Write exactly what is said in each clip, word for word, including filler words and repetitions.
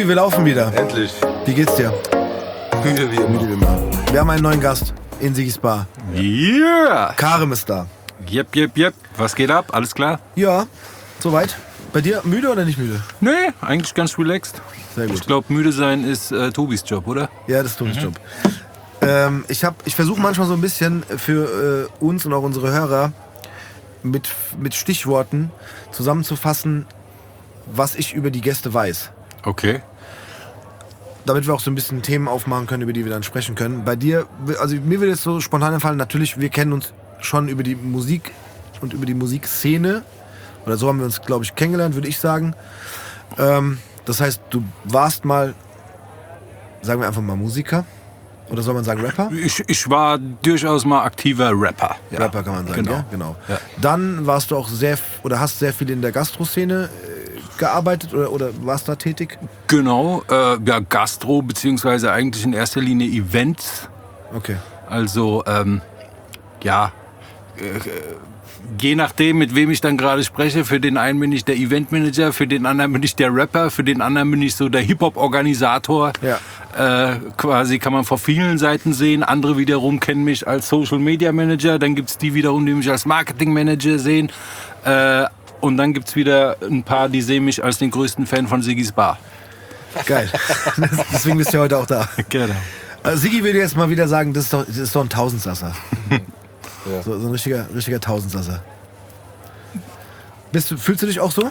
Tobi, wir laufen wieder. Endlich. Wie geht's dir? Müde wie immer. Müde wie immer. Wir haben einen neuen Gast in Sigis Bar. Yeah! Karim ist da. Jep, jep, jep. Was geht ab? Alles klar? Ja, soweit. Bei dir müde oder nicht müde? Nee, eigentlich ganz relaxed. Sehr gut. Ich glaube, müde sein ist äh, Tobis Job, oder? Ja, das ist Tobis Job. Ähm, ich hab, ich versuche manchmal so ein bisschen für äh, uns und auch unsere Hörer mit, mit Stichworten zusammenzufassen, was ich über die Gäste weiß. Okay. Damit wir auch so ein bisschen Themen aufmachen können, über die wir dann sprechen können. Bei dir, also mir würde jetzt so spontan einfallen, natürlich, wir kennen uns schon über die Musik und über die Musikszene. Oder so haben wir uns, glaube ich, kennengelernt, würde ich sagen. Ähm, das heißt, du warst mal, sagen wir einfach mal Musiker. Oder soll man sagen Rapper? Ich, ich war durchaus mal aktiver Rapper. Ja. Rapper kann man sagen, Genau. ja? Genau. Ja. Dann warst du auch sehr, oder hast sehr viel in der Gastroszene äh, gearbeitet oder, oder warst da tätig? Genau, äh, ja, Gastro, beziehungsweise eigentlich in erster Linie Events. Okay. Also, ähm, ja, äh, je nachdem, mit wem ich dann gerade spreche, für den einen bin ich der Eventmanager, für den anderen bin ich der Rapper, für den anderen bin ich so der Hip-Hop-Organisator. Ja. Äh, quasi kann man vor vielen Seiten sehen. Andere wiederum kennen mich als Social-Media-Manager. Dann gibt es die wiederum, die mich als Marketing-Manager sehen. Äh, und dann gibt es wieder ein paar, die sehen mich als den größten Fan von Sigis Bar. Geil. Deswegen bist du heute auch da. Genau. Also Siggi würde jetzt mal wieder sagen, das ist doch, das ist doch ein Tausendsasser. Ja. So, so ein richtiger, richtiger Tausendsasser. Bist du, fühlst du dich auch so?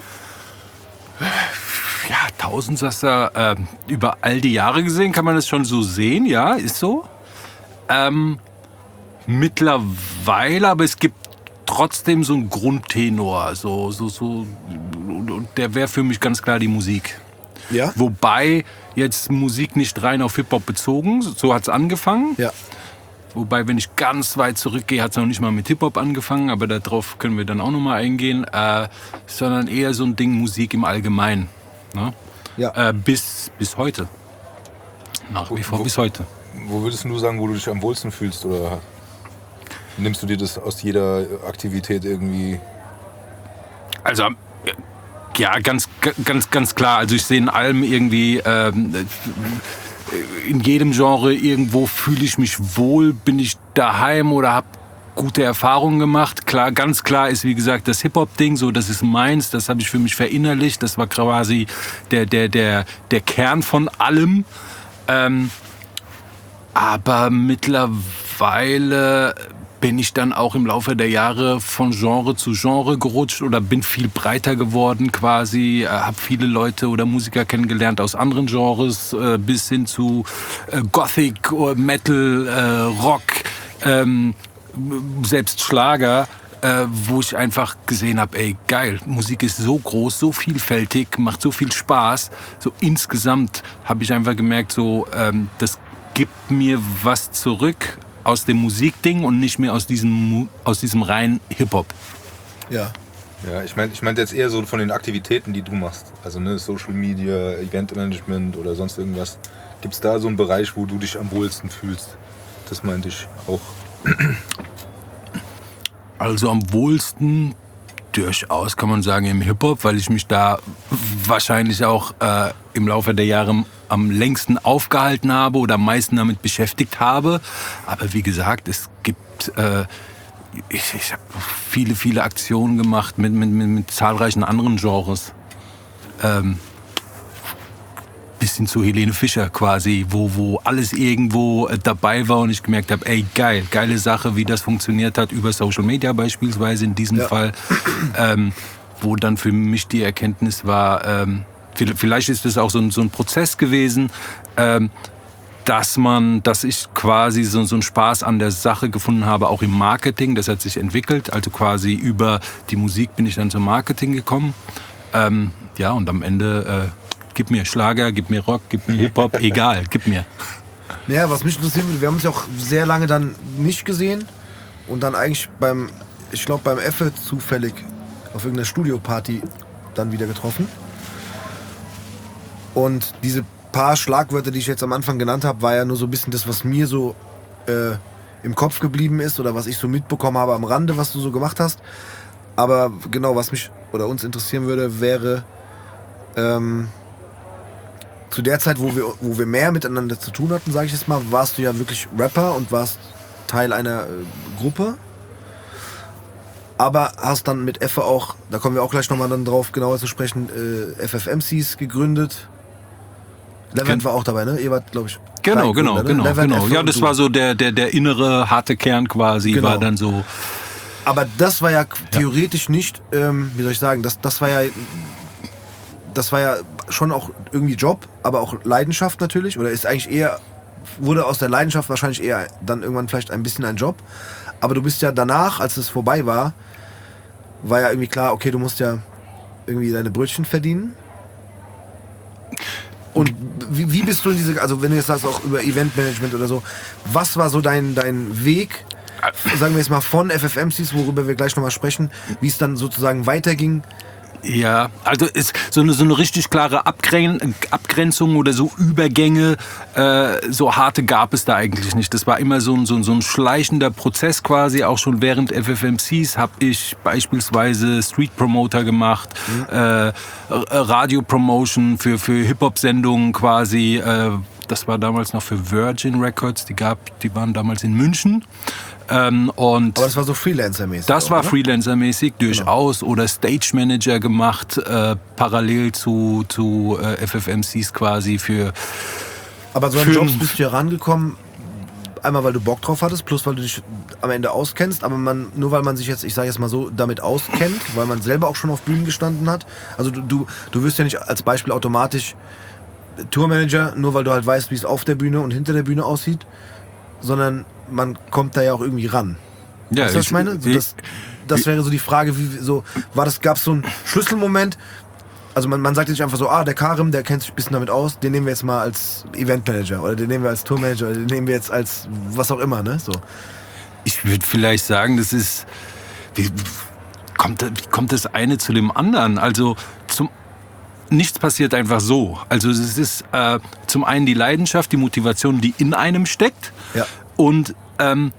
Ja, Tausendsasser, äh, über all die Jahre gesehen kann man das schon so sehen, ja, ist so. Ähm, mittlerweile, aber es gibt trotzdem so einen Grundtenor, so, so, so, und der wäre für mich ganz klar die Musik. Ja. Wobei jetzt Musik nicht rein auf Hip-Hop bezogen, so hat es angefangen. Ja. Wobei, wenn ich ganz weit zurückgehe, hat es noch nicht mal mit Hip-Hop angefangen, aber darauf können wir dann auch noch mal eingehen, äh, sondern eher so ein Ding Musik im Allgemeinen. Ne? Ja. Äh, bis, bis heute. Nach wie vor Wo- bis heute. Wo würdest du sagen, wo du dich am wohlsten fühlst? Oder nimmst du dir das aus jeder Aktivität irgendwie? Also, ja, ganz, ganz, ganz klar. Also ich sehe in allem irgendwie, ähm, in jedem Genre irgendwo fühle ich mich wohl, bin ich daheim oder habe gute Erfahrungen gemacht. Klar, ganz klar ist, wie gesagt, das Hip-Hop-Ding, so, das ist meins, das habe ich für mich verinnerlicht. Das war quasi der, der, der, der Kern von allem. Ähm, aber mittlerweile bin ich dann auch im Laufe der Jahre von Genre zu Genre gerutscht oder bin viel breiter geworden quasi, äh, habe viele Leute oder Musiker kennengelernt aus anderen Genres, äh, bis hin zu äh, Gothic, oder Metal, äh, Rock, ähm, selbst Schlager, äh, wo ich einfach gesehen habe, ey, geil, Musik ist so groß, so vielfältig, macht so viel Spaß. So insgesamt habe ich einfach gemerkt, so, ähm, das gibt mir was zurück aus dem Musikding und nicht mehr aus diesem, Mu- aus diesem reinen Hip-Hop. Ja. Ja, ich meine ich mein jetzt eher so von den Aktivitäten, die du machst. Also ne, Social Media, Eventmanagement oder sonst irgendwas. Gibt es da so einen Bereich, wo du dich am wohlsten fühlst? Das meinte ich auch. Also am wohlsten durchaus, kann man sagen, im Hip-Hop, weil ich mich da wahrscheinlich auch äh, im Laufe der Jahre am längsten aufgehalten habe oder am meisten damit beschäftigt habe. Aber wie gesagt, es gibt, äh, ich, ich habe viele, viele Aktionen gemacht mit, mit, mit, mit zahlreichen anderen Genres. Ähm, bis hin zu Helene Fischer quasi, wo, wo alles irgendwo äh, dabei war und ich gemerkt habe, ey, geil, geile Sache, wie das funktioniert hat, über Social Media beispielsweise in diesem Ja. Fall, ähm, wo dann für mich die Erkenntnis war, ähm, vielleicht ist es auch so ein, so ein Prozess gewesen, ähm, dass man, dass ich quasi so, so einen Spaß an der Sache gefunden habe, auch im Marketing, das hat sich entwickelt, also quasi über die Musik bin ich dann zum Marketing gekommen, ähm, ja, und am Ende, äh, gib mir Schlager, gib mir Rock, gib mir Hip-Hop, egal, gib mir. Ja, was mich interessieren würde, wir haben uns ja auch sehr lange dann nicht gesehen und dann eigentlich beim, ich glaube beim Effe zufällig auf irgendeiner Studioparty dann wieder getroffen. Und diese paar Schlagwörter, die ich jetzt am Anfang genannt habe, war ja nur so ein bisschen das, was mir so äh, im Kopf geblieben ist oder was ich so mitbekommen habe am Rande, was du so gemacht hast. Aber genau, was mich oder uns interessieren würde, wäre, ähm, zu der Zeit, wo wir, wo wir mehr miteinander zu tun hatten, sage ich jetzt mal, warst du ja wirklich Rapper und warst Teil einer äh, Gruppe. Aber hast dann mit Effe auch, da kommen wir auch gleich nochmal dann drauf genauer zu sprechen, äh, F F M Cs gegründet. Levent war auch dabei, ne? Ihr wart, glaube ich. Genau, genau, ne? genau, Levent, genau. Effe Ja, das du. war so der, der, der innere harte Kern quasi, Genau. war dann so. Aber das war ja theoretisch nicht, ähm, wie soll ich sagen, das, das war ja, das war ja schon auch irgendwie Job, aber auch Leidenschaft natürlich. Oder ist eigentlich eher, wurde aus der Leidenschaft wahrscheinlich eher dann irgendwann vielleicht ein bisschen ein Job. Aber du bist ja danach, als es vorbei war, war ja irgendwie klar, okay, du musst ja irgendwie deine Brötchen verdienen. Und wie, wie bist du in diese, also wenn du jetzt sagst, auch über Eventmanagement oder so, was war so dein, dein Weg, sagen wir jetzt mal von F F M Cs, worüber wir gleich nochmal sprechen, wie es dann sozusagen weiterging? Ja, also ist so eine, so eine richtig klare Abgren Abgrenzung oder so Übergänge, äh, so harte gab es da eigentlich nicht. Das war immer so ein, so, ein, so ein schleichender Prozess quasi. Auch schon während F F M Cs habe ich beispielsweise Street Promoter gemacht, mhm. äh, Radio-Promotion für, für Hip-Hop-Sendungen quasi. Äh, das war damals noch für Virgin Records, die, gab, die waren damals in München. Ähm, und Aber das war so Freelancer-mäßig. Das auch, war oder? Freelancer-mäßig, durchaus. Genau. Oder Stage Manager gemacht, äh, parallel zu, zu äh, F F M Cs quasi für. Aber so an Jobs bist du ja rangekommen, einmal weil du Bock drauf hattest, plus weil du dich am Ende auskennst. Aber man, nur weil man sich jetzt, ich sage jetzt mal so, damit auskennt, weil man selber auch schon auf Bühnen gestanden hat. Also du, du, du wirst ja nicht als Beispiel automatisch Tourmanager, nur weil du halt weißt, wie es auf der Bühne und hinter der Bühne aussieht, sondern man kommt da ja auch irgendwie ran. Ja, weißt du, was ich meine? So, das, das wäre so die Frage, wie so, war das, gab es so einen Schlüsselmoment? Also man, man sagt jetzt nicht einfach so, ah, der Karim, der kennt sich ein bisschen damit aus, den nehmen wir jetzt mal als Eventmanager oder den nehmen wir als Tourmanager oder den nehmen wir jetzt als was auch immer, ne? So. Ich würde vielleicht sagen, das ist, wie kommt, wie kommt das eine zu dem anderen? Also zum Nichts passiert einfach so. Also es ist äh, zum einen die Leidenschaft, die Motivation, die in einem steckt. Ja. Und ähm,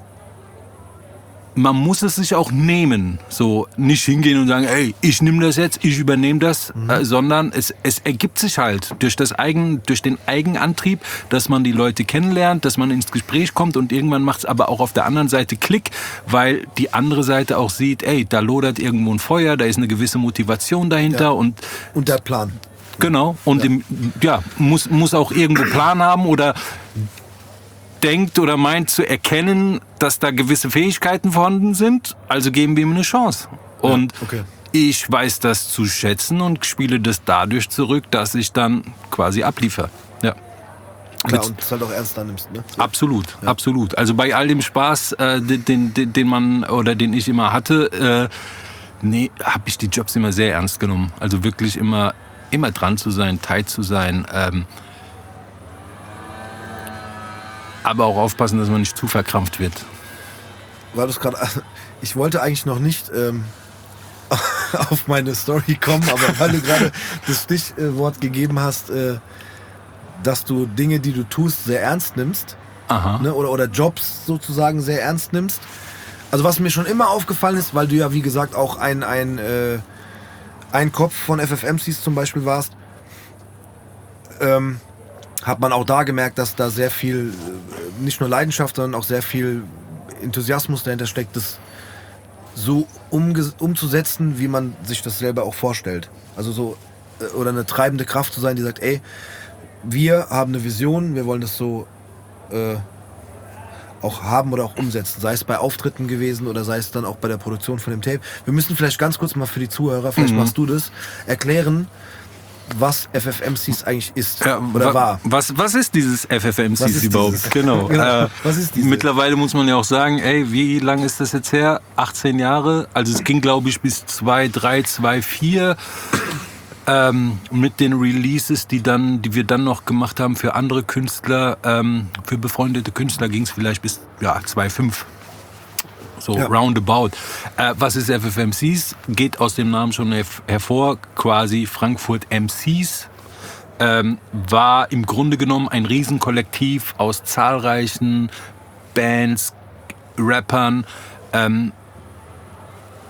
man muss es sich auch nehmen. So nicht hingehen und sagen, ey, ich nehme das jetzt, ich übernehme das, mhm. äh, sondern es, es ergibt sich halt durch, das Eigen, durch den Eigenantrieb, dass man die Leute kennenlernt, dass man ins Gespräch kommt und irgendwann macht es aber auch auf der anderen Seite Klick, weil die andere Seite auch sieht, ey, da lodert irgendwo ein Feuer, da ist eine gewisse Motivation dahinter. Ja. und Und der Plan. Genau, und ja, im, ja muss, muss auch irgendwo Plan haben oder denkt oder meint zu erkennen, dass da gewisse Fähigkeiten vorhanden sind, also geben wir ihm eine Chance. Und ja, okay. ich weiß das zu schätzen und spiele das dadurch zurück, dass ich dann quasi abliefere. Ja. Klar, und das halt auch ernst nimmst, ne? So. Absolut, ja. absolut. Also bei all dem Spaß, äh, den, den, den man oder den ich immer hatte, äh, nee, habe ich die Jobs immer sehr ernst genommen. Also wirklich immer, immer dran zu sein, tight zu sein. Ähm, aber auch aufpassen, dass man nicht zu verkrampft wird. War das gerade? Ich wollte eigentlich noch nicht ähm, auf meine Story kommen, aber weil du gerade das Stichwort gegeben hast, äh, dass du Dinge, die du tust, sehr ernst nimmst, Aha. Ne, oder, oder Jobs sozusagen sehr ernst nimmst. Also was mir schon immer aufgefallen ist, weil du ja wie gesagt auch ein, ein, äh, ein Kopf von F F M Cs zum Beispiel warst, ähm, hat man auch da gemerkt, dass da sehr viel, nicht nur Leidenschaft, sondern auch sehr viel Enthusiasmus dahinter steckt, das so umge- umzusetzen, wie man sich das selber auch vorstellt. Also so, oder eine treibende Kraft zu sein, die sagt, ey, wir haben eine Vision, wir wollen das so äh, auch haben oder auch umsetzen. Sei es bei Auftritten gewesen oder sei es dann auch bei der Produktion von dem Tape. Wir müssen vielleicht ganz kurz mal für die Zuhörer, vielleicht mhm. machst du das, erklären, was F F M Cs eigentlich ist ja, oder wa- war. Was, was ist dieses F F M Cs ist überhaupt? Dieses? Genau. genau. Äh, Was ist dieses? Mittlerweile muss man ja auch sagen, ey, wie lange ist das jetzt her? achtzehn Jahre. Also es ging, glaube ich, bis zwei drei, zwei vier. Ähm, mit den Releases, die dann, die wir dann noch gemacht haben für andere Künstler, ähm, für befreundete Künstler, ging es vielleicht bis ja zwei fünf. So Ja. roundabout. Äh, was ist F F M Cs? Geht aus dem Namen schon herv- hervor, quasi Frankfurt M Cs. Ähm, war im Grunde genommen ein Riesenkollektiv aus zahlreichen Bands, Rappern, ähm,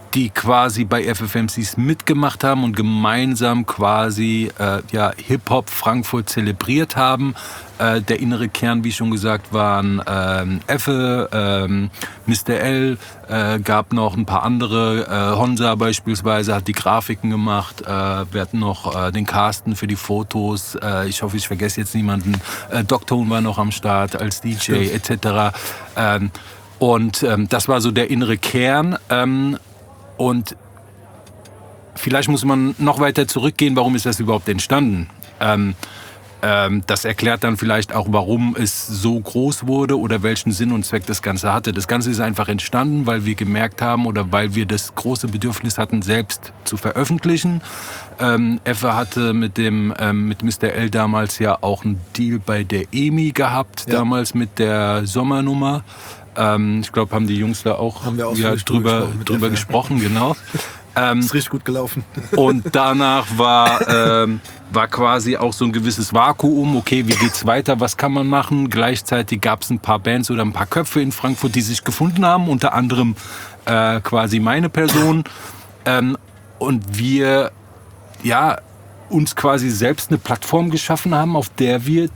die quasi bei F F M Cs mitgemacht haben und gemeinsam quasi äh, ja, Hip-Hop Frankfurt zelebriert haben. Äh, der innere Kern, wie schon gesagt, waren ähm, Effe, ähm, Mister L, äh, gab noch ein paar andere, äh, Honza beispielsweise hat die Grafiken gemacht, äh, wir hatten noch äh, den Carsten für die Fotos, äh, ich hoffe, ich vergesse jetzt niemanden, äh, Doctone war noch am Start als D J et cetera. Ähm, und ähm, das war so der innere Kern. Ähm, Und vielleicht muss man noch weiter zurückgehen, warum ist das überhaupt entstanden? Ähm, ähm, das erklärt dann vielleicht auch, warum es so groß wurde oder welchen Sinn und Zweck das Ganze hatte. Das Ganze ist einfach entstanden, weil wir gemerkt haben oder weil wir das große Bedürfnis hatten, selbst zu veröffentlichen. Ähm, Effe hatte mit dem ähm, mit Mister L damals ja auch einen Deal bei der E M I gehabt, ja. damals mit der Sommernummer. Ähm, ich glaube, haben die Jungs da auch, haben wir auch ja, drüber, drüber gesprochen, genau. Ähm, ist richtig gut gelaufen. Und danach war, ähm, war quasi auch so ein gewisses Vakuum. Okay, wie geht's weiter? Was kann man machen? Gleichzeitig gab es ein paar Bands oder ein paar Köpfe in Frankfurt, die sich gefunden haben. Unter anderem äh, quasi meine Person. Ähm, und wir ja, uns quasi selbst eine Plattform geschaffen haben, auf der wir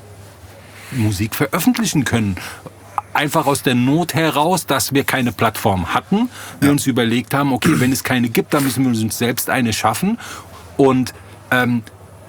Musik veröffentlichen können. Einfach aus der Not heraus, dass wir keine Plattform hatten. Wir ja. uns überlegt haben, okay, wenn es keine gibt, dann müssen wir uns selbst eine schaffen. Und ähm,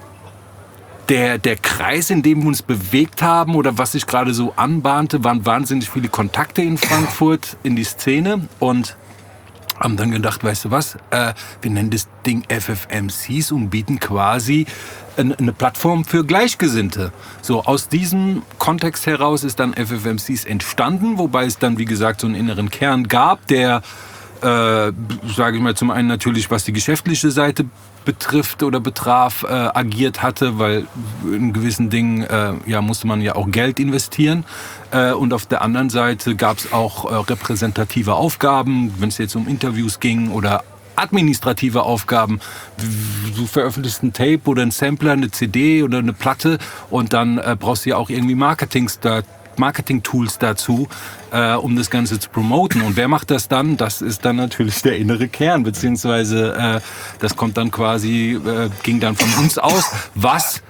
der, der Kreis, in dem wir uns bewegt haben oder was sich gerade so anbahnte, waren wahnsinnig viele Kontakte in Frankfurt in die Szene. Und haben dann gedacht, weißt du was, äh, wir nennen das Ding F F M Cs und bieten quasi eine Plattform für Gleichgesinnte. So, aus diesem Kontext heraus ist dann F F M Cs entstanden, wobei es dann, wie gesagt, so einen inneren Kern gab, der, äh, sage ich mal, zum einen natürlich, was die geschäftliche Seite betrifft oder betraf, äh, agiert hatte, weil in gewissen Dingen äh, ja, musste man ja auch Geld investieren. Äh, und auf der anderen Seite gab es auch äh, repräsentative Aufgaben, wenn es jetzt um Interviews ging oder administrative Aufgaben. Du veröffentlichst ein Tape oder ein Sampler, eine C D oder eine Platte und dann äh, brauchst du ja auch irgendwie Marketings da, Marketing-Tools dazu, äh, um das Ganze zu promoten. Und wer macht das dann? Das ist dann natürlich der innere Kern, beziehungsweise äh, das kommt dann quasi, äh, ging dann von uns aus, was,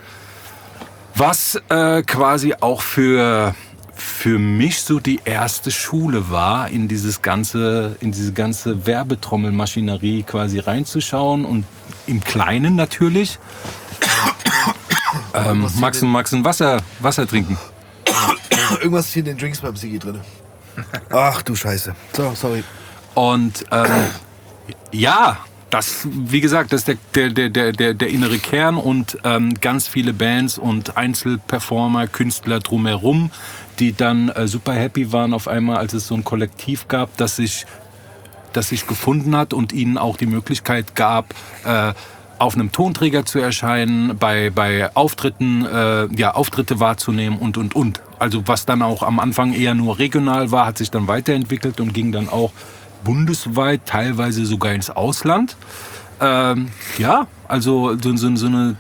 was äh, quasi auch für für mich so die erste Schule war, in dieses ganze, in diese ganze Werbetrommelmaschinerie quasi reinzuschauen und im Kleinen natürlich. ähm, magst du magst ein Wasser, Wasser trinken? Irgendwas ist hier in den Drinks beim Sigi drin. Ach du Scheiße. So, sorry. Und ähm, ja, das, wie gesagt, das ist der, der, der, der, der innere Kern und ähm, ganz viele Bands und Einzelperformer, Künstler drumherum, die dann äh, super happy waren auf einmal, als es so ein Kollektiv gab, das sich, das sich gefunden hat und ihnen auch die Möglichkeit gab, äh, auf einem Tonträger zu erscheinen, bei, bei Auftritten, äh, ja, Auftritte wahrzunehmen und, und, und. Also was dann auch am Anfang eher nur regional war, hat sich dann weiterentwickelt und ging dann auch bundesweit, teilweise sogar ins Ausland. Ähm, ja, also so, so, so eine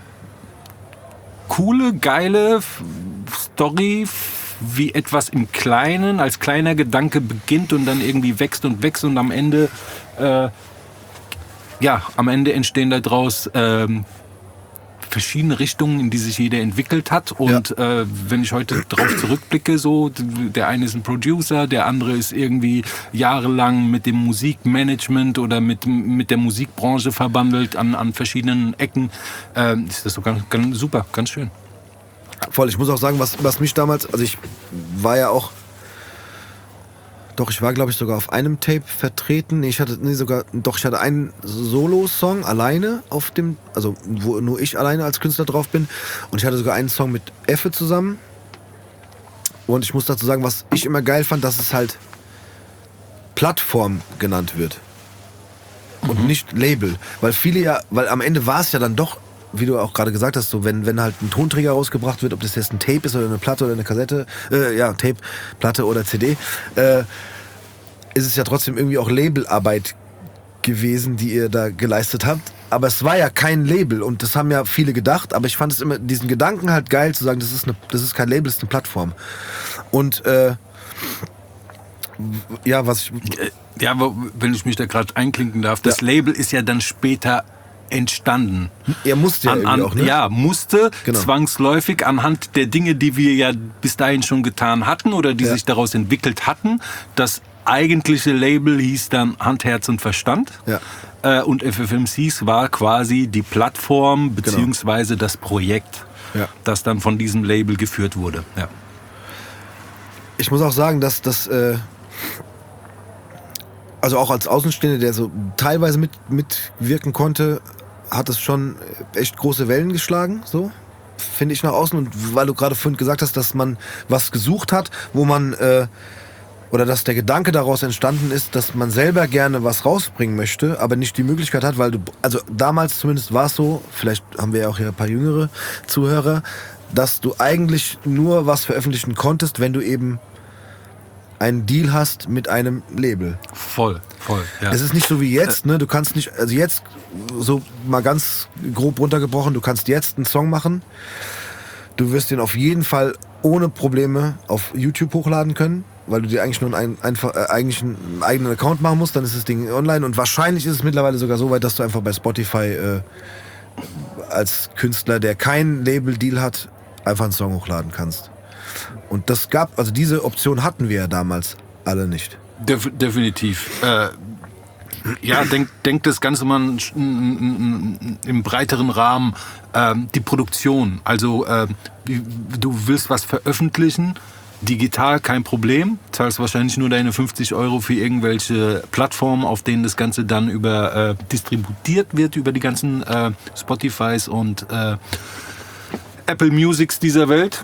coole, geile Story, wie etwas im Kleinen, als kleiner Gedanke beginnt und dann irgendwie wächst und wächst und am Ende, äh, ja, am Ende entstehen daraus ähm, verschiedene Richtungen, in die sich jeder entwickelt hat. Und ja. äh, wenn ich heute drauf zurückblicke, so, der eine ist ein Producer, der andere ist irgendwie jahrelang mit dem Musikmanagement oder mit, mit der Musikbranche verbandelt an, an verschiedenen Ecken, äh, ist das so ganz, ganz super, ganz schön. Voll, ich muss auch sagen, was, was mich damals, also ich war ja auch, doch, ich war glaube ich sogar auf einem Tape vertreten, nee, ich hatte, nee, sogar, doch, ich hatte einen Solo-Song alleine auf dem, also wo nur ich alleine als Künstler drauf bin und ich hatte sogar einen Song mit Effe zusammen und ich muss dazu sagen, was ich immer geil fand, dass es halt Plattform genannt wird und mhm. nicht Label, weil viele ja, weil am Ende war es ja dann doch, wie du auch gerade gesagt hast, so wenn, wenn halt ein Tonträger rausgebracht wird, ob das jetzt ein Tape ist oder eine Platte oder eine Kassette, äh, ja, Tape, Platte oder C D, äh, ist es ja trotzdem irgendwie auch Labelarbeit gewesen, die ihr da geleistet habt. Aber es war ja kein Label und das haben ja viele gedacht, aber ich fand es immer, diesen Gedanken halt geil zu sagen, das ist, eine, das ist kein Label, das ist eine Plattform. Und äh, Ja, was ich... Ja, aber wenn ich mich da gerade einklinken darf, das Ja. Label ist ja dann später entstanden. Er musste ja An, irgendwie an, auch, ne? Ja, musste Genau. zwangsläufig anhand der Dinge, die wir ja bis dahin schon getan hatten oder die Ja. sich daraus entwickelt hatten. Das eigentliche Label hieß dann Hand, Herz und Verstand. Ja. Äh, und F F M Cs war quasi die Plattform beziehungsweise das Projekt, Ja. das dann von diesem Label geführt wurde. Ja. Ich muss auch sagen, dass das, äh, also auch als Außenstehender, der so teilweise mit, mitwirken konnte, hat es schon echt große Wellen geschlagen, so, finde ich nach außen. Und weil du gerade vorhin gesagt hast, dass man was gesucht hat, wo man, äh, oder dass der Gedanke daraus entstanden ist, dass man selber gerne was rausbringen möchte, aber nicht die Möglichkeit hat, weil du, also damals zumindest war es so, vielleicht haben wir ja auch hier ein paar jüngere Zuhörer, dass du eigentlich nur was veröffentlichen konntest, wenn du eben einen Deal hast mit einem Label. Voll, voll. Ja. Es ist nicht so wie jetzt, ne? Du kannst nicht, also jetzt, so mal ganz grob runtergebrochen, du kannst jetzt einen Song machen. Du wirst den auf jeden Fall ohne Probleme auf YouTube hochladen können, weil du dir eigentlich nur einen, einfach, äh, eigentlich einen eigenen Account machen musst, dann ist das Ding online und wahrscheinlich ist es mittlerweile sogar so weit, dass du einfach bei Spotify äh, als Künstler, der keinen Label-Deal hat, einfach einen Song hochladen kannst. Und das gab, also diese Option hatten wir ja damals alle nicht. Def definitiv. Äh, ja, denk, denk das Ganze mal n- n- n- im breiteren Rahmen. Ähm, die Produktion. Also äh, wie- du willst was veröffentlichen, digital kein Problem. Zahlst wahrscheinlich nur deine fünfzig Euro für irgendwelche Plattformen, auf denen das Ganze dann über äh, distributiert wird, über die ganzen äh, Spotifys und äh, Apple Musics dieser Welt.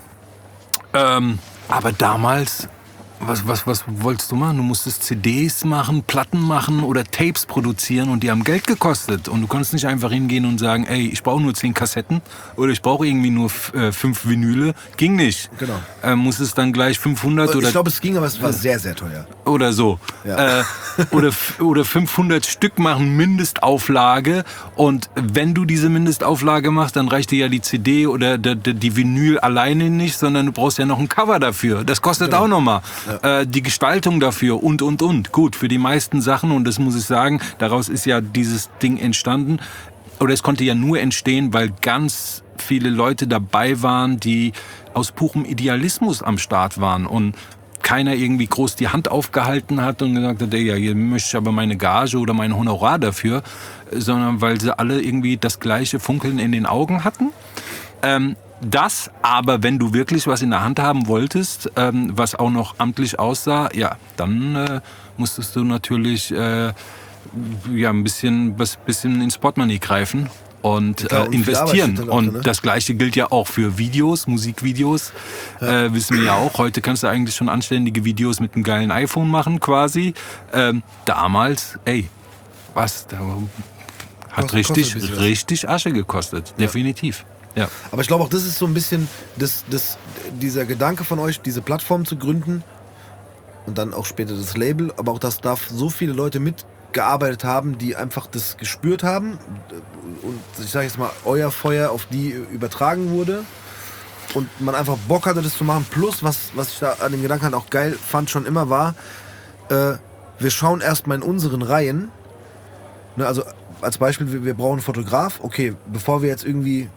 Ähm, aber damals, was, was, was wolltest du machen? Du musstest C Ds machen, Platten machen oder Tapes produzieren und die haben Geld gekostet. Und du konntest nicht einfach hingehen und sagen, ey, ich brauche nur zehn Kassetten oder ich brauche irgendwie nur f- äh, fünf Vinyle. Ging nicht. Genau. Äh, musstest dann gleich fünfhundert oder Ich glaube, es ging, aber es war sehr, sehr teuer. oder so. Ja. Äh, oder, f- oder fünfhundert Stück machen Mindestauflage. Und wenn du diese Mindestauflage machst, dann reicht dir ja die C D oder die, die, die Vinyl alleine nicht, sondern du brauchst ja noch ein Cover dafür. Das kostet auch nochmal. Ja. Äh, die Gestaltung dafür und, und, und. Gut, für die meisten Sachen, und das muss ich sagen, daraus ist ja dieses Ding entstanden. Oder es konnte ja nur entstehen, weil ganz viele Leute dabei waren, die aus purem Idealismus am Start waren und keiner irgendwie groß die Hand aufgehalten hat und gesagt hat, ey, ja, hier möchte ich aber meine Gage oder mein Honorar dafür, sondern weil sie alle irgendwie das gleiche Funkeln in den Augen hatten. Ähm, das aber, wenn du wirklich was in der Hand haben wolltest, ähm, was auch noch amtlich aussah, ja, dann äh, musstest du natürlich äh, ja, ein bisschen, was, bisschen ins Portemonnaie greifen und Ja, klar, äh, und viel Arbeit investieren. steht dann auch, Und ne? das Gleiche gilt ja auch für Videos, Musikvideos. Äh, wissen wir ja auch. Heute kannst du eigentlich schon anständige Videos mit einem geilen iPhone machen, quasi. Ähm, damals, ey, was? Da hat Kostet- richtig, kostet ein bisschen was. richtig Asche gekostet. Definitiv. Ja. Aber ich glaube auch, das ist so ein bisschen das, das, dieser Gedanke von euch, diese Plattform zu gründen und dann auch später das Label, aber auch, dass da so viele Leute mitgearbeitet haben, die einfach das gespürt haben und ich sage jetzt mal, euer Feuer auf die übertragen wurde und man einfach Bock hatte, das zu machen. Plus, was, was ich da an dem Gedanken halt auch geil fand schon immer war, äh, wir schauen erstmal in unseren Reihen, ne, also als Beispiel, wir, wir brauchen einen Fotograf, okay, bevor wir jetzt irgendwie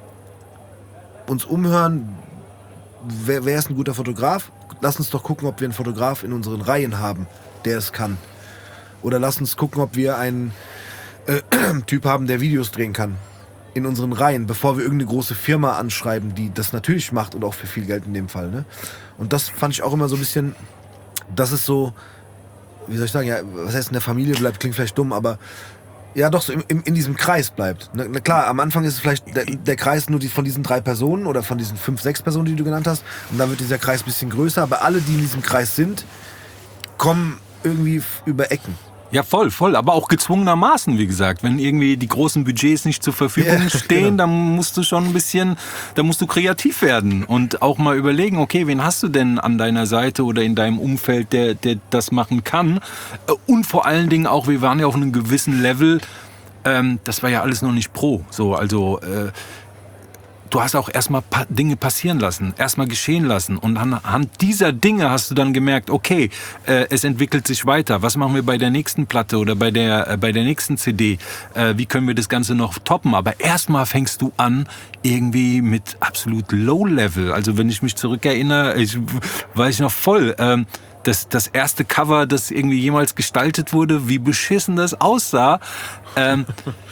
uns umhören, wer, wer ist ein guter Fotograf? Lass uns doch gucken, ob wir einen Fotograf in unseren Reihen haben, der es kann. Oder lass uns gucken, ob wir einen äh, Typ haben, der Videos drehen kann. In unseren Reihen, bevor wir irgendeine große Firma anschreiben, die das natürlich macht und auch für viel Geld in dem Fall. Ne? Und das fand ich auch immer so ein bisschen, das ist so, wie soll ich sagen, ja, was heißt in der Familie bleibt, klingt vielleicht dumm, aber ja, doch so im, im, in diesem Kreis bleibt. Na, na klar, am Anfang ist es vielleicht der, der Kreis nur die, von diesen drei Personen oder von diesen fünf, sechs Personen, die du genannt hast. Und dann wird dieser Kreis ein bisschen größer. Aber alle, die in diesem Kreis sind, kommen irgendwie f- über Ecken. Ja, voll, voll. Aber auch gezwungenermaßen, wie gesagt. Wenn irgendwie die großen Budgets nicht zur Verfügung Ja, stehen, genau. dann musst du schon ein bisschen, dann musst du kreativ werden und auch mal überlegen, okay, wen hast du denn an deiner Seite oder in deinem Umfeld, der, der das machen kann? Und vor allen Dingen auch, wir waren ja auf einem gewissen Level, ähm, das war ja alles noch nicht pro. So, also, äh, du hast auch erstmal pa- Dinge passieren lassen, erstmal geschehen lassen. Und anhand dieser Dinge hast du dann gemerkt, okay, äh, es entwickelt sich weiter. Was machen wir bei der nächsten Platte oder bei der, äh, bei der nächsten C D? Äh, wie können wir das Ganze noch toppen? Aber erstmal fängst du an, irgendwie mit absolut Low-Level. Also wenn ich mich zurückerinnere, ich weiß ich noch voll, ähm, das, das erste Cover, das irgendwie jemals gestaltet wurde, wie beschissen das aussah. Ähm,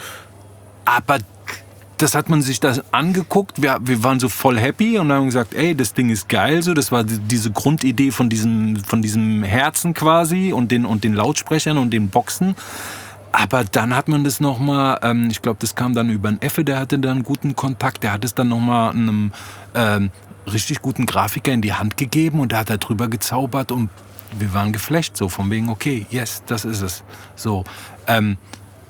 aber das hat man sich das angeguckt, wir, wir waren so voll happy und haben gesagt, ey, das Ding ist geil, so, das war die, diese Grundidee von diesem, von diesem Herzen quasi und den, und den Lautsprechern und den Boxen. Aber dann hat man das nochmal, ähm, ich glaube, das kam dann über einen Effe, der hatte dann einen guten Kontakt, der hat es dann nochmal einem ähm, richtig guten Grafiker in die Hand gegeben und der hat da drüber gezaubert und wir waren geflasht, so von wegen, okay, yes, das ist es. So, ähm,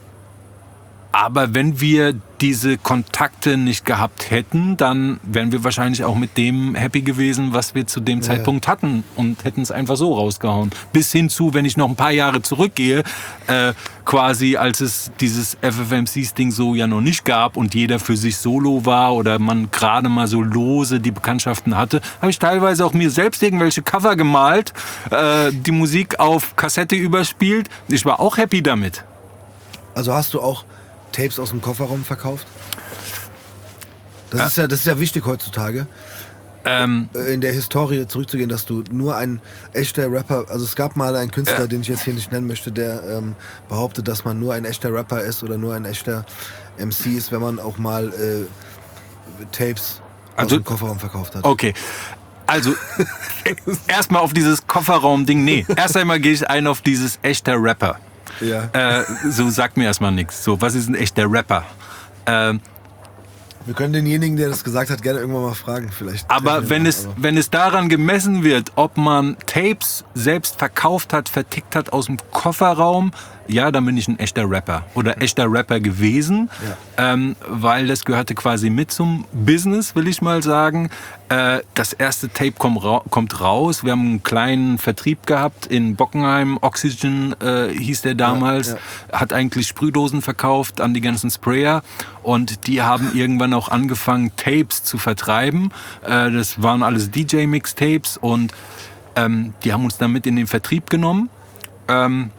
aber wenn wir diese Kontakte nicht gehabt hätten, dann wären wir wahrscheinlich auch mit dem happy gewesen, was wir zu dem ja. Zeitpunkt hatten und hätten es einfach so rausgehauen. Bis hin zu, wenn ich noch ein paar Jahre zurückgehe, äh, quasi als es dieses F F M Cs-Ding so ja noch nicht gab und jeder für sich solo war oder man gerade mal so lose die Bekanntschaften hatte, habe ich teilweise auch mir selbst irgendwelche Cover gemalt, äh, die Musik auf Kassette überspielt. Ich war auch happy damit. Also hast du auch Tapes aus dem Kofferraum verkauft? Das, ja. Ist, ja, das ist ja wichtig heutzutage, ähm, in der Historie zurückzugehen, dass du nur ein echter Rapper, also es gab mal einen Künstler, ja. den ich jetzt hier nicht nennen möchte, der ähm, behauptet, dass man nur ein echter Rapper ist oder nur ein echter M C ist, wenn man auch mal äh, Tapes also, aus dem Kofferraum verkauft hat. Okay. Also, erstmal auf dieses Kofferraum-Ding, nee. Erst einmal gehe ich ein auf dieses echter Rapper. Ja. Äh, so sagt mir erstmal nichts. So, was ist ein echter Rapper? Ähm, Wir können denjenigen, der das gesagt hat, gerne irgendwann mal fragen. Vielleicht. Aber wenn es, aber. wenn es daran gemessen wird, ob man Tapes selbst verkauft hat, vertickt hat aus dem Kofferraum, ja, dann bin ich ein echter Rapper. Oder echter Rapper gewesen, ja. ähm, weil das gehörte quasi mit zum Business, will ich mal sagen. Äh, das erste Tape kommt, ra- kommt raus. Wir haben einen kleinen Vertrieb gehabt in Bockenheim. Oxygen äh, hieß der damals. Ja, ja. Hat eigentlich Sprühdosen verkauft an die ganzen Sprayer. Und die haben irgendwann auch angefangen, Tapes zu vertreiben. Äh, das waren alles D J-Mixtapes. Und ähm, die haben uns dann mit in den Vertrieb genommen. Ähm,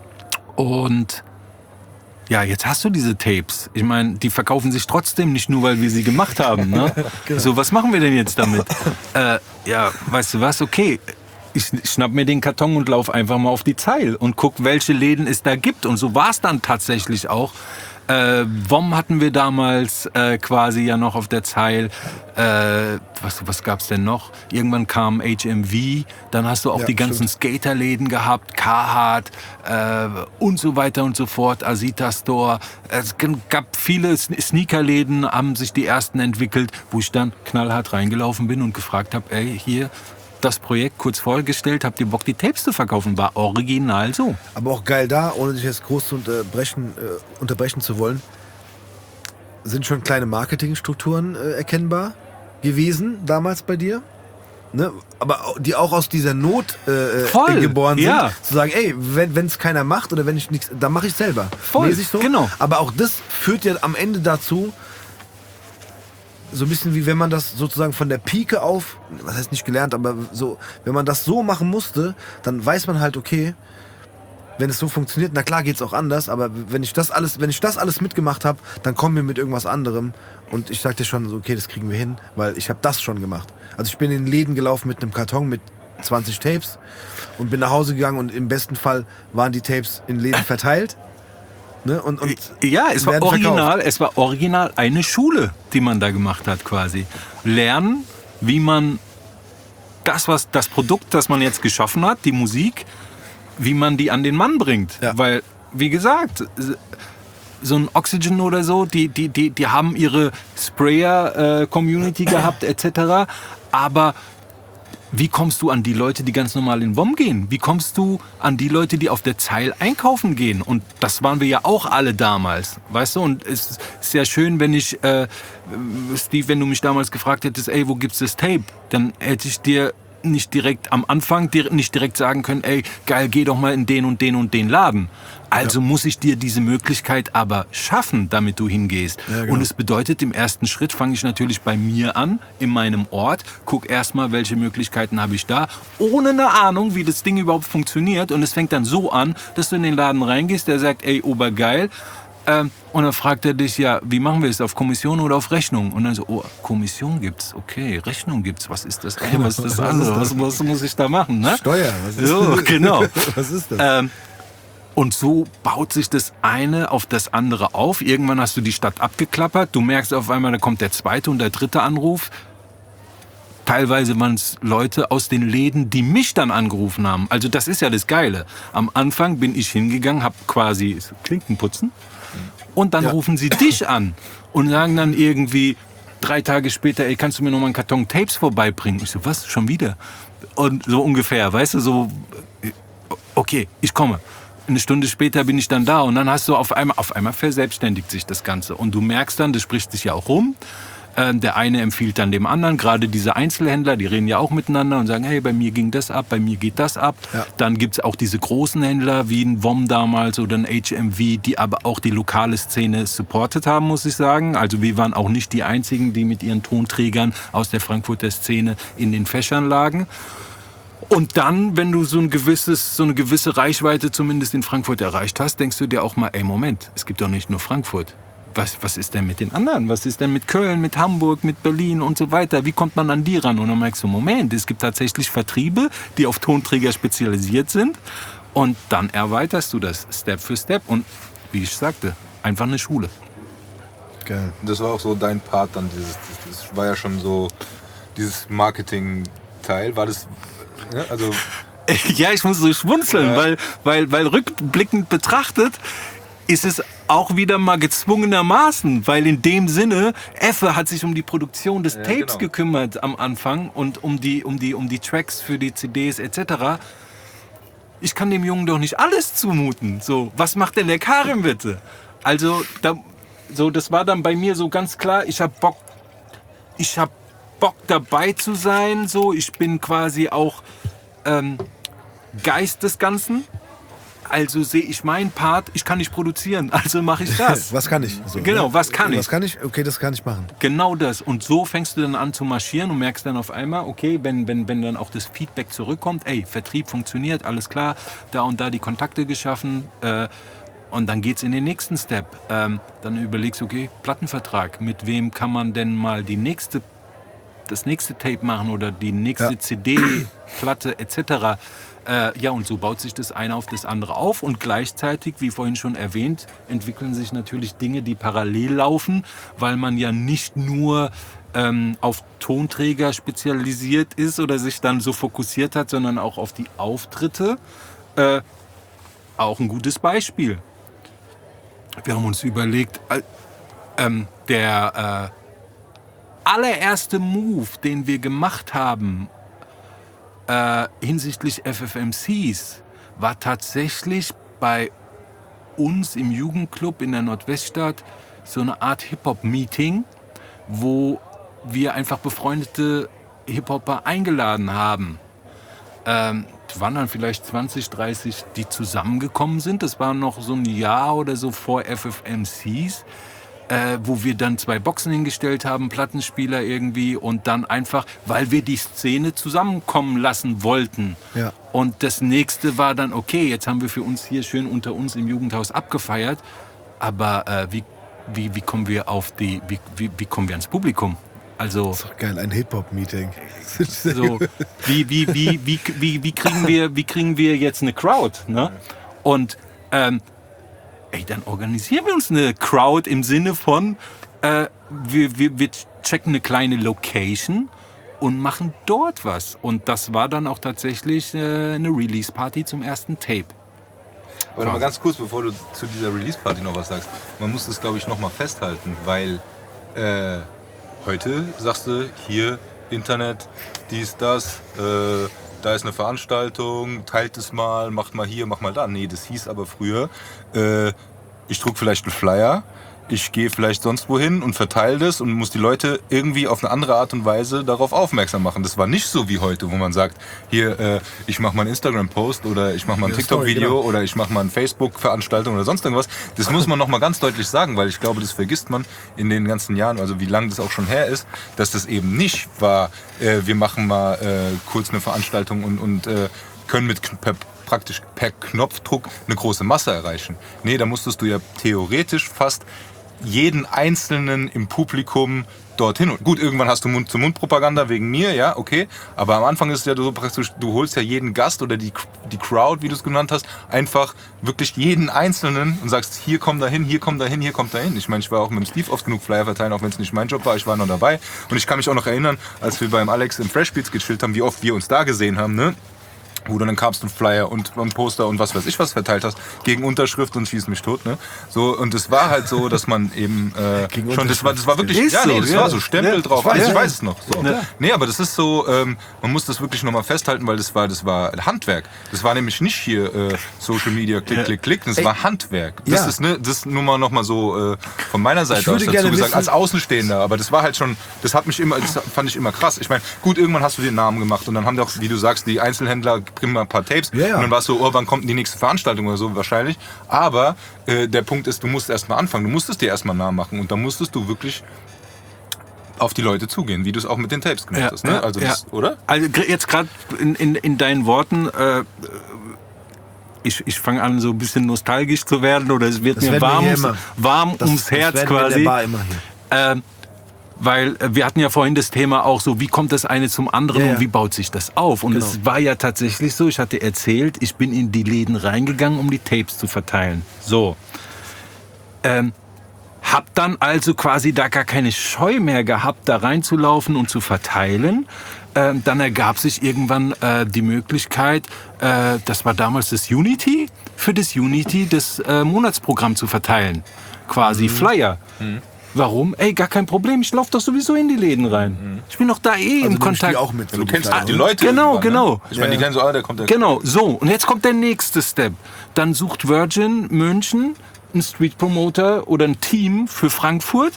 Und ja, jetzt hast du diese Tapes. Ich meine, die verkaufen sich trotzdem nicht nur, weil wir sie gemacht haben. Ne? Genau. So, was machen wir denn jetzt damit? äh, ja, weißt du was? Okay, ich schnapp mir den Karton und lauf einfach mal auf die Zeil und guck, welche Läden es da gibt. Und so war es dann tatsächlich auch. Äh, W O M hatten wir damals äh, quasi ja noch auf der Zeil. Äh, was was gab's denn noch? Irgendwann kam H M V, dann hast du auch ja, die ganzen stimmt. Skaterläden gehabt, Carhartt äh, und so weiter und so fort, Asita Store. Es gab viele Sneakerläden, haben sich die ersten entwickelt, wo ich dann knallhart reingelaufen bin und gefragt habe, ey, hier das Projekt kurz vorgestellt, habt ihr Bock, die Tapes zu verkaufen? War original so. Aber auch geil da, ohne dich jetzt groß zu unterbrechen, äh, unterbrechen zu wollen, sind schon kleine Marketingstrukturen äh, erkennbar gewesen damals bei dir? Ne? Aber die auch aus dieser Not äh, Voll, geboren sind. Ja. Zu sagen, ey, wenn es keiner macht oder wenn ich nichts, dann mache ich selber. Voll, Mäßig so. Genau. Aber auch das führt ja am Ende dazu, so ein bisschen wie wenn man das sozusagen von der Pike auf, das heißt nicht gelernt, aber so, wenn man das so machen musste, dann weiß man halt, okay, wenn es so funktioniert, na klar geht's auch anders, aber wenn ich das alles, wenn ich das alles mitgemacht habe, dann kommen wir mit irgendwas anderem und ich sag dir schon so, okay, das kriegen wir hin, weil ich habe das schon gemacht. Also ich bin in den Läden gelaufen mit einem Karton mit zwanzig Tapes und bin nach Hause gegangen und im besten Fall waren die Tapes in Läden verteilt. Ne? Und, und ja, es war original, es war original eine Schule, die man da gemacht hat quasi. Lernen, wie man das, was das Produkt, das man jetzt geschaffen hat, die Musik, wie man die an den Mann bringt. Ja. Weil, wie gesagt, so ein Oxygen oder so, die, die, die, die haben ihre Sprayer-Community äh, gehabt, et cetera. Aber wie kommst du an die Leute, die ganz normal in W O M gehen? Wie kommst du an die Leute, die auf der Zeil einkaufen gehen? Und das waren wir ja auch alle damals, weißt du? Und es ist sehr schön, wenn ich, äh, Steve, wenn du mich damals gefragt hättest, ey, wo gibt's das Tape? Dann hätte ich dir nicht direkt am Anfang nicht direkt sagen können, ey, geil, geh doch mal in den und den und den Laden. Also ja. muss ich dir diese Möglichkeit aber schaffen, damit du hingehst. Ja, genau. Und es bedeutet, im ersten Schritt fange ich natürlich bei mir an, in meinem Ort, guck erstmal, welche Möglichkeiten habe ich da, ohne eine Ahnung, wie das Ding überhaupt funktioniert. Und es fängt dann so an, dass du in den Laden reingehst, der sagt, ey, obergeil. Ähm, und dann fragt er dich, ja, wie machen wir es, auf Kommission oder auf Rechnung? Und dann so, oh, Kommission gibt's, okay, Rechnung gibt's, was ist das? Ey, was ist das andere? Was, was muss ich da machen? Ne? Steuer, was ist so, das? Genau. Was ist das? Ähm, und so baut sich das eine auf das andere auf. Irgendwann hast du die Stadt abgeklappert, du merkst auf einmal, da kommt der zweite und der dritte Anruf. Teilweise waren es Leute aus den Läden, die mich dann angerufen haben. Also das ist ja das Geile. Am Anfang bin ich hingegangen, habe quasi Klinken putzen. Und dann ja. rufen sie dich an und sagen dann irgendwie drei Tage später, ey, kannst du mir noch mal einen Karton Tapes vorbeibringen? Ich so, was, schon wieder? Und so ungefähr, weißt du, so, okay, ich komme. Eine Stunde später bin ich dann da und dann hast du auf einmal, auf einmal verselbstständigt sich das Ganze. Und du merkst dann, das spricht sich ja auch rum. Der eine empfiehlt dann dem anderen, gerade diese Einzelhändler, die reden ja auch miteinander und sagen, hey, bei mir ging das ab, bei mir geht das ab. Ja. Dann gibt's auch diese großen Händler, wie ein W O M damals oder ein H M V, die aber auch die lokale Szene supportet haben, muss ich sagen. Also wir waren auch nicht die Einzigen, die mit ihren Tonträgern aus der Frankfurter Szene in den Fächern lagen. Und dann, wenn du so, ein gewisses, so eine gewisse Reichweite zumindest in Frankfurt erreicht hast, denkst du dir auch mal, ey, Moment, es gibt doch nicht nur Frankfurt. Was, was ist denn mit den anderen? Was ist denn mit Köln, mit Hamburg, mit Berlin und so weiter? Wie kommt man an die ran? Und dann merkst du, Moment, es gibt tatsächlich Vertriebe, die auf Tonträger spezialisiert sind. Und dann erweiterst du das Step für Step. Und wie ich sagte, einfach eine Schule. Geil. Das war auch so dein Part dann. Dieses, das war ja schon so dieses Marketing-Teil. War das, ja, also... Ja, ich muss so schmunzeln, ja. weil, weil, weil rückblickend betrachtet ist es auch wieder mal gezwungenermaßen, weil in dem Sinne, Effe hat sich um die Produktion des ja, Tapes genau. gekümmert am Anfang und um die, um die, um die Tracks für die C Ds et cetera. Ich kann dem Jungen doch nicht alles zumuten. So, was macht denn der Karim bitte? Also, da, so, das war dann bei mir so ganz klar, ich hab Bock, ich hab Bock dabei zu sein, so, ich bin quasi auch ähm, Geist des Ganzen. Also sehe ich meinen Part, ich kann nicht produzieren, also mache ich das. Was kann ich? So, genau, ne? was kann ich? Was kann ich? Okay, das kann ich machen. Genau das. Und so fängst du dann an zu marschieren und merkst dann auf einmal, okay, wenn, wenn, wenn dann auch das Feedback zurückkommt, ey, Vertrieb funktioniert, alles klar, da und da die Kontakte geschaffen, äh, und dann geht's in den nächsten Step. Ähm, dann überlegst du, okay, Plattenvertrag, mit wem kann man denn mal die nächste, das nächste Tape machen oder die nächste ja. C D, Platte et cetera. Äh, ja, und so baut sich das eine auf das andere auf und gleichzeitig, wie vorhin schon erwähnt, entwickeln sich natürlich Dinge, die parallel laufen, weil man ja nicht nur ähm, auf Tonträger spezialisiert ist oder sich dann so fokussiert hat, sondern auch auf die Auftritte. Äh, auch ein gutes Beispiel. Wir haben uns überlegt, äh, ähm, der äh, allererste Move, den wir gemacht haben, Äh, hinsichtlich F F M Cs war tatsächlich bei uns im Jugendclub in der Nordweststadt so eine Art Hip-Hop-Meeting, wo wir einfach befreundete Hip-Hopper eingeladen haben. Ähm, es waren dann vielleicht zwanzig, dreißig, die zusammengekommen sind. Das war noch so ein Jahr oder so vor F F M Cs. Äh, wo wir dann zwei Boxen hingestellt haben, Plattenspieler irgendwie und dann einfach, weil wir die Szene zusammenkommen lassen wollten. Ja. Und das nächste war dann, okay, jetzt haben wir für uns hier schön unter uns im Jugendhaus abgefeiert, aber äh, wie, wie, wie kommen wir auf die, wie, wie, wie kommen wir ans Publikum? Also, das ist doch geil, ein Hip-Hop-Meeting. So, wie, wie, wie, wie, wie, wie, kriegen wir, wie kriegen wir jetzt eine Crowd? Ne? Und ähm, ey, dann organisieren wir uns eine Crowd im Sinne von, äh, wir, wir, wir checken eine kleine Location und machen dort was. Und das war dann auch tatsächlich äh, eine Release-Party zum ersten Tape. Aber mal ganz kurz, bevor du zu dieser Release-Party noch was sagst. Man muss das, glaube ich, noch mal festhalten, weil äh, heute sagst du, hier, Internet, dies, das, äh, da ist eine Veranstaltung, teilt es mal, macht mal hier, macht mal da. Nee, das hieß aber früher, äh, ich druck vielleicht einen Flyer, ich gehe vielleicht sonst wohin und verteile das und muss die Leute irgendwie auf eine andere Art und Weise darauf aufmerksam machen. Das war nicht so wie heute, wo man sagt, hier, äh, ich mache mal einen Instagram-Post oder ich mache mal ein Ja, TikTok-Video Story, genau. oder ich mache mal eine Facebook-Veranstaltung oder sonst irgendwas. Das muss man nochmal ganz deutlich sagen, weil ich glaube, das vergisst man in den ganzen Jahren, also wie lange das auch schon her ist, dass das eben nicht war, äh, wir machen mal äh, kurz eine Veranstaltung und, und äh, können mit per, praktisch per Knopfdruck eine große Masse erreichen. Nee, da musstest du ja theoretisch fast jeden Einzelnen im Publikum dorthin. Und gut, irgendwann hast du Mund-zu-Mund-Propaganda wegen mir, ja, okay. Aber am Anfang ist es ja so praktisch, du holst ja jeden Gast oder die, die Crowd, wie du es genannt hast, einfach wirklich jeden Einzelnen und sagst, hier komm da hin, hier komm da hin, hier kommt da hin. Ich meine, ich war auch mit dem Steve oft genug Flyer verteilen, auch wenn es nicht mein Job war, ich war noch dabei. Und ich kann mich auch noch erinnern, als wir beim Alex im Freshbeats gechillt haben, wie oft wir uns da gesehen haben, ne? Wo du dann kamst und Flyer und ein Poster und was weiß ich was verteilt hast, gegen Unterschrift und schieß mich tot, ne? So, und es war halt so, dass man eben äh, schon, das war, das war wirklich, Ist ja, nee, das so, war ja. so Stempel Ja, drauf, ich weiß, alles, ich ja. weiß es noch. So. Ja. Nee, aber das ist so, ähm, man muss das wirklich nochmal festhalten, weil das war, das war Handwerk. Das war nämlich nicht hier äh, Social Media, klick, Ja. klick, klick, das Ey. war Handwerk. Das Ja. ist, ne, das ist nur mal nochmal so äh, von meiner Seite Ich würde aus dazu gerne gesagt, wissen- als Außenstehender, aber das war halt schon, das hat mich immer, das fand ich immer krass. Ich meine, gut, irgendwann hast du den Namen gemacht und dann haben doch, wie du sagst, die Einzelhändler bringen mal ein paar Tapes Ja, ja. und dann war es so, oh, wann kommt denn die nächste Veranstaltung oder so wahrscheinlich. Aber äh, der Punkt ist, du musst erst mal anfangen, du musstest dir erst mal Namen machen und dann musstest du wirklich auf die Leute zugehen, wie du es auch mit den Tapes gemacht Ja, hast, ne? ja, Also das, ja. oder? Also gr- jetzt gerade in, in, in deinen Worten, äh, ich, ich fange an so ein bisschen nostalgisch zu werden oder es wird Das mir werden wir warm, hier ums, immer. warm Das, ums das Herz werden wir in quasi. der Bar immer hier. Ähm, weil äh, wir hatten ja vorhin das Thema auch so, wie kommt das eine zum anderen Ja, ja. und wie baut sich das auf? Und Genau. es war ja tatsächlich so, ich hatte erzählt, ich bin in die Läden reingegangen, um die Tapes zu verteilen. So. Ähm, hab dann also quasi da gar keine Scheu mehr gehabt, da reinzulaufen und zu verteilen. Ähm, dann ergab sich irgendwann äh, die Möglichkeit, äh, das war damals das Unity, für das Unity das äh, Monatsprogramm zu verteilen. Quasi Flyer. Warum? Ey, gar kein Problem, ich laufe doch sowieso in die Läden rein. Ich bin doch da eh Also im nimmst du die Kontakt. auch mit. Ja, so du kennst Flyer, halt die oder? Leute. Genau, irgendwann, genau. Ne? Ich meine, die Ja. kennen so, ah, der kommt der. Genau, so. Und jetzt kommt der nächste Step. Dann sucht Virgin München einen Street Promoter oder ein Team für Frankfurt,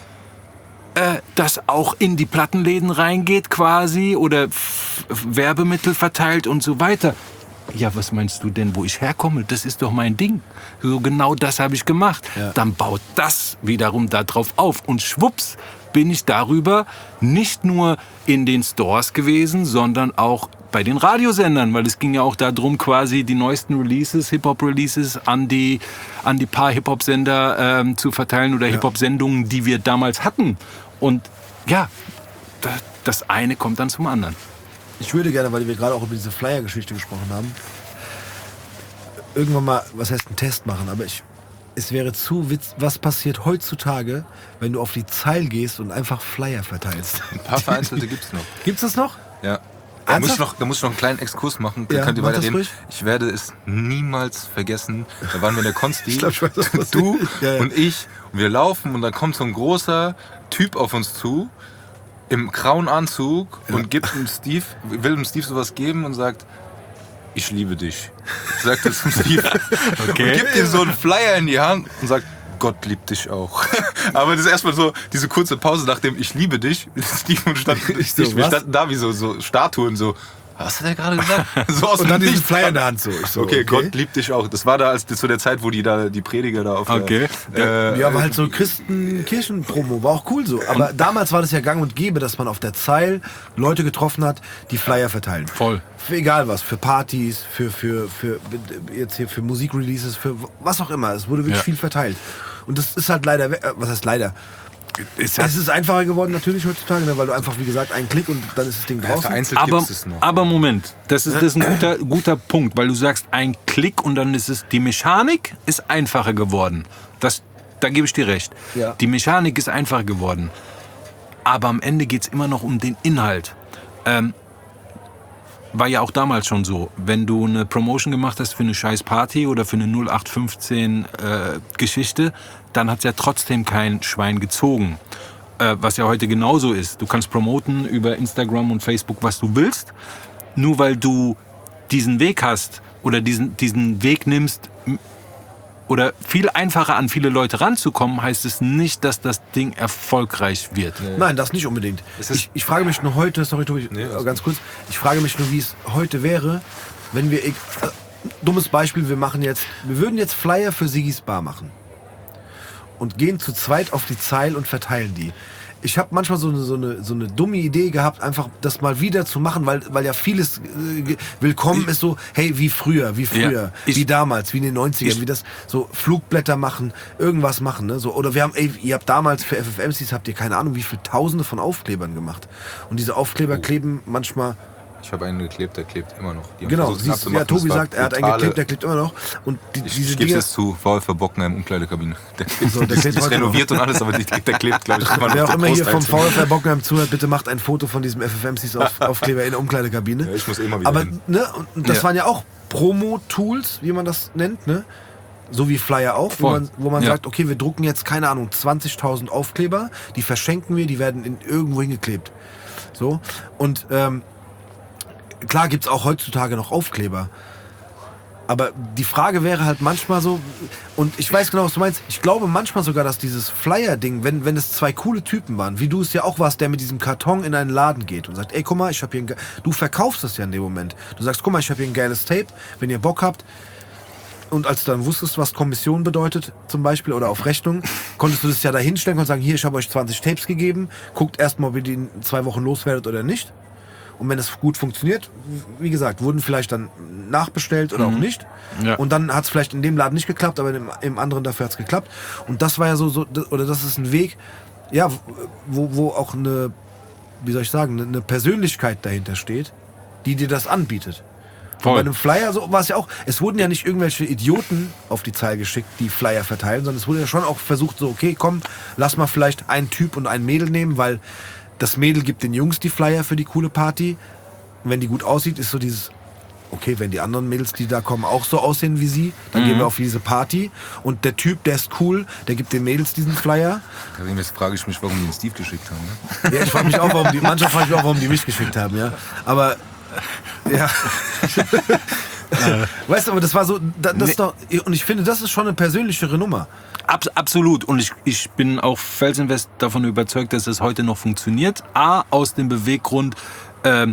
äh, das auch in die Plattenläden reingeht quasi oder F- Werbemittel verteilt und so weiter. Ja, was meinst du denn, wo ich herkomme? Das ist doch mein Ding. So genau das habe ich gemacht. Ja. Dann baut das wiederum da drauf auf. Und schwupps bin ich darüber nicht nur in den Stores gewesen, sondern auch bei den Radiosendern, weil es ging ja auch darum, quasi die neuesten Releases, Hip-Hop-Releases an die, an die paar Hip-Hop-Sender ähm, zu verteilen oder Hip-Hop-Sendungen, die wir damals hatten. Und ja, da, das eine kommt dann zum anderen. Ich würde gerne, weil wir gerade auch über diese Flyer-Geschichte gesprochen haben, irgendwann mal, was heißt ein Test machen, aber ich, es wäre zu witz, was passiert heutzutage, wenn du auf die Zeil gehst und einfach Flyer verteilst. Ein paar Vereinzelte gibt's noch. Gibt's das noch? Ja. Da muss, ich Ernsthaft? noch, da muss ich noch einen kleinen Exkurs machen. Da Ja, könnt ihr mach das weiterreden. ruhig. Ich werde es niemals vergessen. Da waren wir in der Konsti. Ich glaub, ich weiß, was passiert. Du Ja, ja. und ich. Und wir laufen und dann kommt so ein großer Typ auf uns zu. Im grauen Anzug und gibt dem Steve, will dem Steve sowas geben und sagt, ich liebe dich. Sagt es zum Steve. Okay. Und gibt ihm so einen Flyer in die Hand und sagt, Gott liebt dich auch. Aber das ist erstmal so diese kurze Pause nach dem Ich liebe dich. Steve und stand, Ich so, ich, wir was? standen da wie so, so Statuen, so, was hat er gerade gesagt? So aus Und dem dann diesen Nichts. Flyer in der Hand so. Ich so Okay, Gott liebt dich auch. Das war da als zu der Zeit, wo die da die Prediger da auf Okay. der, äh, Ja, aber halt so Christen-Kirchen-Promo, war auch cool so. Aber damals war das ja gang und gäbe, dass man auf der Zeil Leute getroffen hat, die Flyer verteilen. Voll. Für egal was, für Partys, für, für, für, jetzt hier für Musikreleases, für was auch immer. Es wurde wirklich Ja. viel verteilt. Und das ist halt leider, we- äh, was heißt leider? Ist Es ist einfacher geworden natürlich heutzutage, ne, weil du einfach, wie gesagt, einen Klick und dann ist das Ding ja, draußen. vereinzelt aber, gibt es noch. aber Moment, das ist, das ist ein guter, guter Punkt, weil du sagst, ein Klick und dann ist es, die Mechanik ist einfacher geworden. Das, da gebe ich dir recht. Ja. Die Mechanik ist einfacher geworden. Aber am Ende geht es immer noch um den Inhalt. Ähm, war ja auch damals schon so, wenn du eine Promotion gemacht hast für eine scheiß Party oder für eine null acht fünfzehn äh, Geschichte, dann hat's ja trotzdem kein Schwein gezogen. Äh, was ja heute genauso ist. Du kannst promoten über Instagram und Facebook, was du willst. Nur weil du diesen Weg hast oder diesen, diesen Weg nimmst, m- oder viel einfacher an viele Leute ranzukommen, heißt es nicht, dass das Ding erfolgreich wird. Nee. Nein, das nicht unbedingt. Ich, ich frage mich nur heute, sorry Tobi, nee, ganz kurz, ich frage mich nur, wie es heute wäre, wenn wir, äh, dummes Beispiel, wir machen jetzt, wir würden jetzt Flyer für Sigis Bar machen und gehen zu zweit auf die Zeil und verteilen die. Ich habe manchmal so eine, so, eine, so eine dumme Idee gehabt, einfach das mal wieder zu machen, weil, weil ja vieles äh, willkommen ist so, hey, wie früher, wie früher, ja, ich, wie damals, wie in den neunzigern, ich, wie das so Flugblätter machen, irgendwas machen, ne? So, oder wir haben, ey, ihr habt damals für F F M Cs, habt ihr keine Ahnung, wie viele Tausende von Aufklebern gemacht. Und diese Aufkleber oh. kleben manchmal... Ich habe einen geklebt, der klebt immer noch. Die genau, siehst, ja, Tobi sagt, er hat einen geklebt, der klebt immer noch. Und die, ich diese ich gebe es zu, VfL Bockenheim Umkleidekabine. Der, so, der klebt ist renoviert und alles, aber die, der klebt, glaube ich, immer noch. Wer auch immer hier vom VfL Bockenheim zuhört, bitte macht ein Foto von diesem F F M Cs auf, Aufkleber in der Umkleidekabine. Ja, ich muss immer wieder aber, hin. Ne, und das ja. waren ja auch Promo-Tools, wie man das nennt, ne? So wie Flyer auch, wo man, wo man ja. sagt, okay, wir drucken jetzt, keine Ahnung, zwanzigtausend Aufkleber, die verschenken wir, die werden in, irgendwo hingeklebt. So, und, ähm, klar gibt's auch heutzutage noch Aufkleber. Aber die Frage wäre halt manchmal so, und ich weiß genau, was du meinst, ich glaube manchmal sogar, dass dieses Flyer-Ding, wenn, wenn es zwei coole Typen waren, wie du es ja auch warst, der mit diesem Karton in einen Laden geht und sagt, ey, guck mal, ich habe hier ein Ge-, du verkaufst das ja in dem Moment. Du sagst, guck mal, ich habe hier ein geiles Tape, wenn ihr Bock habt. Und als du dann wusstest, was Kommission bedeutet, zum Beispiel, oder auf Rechnung, konntest du das ja da hinstellen und sagen, hier, ich habe euch zwanzig Tapes gegeben, guckt erstmal, ob ihr die in zwei Wochen loswerdet oder nicht. Und wenn es gut funktioniert, wie gesagt, wurden vielleicht dann nachbestellt oder mhm. auch nicht. Ja. Und dann hat es vielleicht in dem Laden nicht geklappt, aber im, im anderen dafür hat es geklappt. Und das war ja so, so, oder das ist ein Weg, ja, wo, wo auch eine, wie soll ich sagen, eine Persönlichkeit dahinter steht, die dir das anbietet. Voll. Und bei einem Flyer so war es ja auch, es wurden ja nicht irgendwelche Idioten auf die Zeile geschickt, die Flyer verteilen, sondern es wurde ja schon auch versucht, so, okay, komm, lass mal vielleicht einen Typ und ein Mädel nehmen, weil das Mädel gibt den Jungs die Flyer für die coole Party. Und wenn die gut aussieht, ist so dieses, okay, wenn die anderen Mädels, die da kommen, auch so aussehen wie sie, dann mhm. gehen wir auf diese Party. Und der Typ, der ist cool, der gibt den Mädels diesen Flyer. Jetzt frage ich mich, warum die den Steve geschickt haben. Ne? Ja, ich frage mich auch, warum die, manchmal frage ich mich auch, warum die mich geschickt haben, ja. Aber, ja. Weißt du, aber das war so, das, das nee. doch, und ich finde, das ist schon eine persönlichere Nummer. Abs- absolut. Und ich, ich bin auch felsenfest davon überzeugt, dass es heute noch funktioniert. A, aus dem Beweggrund, ähm,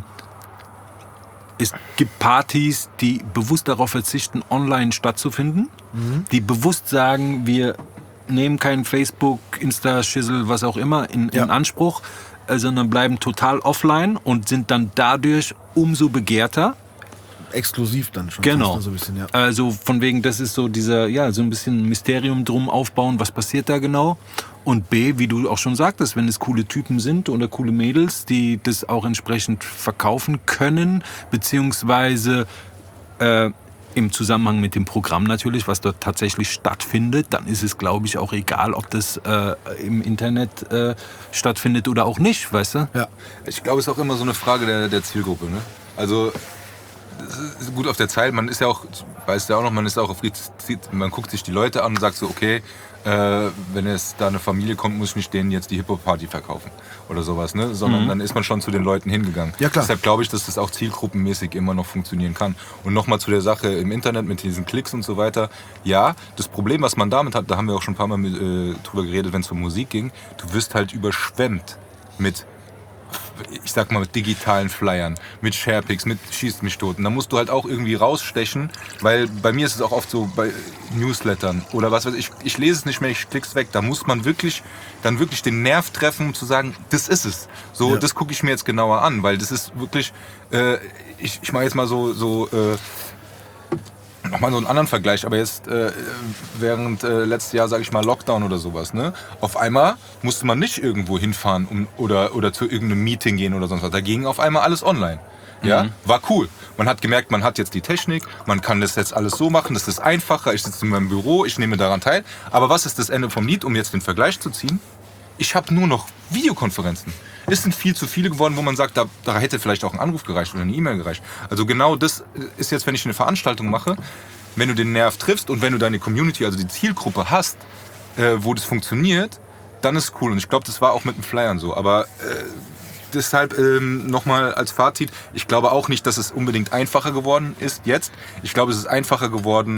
es gibt Partys, die bewusst darauf verzichten, online stattzufinden. Mhm. Die bewusst sagen, wir nehmen keinen Facebook, Insta, Schissel, was auch immer in, ja. in Anspruch, äh, sondern bleiben total offline und sind dann dadurch umso begehrter. Exklusiv dann schon. Genau. So ein bisschen, ja. Also von wegen, das ist so dieser, ja, so ein bisschen Mysterium drum aufbauen, was passiert da genau. Und B, wie du auch schon sagtest, wenn es coole Typen sind oder coole Mädels, die das auch entsprechend verkaufen können, beziehungsweise äh, im Zusammenhang mit dem Programm natürlich, was dort tatsächlich stattfindet, dann ist es, glaube ich, auch egal, ob das äh, im Internet äh, stattfindet oder auch nicht, weißt du? Ja. Ich glaube, es ist auch immer so eine Frage der, der Zielgruppe, ne? Also gut auf der Zeit, man ist ja auch, weißt du ja auch noch, man ist auch auf, man guckt sich die Leute an und sagt so, okay, äh, wenn es da eine Familie kommt, muss ich nicht denen jetzt die Hip-Hop-Party verkaufen oder sowas, ne? Sondern mhm. dann ist man schon zu den Leuten hingegangen. Ja, klar. Deshalb glaube ich, dass das auch zielgruppenmäßig immer noch funktionieren kann. Und nochmal zu der Sache im Internet mit diesen Klicks und so weiter. Ja, das Problem, was man damit hat, da haben wir auch schon ein paar Mal mit, äh, drüber geredet, wenn es um Musik ging, du wirst halt überschwemmt mit, ich sag mal, mit digitalen Flyern, mit Sharepics, mit Schießt mich tot. Und da musst du halt auch irgendwie rausstechen, weil bei mir ist es auch oft so bei Newslettern oder was weiß ich, ich lese es nicht mehr, ich klick's weg. Da muss man wirklich, dann wirklich den Nerv treffen, um zu sagen, das ist es. So, ja. Das gucke ich mir jetzt genauer an, weil das ist wirklich, äh, ich, ich mache jetzt mal so, so äh, nochmal so einen anderen Vergleich, aber jetzt äh, während äh, letztes Jahr, sage ich mal, Lockdown oder sowas, ne? Auf einmal musste man nicht irgendwo hinfahren um, oder, oder zu irgendeinem Meeting gehen oder sonst was. Da ging auf einmal alles online. Ja, mhm. War cool. Man hat gemerkt, man hat jetzt die Technik, man kann das jetzt alles so machen, das ist einfacher, ich sitze in meinem Büro, ich nehme daran teil. Aber was ist das Ende vom Lied, um jetzt den Vergleich zu ziehen? Ich habe nur noch Videokonferenzen. Es sind viel zu viele geworden, wo man sagt, da, da hätte vielleicht auch ein Anruf gereicht oder eine E-Mail gereicht. Also genau das ist jetzt, wenn ich eine Veranstaltung mache, wenn du den Nerv triffst und wenn du deine Community, also die Zielgruppe hast, äh, wo das funktioniert, dann ist cool. Und ich glaube, das war auch mit den Flyern so. Aber äh, deshalb ähm, nochmal als Fazit, ich glaube auch nicht, dass es unbedingt einfacher geworden ist jetzt. Ich glaube, es ist einfacher geworden,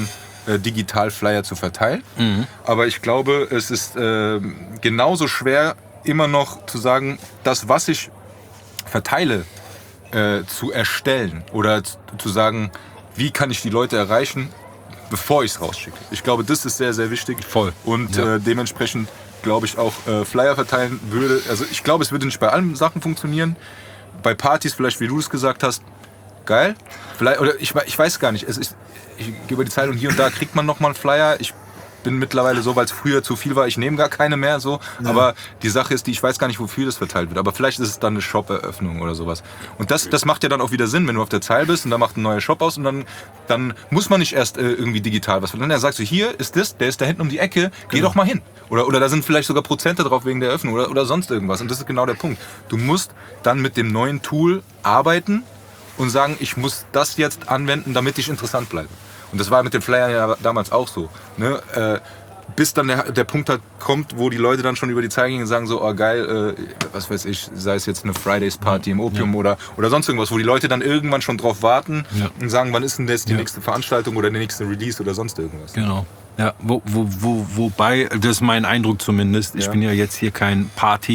äh, digital Flyer zu verteilen. Mhm. Aber ich glaube, es ist äh, genauso schwer, immer noch zu sagen, das, was ich verteile, äh, zu erstellen oder zu, zu sagen, wie kann ich die Leute erreichen, bevor ich es rausschicke. Ich glaube, das ist sehr, sehr wichtig. Voll. Und Ja. äh, dementsprechend glaube ich auch, äh, Flyer verteilen würde, also ich glaube, es würde nicht bei allen Sachen funktionieren. Bei Partys vielleicht, wie du es gesagt hast, geil. Vielleicht, oder ich, ich weiß gar nicht, es ist, ich gehe über die Zeit und hier und da kriegt man nochmal einen Flyer. Ich bin mittlerweile so, weil es früher zu viel war, ich nehme gar keine mehr so. Ja. Aber die Sache ist die, ich weiß gar nicht, wofür das verteilt wird. Aber vielleicht ist es dann eine Shop-Eröffnung oder sowas. Und das, das macht ja dann auch wieder Sinn, wenn du auf der Zeile bist und da macht ein neuer Shop aus und dann, dann muss man nicht erst äh, irgendwie digital was. Dann sagst du, hier ist das, der ist da hinten um die Ecke, geh genau. doch mal hin. Oder, oder da sind vielleicht sogar Prozente drauf wegen der Eröffnung oder, oder sonst irgendwas. Und das ist genau der Punkt. Du musst dann mit dem neuen Tool arbeiten und sagen, ich muss das jetzt anwenden, damit ich interessant bleibe. Und das war mit den Flyern ja damals auch so. Ne? Äh, bis dann der, der Punkt halt kommt, wo die Leute dann schon über die Zeit gehen und sagen so, oh geil, äh, was weiß ich, sei es jetzt eine Fridays Party im Opium ja. oder, oder sonst irgendwas, wo die Leute dann irgendwann schon drauf warten ja. und sagen, wann ist denn jetzt die ja. nächste Veranstaltung oder der nächste Release oder sonst irgendwas. Genau. Ja, wo, wo, wo, wobei, das ist mein Eindruck zumindest, ich ja. bin ja jetzt hier kein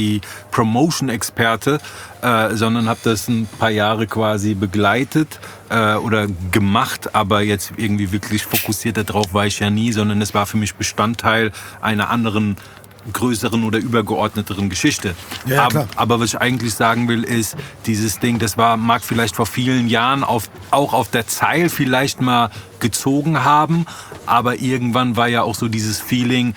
Party-Promotion-Experte, äh, sondern habe das ein paar Jahre quasi begleitet äh, oder gemacht, aber jetzt irgendwie wirklich fokussiert darauf war ich ja nie, sondern es war für mich Bestandteil einer anderen größeren oder übergeordneteren Geschichte. Ja, aber, aber was ich eigentlich sagen will, ist, dieses Ding, das war, mag vielleicht vor vielen Jahren auf, auch auf der Zeil vielleicht mal gezogen haben, aber irgendwann war ja auch so dieses Feeling,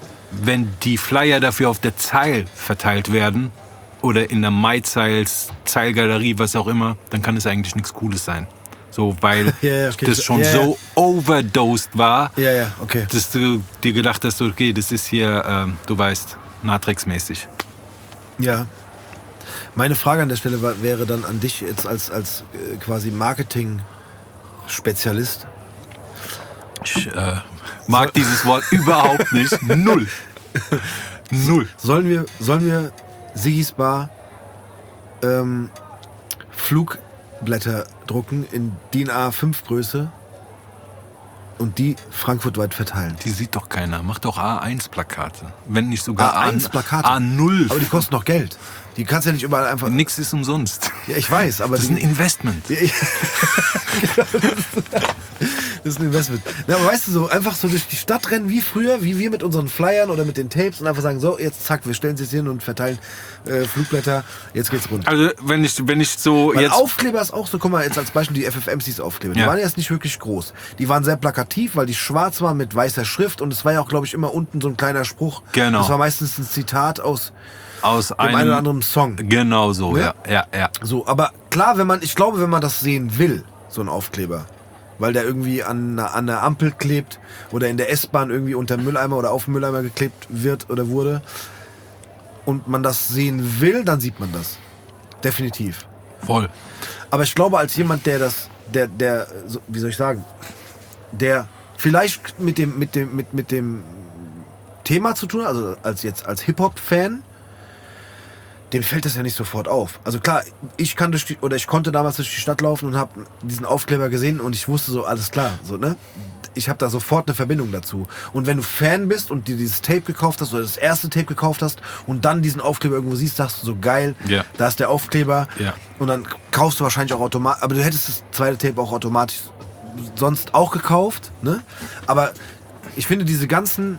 wenn die Flyer dafür auf der Zeil verteilt werden oder in der MyZeils, Zeilgalerie, was auch immer, dann kann es eigentlich nichts Cooles sein. So, weil ja, ja, okay. das schon ja, ja. so overdosed war, ja, ja, okay. dass du dir gedacht hast, okay, das ist hier, ähm, du weißt, Matrix-mäßig. Ja. Meine Frage an der Stelle war, wäre dann an dich jetzt als, als äh, quasi Marketing-Spezialist. Ich äh, mag so. dieses Wort überhaupt nicht. Null. Null. Sollen wir, sollen wir Sigis Bar ähm, Flugblätter drucken in D I N A fünf Größe und die frankfurtweit verteilen? Die sieht doch keiner. Mach doch A eins Plakate. Wenn nicht sogar A eins Plakate. A null. Aber die kosten noch Geld. Die kannst ja nicht überall einfach... Nix ist umsonst. Ja, ich weiß, aber... Das ist ein Investment. Ja, ich das ist ein Investment. Na, aber weißt du, so einfach so durch die Stadt rennen wie früher, wie wir mit unseren Flyern oder mit den Tapes und einfach sagen, so, jetzt zack, wir stellen sie jetzt hin und verteilen äh, Flugblätter, jetzt geht's rund. Also wenn ich, wenn ich so Weil jetzt... Aufkleber ist auch so, guck mal, jetzt als Beispiel die F F M Cs Aufkleber. Die Ja. waren erst nicht wirklich groß. Die waren sehr plakativ, weil die schwarz waren mit weißer Schrift und es war ja auch, glaube ich, immer unten so ein kleiner Spruch. Genau. Das war meistens ein Zitat aus aus dem einem einen oder anderen Song. Genau so, Ja? ja, ja, ja. So, aber klar, wenn man, ich glaube, wenn man das sehen will, so ein Aufkleber, weil der irgendwie an, einer- an der Ampel klebt oder in der S-Bahn irgendwie unter dem Mülleimer oder auf dem Mülleimer geklebt wird oder wurde und man das sehen will, dann sieht man das. Definitiv. Voll. Aber ich glaube, als jemand, der das, der, der, so, wie soll ich sagen, der vielleicht mit dem, mit dem, mit, mit dem Thema zu tun hat, also als jetzt als Hip-Hop-Fan, dem fällt das ja nicht sofort auf. Also klar, ich kann durch die, oder ich konnte damals durch die Stadt laufen und habe diesen Aufkleber gesehen und ich wusste so, alles klar, so, ne? Ich habe da sofort eine Verbindung dazu. Und wenn du Fan bist und dir dieses Tape gekauft hast oder das erste Tape gekauft hast und dann diesen Aufkleber irgendwo siehst, sagst du so, geil, Ja. da ist der Aufkleber. Ja. Und dann kaufst du wahrscheinlich auch automatisch, aber du hättest das zweite Tape auch automatisch sonst auch gekauft, ne? Aber ich finde diese ganzen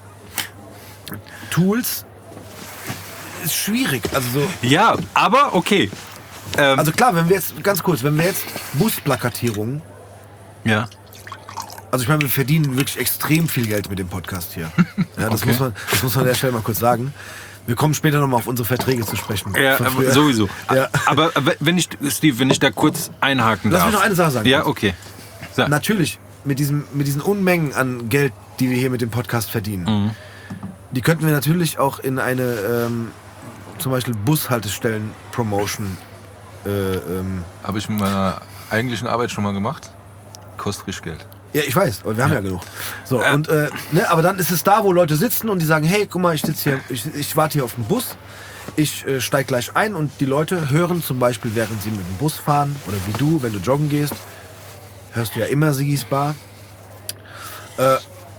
Tools ist schwierig. Also so, Ja, aber okay. Ähm, also klar, wenn wir jetzt, ganz kurz, wenn wir jetzt Busplakatierungen, ja. also ich meine, wir verdienen wirklich extrem viel Geld mit dem Podcast hier. Ja, das, Okay. muss man, das muss man an der Stelle mal kurz sagen. Wir kommen später nochmal auf unsere Verträge zu sprechen. Ja, Von aber früher. sowieso. Ja. Aber wenn ich, Steve, wenn ich da kurz einhaken Lass darf. mich noch eine Sache sagen. Ja, okay. Sag. Natürlich, mit, diesem, mit diesen Unmengen an Geld, die wir hier mit dem Podcast verdienen, Mhm. die könnten wir natürlich auch in eine, ähm, zum Beispiel Bushaltestellen-Promotion äh, ähm, Habe ich mit meiner eigentlichen Arbeit schon mal gemacht. Kostet richtig Geld. ja, ich weiß, aber wir haben ja, genug. So, und, äh, ne, aber dann ist es da, wo Leute sitzen und die sagen, hey, guck mal, ich sitze hier, ich, ich warte hier auf den Bus, ich äh, steig gleich ein und die Leute hören zum Beispiel, während sie mit dem Bus fahren oder wie du, wenn du joggen gehst, hörst du ja immer Sigis Bar. Äh,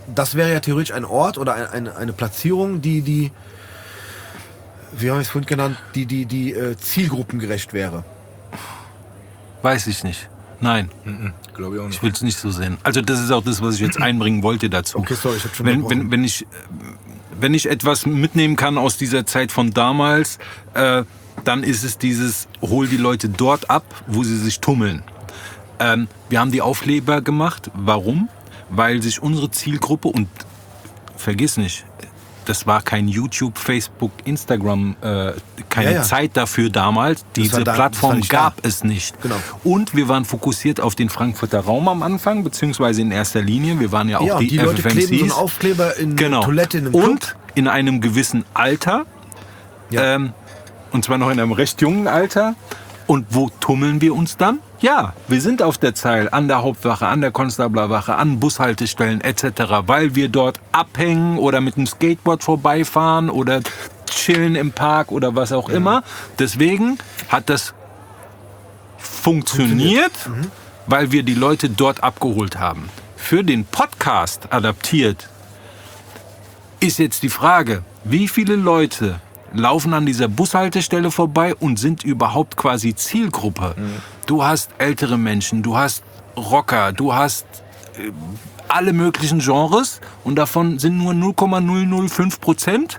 das wäre ja theoretisch ein Ort oder ein, eine, eine Platzierung, die, die, wie habe ich es vorhin genannt, die, die, die äh, zielgruppengerecht wäre. Weiß ich nicht. Nein. Mhm. Glaube ich auch nicht. Ich will es nicht so sehen. Also das ist auch das, was ich jetzt einbringen wollte dazu. Okay, sorry, ich hab schon wenn, wenn, wenn ich Wenn ich etwas mitnehmen kann aus dieser Zeit von damals, äh, dann ist es dieses, hol die Leute dort ab, wo sie sich tummeln. Ähm, wir haben die Aufkleber gemacht. Warum? Weil sich unsere Zielgruppe, und vergiss nicht, das war kein YouTube, Facebook, Instagram, äh, keine ja, ja. Zeit dafür damals. Diese da, Plattform nicht gab da. es nicht. Genau. Und wir waren fokussiert auf den Frankfurter Raum am Anfang, beziehungsweise in erster Linie. Wir waren ja auch ja, die, die Leute F F M Cs. kleben so einen Aufkleber in Genau. eine Toilette in einem Und Club. in einem gewissen Alter. Ja. Ähm, und zwar noch in einem recht jungen Alter. Und wo tummeln wir uns dann? Ja, wir sind auf der Zeil, an der Hauptwache, an der Konstablerwache, an Bushaltestellen et cetera, weil wir dort abhängen oder mit dem Skateboard vorbeifahren oder chillen im Park oder was auch immer. Deswegen hat das funktioniert, Mhm. weil wir die Leute dort abgeholt haben. Für den Podcast adaptiert ist jetzt die Frage, wie viele Leute laufen an dieser Bushaltestelle vorbei und sind überhaupt quasi Zielgruppe. Mhm. Du hast ältere Menschen, du hast Rocker, du hast äh, alle möglichen Genres und davon sind nur null Komma null null fünf Prozent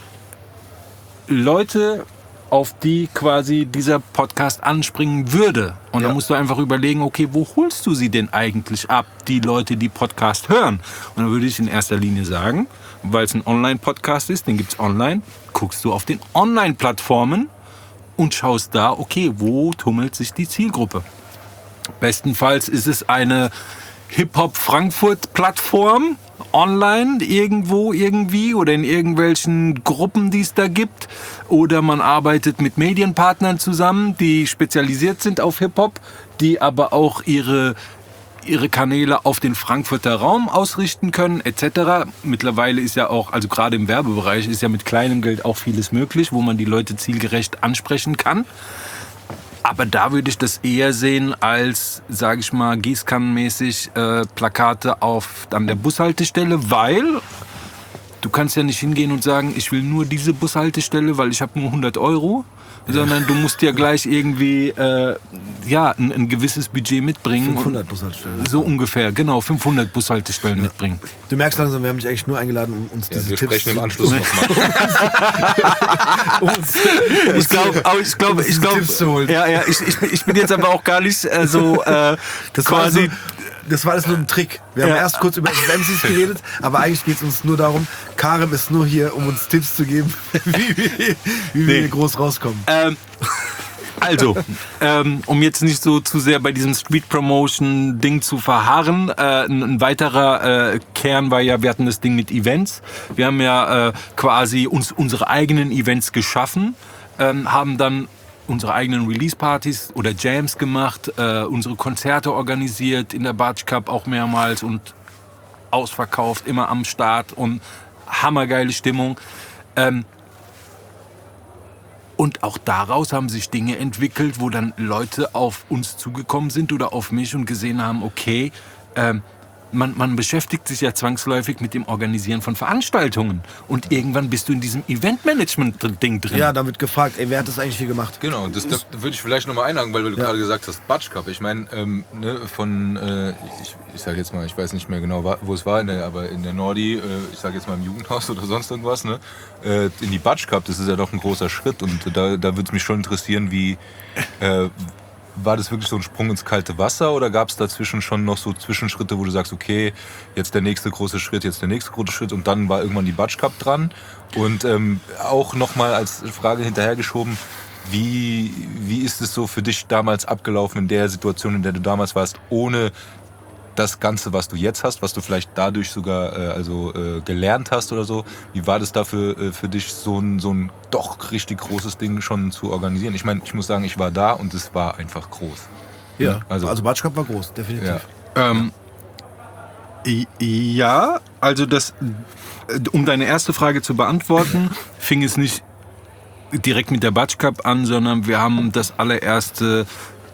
Leute, auf die quasi dieser Podcast anspringen würde. Und Ja. dann musst du einfach überlegen, okay, wo holst du sie denn eigentlich ab, die Leute, die Podcast hören? Und dann würde ich in erster Linie sagen, weil es ein Online-Podcast ist, den gibt es online, guckst du auf den Online-Plattformen und schaust da, okay, wo tummelt sich die Zielgruppe? Bestenfalls ist es eine Hip-Hop-Frankfurt-Plattform, online irgendwo irgendwie oder in irgendwelchen Gruppen, die es da gibt. Oder man arbeitet mit Medienpartnern zusammen, die spezialisiert sind auf Hip-Hop, die aber auch ihre ihre Kanäle auf den Frankfurter Raum ausrichten können, et cetera. Mittlerweile ist ja auch, also gerade im Werbebereich, ist ja mit kleinem Geld auch vieles möglich, wo man die Leute zielgerecht ansprechen kann. Aber da würde ich das eher sehen als, sage ich mal, gießkannenmäßig äh, Plakate auf an der Bushaltestelle, weil du kannst ja nicht hingehen und sagen, ich will nur diese Bushaltestelle, weil ich habe nur hundert Euro. Sondern du musst ja gleich irgendwie äh, ja, ein, ein gewisses Budget mitbringen. fünfhundert Bushaltestellen. So ungefähr, genau, fünfhundert Bushaltestellen ja. mitbringen. Du merkst langsam, wir haben dich eigentlich nur eingeladen, um uns Ja, diese wir Tipps sprechen im Anschluss nochmal. Ich glaube, ich glaube, ich glaube, ja, ja, ich, ich, ich bin jetzt aber auch gar nicht äh, so äh, Das quasi. war so, das war alles nur ein Trick. Wir haben Ja. erst kurz über M Cs geredet, aber eigentlich geht es uns nur darum, Karim ist nur hier, um uns Tipps zu geben, wie, wir- wie wir Nee. hier groß rauskommen. Ähm, also, ähm, um jetzt nicht so zu sehr bei diesem Street-Promotion-Ding zu verharren, äh, ein, ein weiterer äh, Kern war ja, wir hatten das Ding mit Events. Wir haben ja äh, quasi uns unsere eigenen Events geschaffen, ähm, haben dann unsere eigenen Release-Partys oder Jams gemacht, äh, unsere Konzerte organisiert, in der Bartsch Cup auch mehrmals und ausverkauft, immer am Start und hammergeile Stimmung. Ähm, Und auch daraus haben sich Dinge entwickelt, wo dann Leute auf uns zugekommen sind oder auf mich und gesehen haben, okay, ähm, man, man beschäftigt sich ja zwangsläufig mit dem Organisieren von Veranstaltungen. Und irgendwann bist du in diesem Event-Management-Ding drin. Ja, da wird gefragt, ey, wer hat das eigentlich hier gemacht? Genau, das, das würde ich vielleicht nochmal einhaken, weil du Ja. gerade gesagt hast, Batsch Cup. Ich meine, ähm, ne, von, äh, ich, ich sage jetzt mal, ich weiß nicht mehr genau, wo es war, in der, aber in der Nordi, äh, ich sage jetzt mal im Jugendhaus oder sonst irgendwas, ne, äh, in die Batsch Cup, das ist ja doch ein großer Schritt. Und da, da würde es mich schon interessieren, wie, äh, war das wirklich so ein Sprung ins kalte Wasser oder gab es dazwischen schon noch so Zwischenschritte, wo du sagst, okay, jetzt der nächste große Schritt, jetzt der nächste große Schritt und dann war irgendwann die Batsch Cup dran? Und ähm, auch nochmal als Frage hinterhergeschoben, wie, wie ist es so für dich damals abgelaufen in der Situation, in der du damals warst, ohne das Ganze, was du jetzt hast, was du vielleicht dadurch sogar äh, also, äh, gelernt hast oder so, wie war das dafür äh, für dich, so ein, so ein doch richtig großes Ding schon zu organisieren? Ich meine, ich muss sagen, ich war da und es war einfach groß. Ja, Also- also, also Batsch Cup war groß, definitiv. Ja. Ähm, i- ja, also das, äh, um deine erste Frage zu beantworten, fing es nicht direkt mit der Batsch Cup an, sondern wir haben das allererste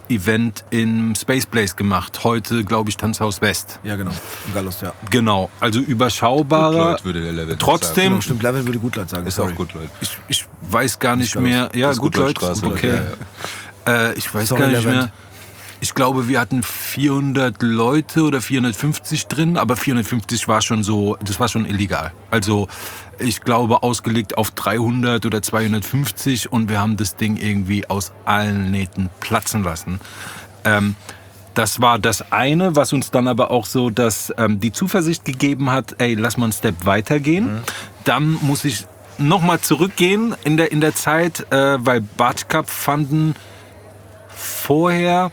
Event im Space Place gemacht. Heute, glaube ich, Tanzhaus West. Ja, genau. Im Gallus, ja. Genau, also überschaubarer. Gut, würde der Levent Trotzdem, Genau, stimmt, Level würde gut Leute sagen. ist sorry. auch gut, Leute. ich, ich weiß gar nicht Ich glaub, mehr. Ja, das ist gut, Leute. Gutleutstraße, Okay. ja, Äh, ich weiß Sorry, gar nicht Levent. mehr. Ich glaube, wir hatten vierhundert Leute oder vierhundertfünfzig drin, aber vierhundertfünfzig war schon so, das war schon illegal. Also ich glaube ausgelegt auf dreihundert oder zweihundertfünfzig und wir haben das Ding irgendwie aus allen Nähten platzen lassen. Ähm, das war das eine, was uns dann aber auch so dass, ähm, die Zuversicht gegeben hat, ey, lass mal einen Step weitergehen. Mhm. Dann muss ich nochmal zurückgehen in der, in der Zeit, äh, weil Barge Cup fanden vorher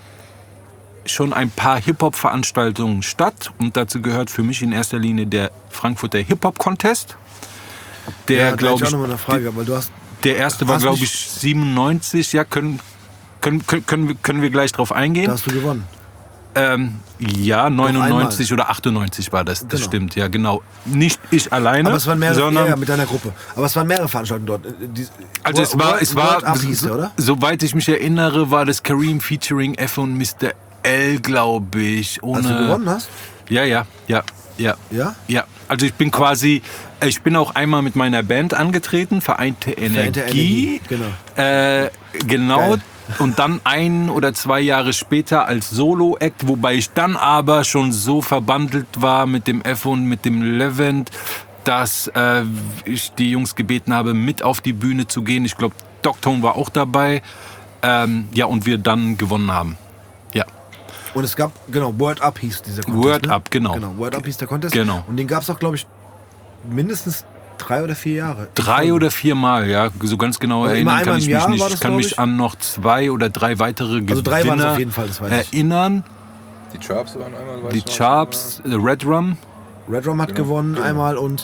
schon ein paar Hip-Hop-Veranstaltungen statt und dazu gehört für mich in erster Linie der Frankfurter Hip-Hop-Contest. Der, Ja, glaube ich, ich, auch noch mal eine Frage, weil du hast, der erste war, Hast glaube nicht- ich, siebenundneunzig. Ja, können, können, können, können, wir, können wir gleich drauf da eingehen. hast du gewonnen. Ähm, ja, neunundneunzig oder achtundneunzig war das. Das Genau. stimmt, ja, genau. Nicht ich alleine, Aber es waren mehrere, sondern ja, ja, mit deiner Gruppe. Aber es waren mehrere Veranstaltungen dort. Die, also es war, es war, Word Up hieß der, oder? soweit ich mich erinnere, war das Kareem featuring F und Mister L, glaube ich. Ohne, Als du gewonnen hast? Ja, ja, ja, ja. Ja? Ja, also ich bin quasi, ich bin auch einmal mit meiner Band angetreten, Vereinte Energie. Vereinte Energie, genau. Äh, genau. Geil. Und dann ein oder zwei Jahre später als Solo-Act, wobei ich dann aber schon so verbandelt war mit dem F und mit dem Levent, dass äh, ich die Jungs gebeten habe, mit auf die Bühne zu gehen. Ich glaube, Doctone war auch dabei. Ähm, ja, und wir dann gewonnen haben. Ja. Und es gab, genau, Word Up hieß dieser Contest. Word ne? Up, genau. Genau, Word Up hieß der Contest. Genau. Und den gab es auch, glaube ich, mindestens drei oder vier Jahre. Drei oder vier Mal, ja, so ganz genau Also immer erinnern kann einmal ich im mich Jahr nicht. war Ich das, kann glaub mich ich? an noch zwei oder drei weitere Gewinner Also drei waren es auf jeden Fall, das weiß ich. erinnern. Die Sharps waren einmal, weiß Die ich noch. Sharps, äh, Red Rum, Red Rum hat Genau, gewonnen genau. einmal und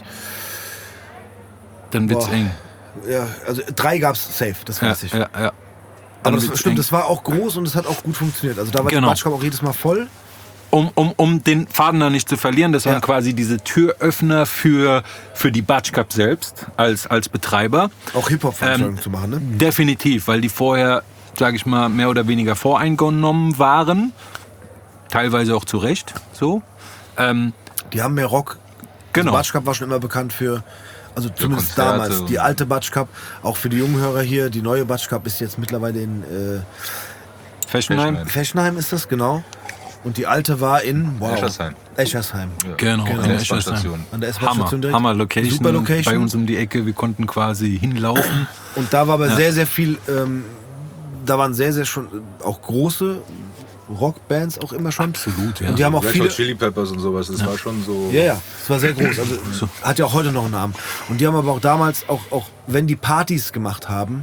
dann wird's Boah. eng. ja, also drei gab es safe, das Ja, weiß ich. ja, ja. Aber Dann das wird's stimmt, eng. das war auch groß und es hat auch gut funktioniert. Also da war Genau. die Batschkap auch jedes Mal voll. Um, um, um den Faden da nicht zu verlieren, das Ja. waren quasi diese Türöffner für, für die Batsch Cup selbst als, als Betreiber. Auch Hip-Hop-Veranstaltungen Ähm, zu machen, ne? Definitiv, weil die vorher, sage ich mal, mehr oder weniger voreingenommen waren. Teilweise auch zu Recht, so. Ähm, Die haben mehr Rock. Genau. Die Batschkap war schon immer bekannt für, also zumindest Konzerte damals, und- die alte Batschkap, auch für die jungen Hörer hier. Die neue Batschkap ist jetzt mittlerweile in äh, Fessenheim. Fessenheim. Fessenheim ist das, genau. Und die alte war in wow, Eschersheim. Eschersheim. Ja. Genau, Genau. in An der Eschersheim. S-Bahn-Station. An der Hammer, S-Bahn-Station direkt. Hammer Location, Super Location. bei uns um die Ecke. Wir konnten quasi hinlaufen. Und da war aber sehr, sehr viel, ähm, da waren sehr, sehr schon äh, auch große Rockbands auch immer schon. Absolut, ja. Und die haben auch Red viele. Hot Chili Peppers und sowas, das war schon so. Ja, ja, es war sehr groß. Also hat ja auch heute noch einen Namen. Und die haben aber auch damals, auch, auch wenn die Partys gemacht haben,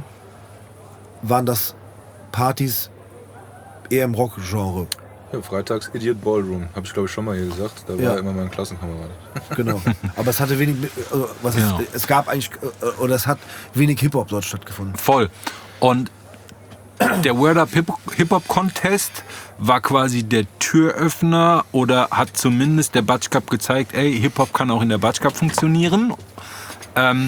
waren das Partys eher im Rock-Genre. Ja, freitags Idiot Ballroom, habe ich glaube ich schon mal hier gesagt. Da Ja. war immer mein Klassenkamerad. Genau. Aber es hatte wenig, also, was Genau. es, es gab eigentlich, äh, oder es hat wenig Hip-Hop dort stattgefunden. Voll. Und der Word Up Hip- Hip-Hop Contest war quasi der Türöffner oder hat zumindest der Batsch Cup gezeigt, ey, Hip-Hop kann auch in der Batsch Cup funktionieren. Ähm,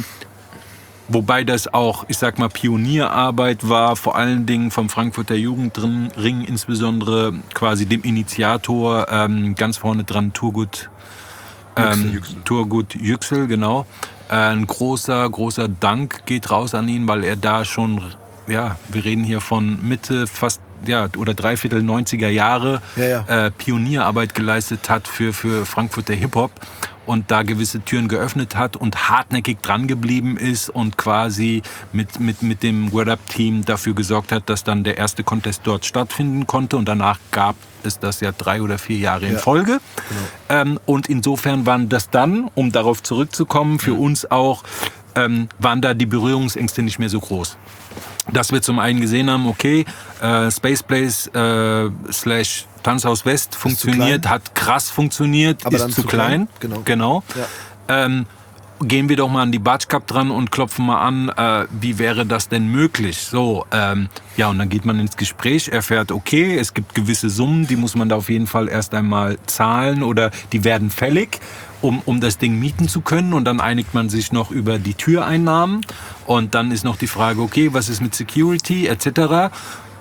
wobei das auch, ich sag mal, Pionierarbeit war, vor allen Dingen vom Frankfurter Jugendring, insbesondere quasi dem Initiator, ähm, ganz vorne dran, Turgut ähm, Yüksel. Turgut Yüksel, genau. Äh, ein großer, großer Dank geht raus an ihn, weil er da schon, ja, wir reden hier von Mitte, fast, ja, oder Dreiviertel neunziger Jahre Ja, ja. Äh, Pionierarbeit geleistet hat für, für Frankfurter Hip-Hop und da gewisse Türen geöffnet hat und hartnäckig dran geblieben ist und quasi mit, mit, mit dem Word Up Team dafür gesorgt hat, dass dann der erste Contest dort stattfinden konnte und danach gab es das ja drei oder vier Jahre in Ja, Folge. Ähm, und insofern waren das dann, um darauf zurückzukommen, für uns auch, ähm, waren da die Berührungsängste nicht mehr so groß. Dass wir zum einen gesehen haben, okay, äh, Space Place äh, slash Tanzhaus West funktioniert, klein. hat krass funktioniert, Aber ist dann zu zu klein. klein, genau. genau. Ja. Ähm, gehen wir doch mal an die Batsch Cup dran und klopfen mal an, äh, wie wäre das denn möglich? So, ähm, ja, und dann geht man ins Gespräch, erfährt, okay, es gibt gewisse Summen, die muss man da auf jeden Fall erst einmal zahlen oder die werden fällig, um, um das Ding mieten zu können. Und dann einigt man sich noch über die Türeinnahmen. Und dann ist noch die Frage, okay, was ist mit Security et cetera.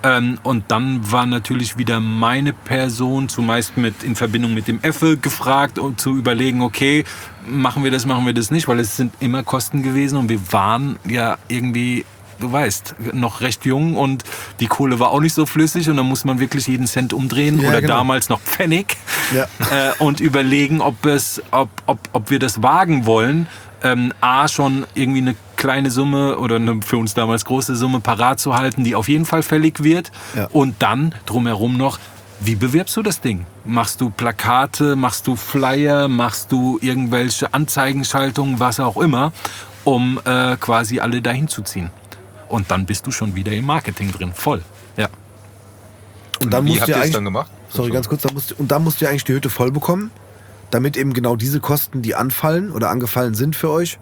Ähm, und dann war natürlich wieder meine Person, zumeist mit, in Verbindung mit dem Effe, gefragt, um zu überlegen, okay, machen wir das, machen wir das nicht, weil es sind immer Kosten gewesen und wir waren ja irgendwie, du weißt, noch recht jung und die Kohle war auch nicht so flüssig und dann muss man wirklich jeden Cent umdrehen Ja, oder genau. damals noch Pfennig Ja. äh, und überlegen, ob, es, ob, ob, ob wir das wagen wollen. Ähm, A, schon irgendwie eine kleine Summe oder eine für uns damals große Summe parat zu halten, die auf jeden Fall fällig wird. Ja. Und dann drumherum noch, wie bewirbst du das Ding? Machst du Plakate, machst du Flyer, machst du irgendwelche Anzeigenschaltungen, was auch immer, um äh, quasi alle dahin zu ziehen. Und dann bist du schon wieder im Marketing drin, voll. Ja. Und dann Wie musst habt du ihr ja es eigentlich, dann gemacht? sorry, ganz kurz, da musst, du- und dann musst du ja eigentlich die Hütte voll bekommen, damit eben genau diese Kosten, die anfallen oder angefallen sind für euch,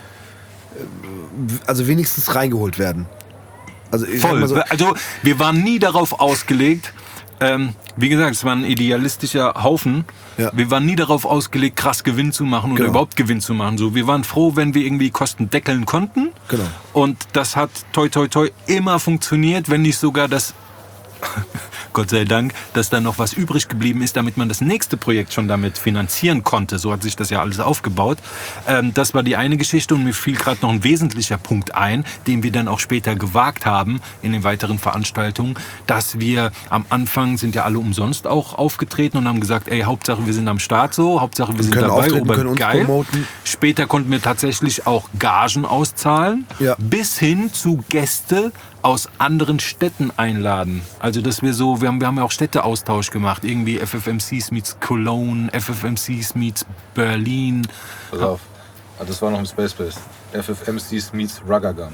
äh, also wenigstens reingeholt werden. Also ich sag Voll. mal so, Also wir waren nie darauf ausgelegt, ähm, wie gesagt, es war ein idealistischer Haufen. Ja. Wir waren nie darauf ausgelegt, krass Gewinn zu machen oder Genau. überhaupt Gewinn zu machen. So, wir waren froh, wenn wir irgendwie Kosten deckeln konnten. Genau. Und das hat toi toi toi immer funktioniert, wenn nicht sogar das Gott sei Dank, dass da noch was übrig geblieben ist, damit man das nächste Projekt schon damit finanzieren konnte. So hat sich das ja alles aufgebaut. Ähm, das war die eine Geschichte und mir fiel gerade noch ein wesentlicher Punkt ein, den wir dann auch später gewagt haben in den weiteren Veranstaltungen, dass wir am Anfang sind ja alle umsonst auch aufgetreten und haben gesagt, ey, Hauptsache wir sind am Start so, Hauptsache wir sind können dabei, auftreten, können uns obergeil. promoten. Später konnten wir tatsächlich auch Gagen auszahlen, Ja. bis hin zu Gäste aus anderen Städten einladen. Also dass wir so, wir haben, wir haben ja auch Städteaustausch gemacht. Irgendwie F F M Cs meets Cologne, F F M Cs meets Berlin. Pass auf. Ah, das war noch im Space Place. F F M Cs meets Ruggergun.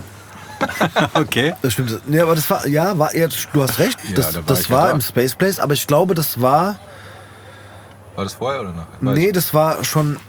Okay. das stimmt. Nee, aber das war, ja, war eher, du hast recht, Ja, das, da war das ich ja war da. im Space Place, aber ich glaube, das war, War das vorher oder nachher? Weiß nee, ich. das war schon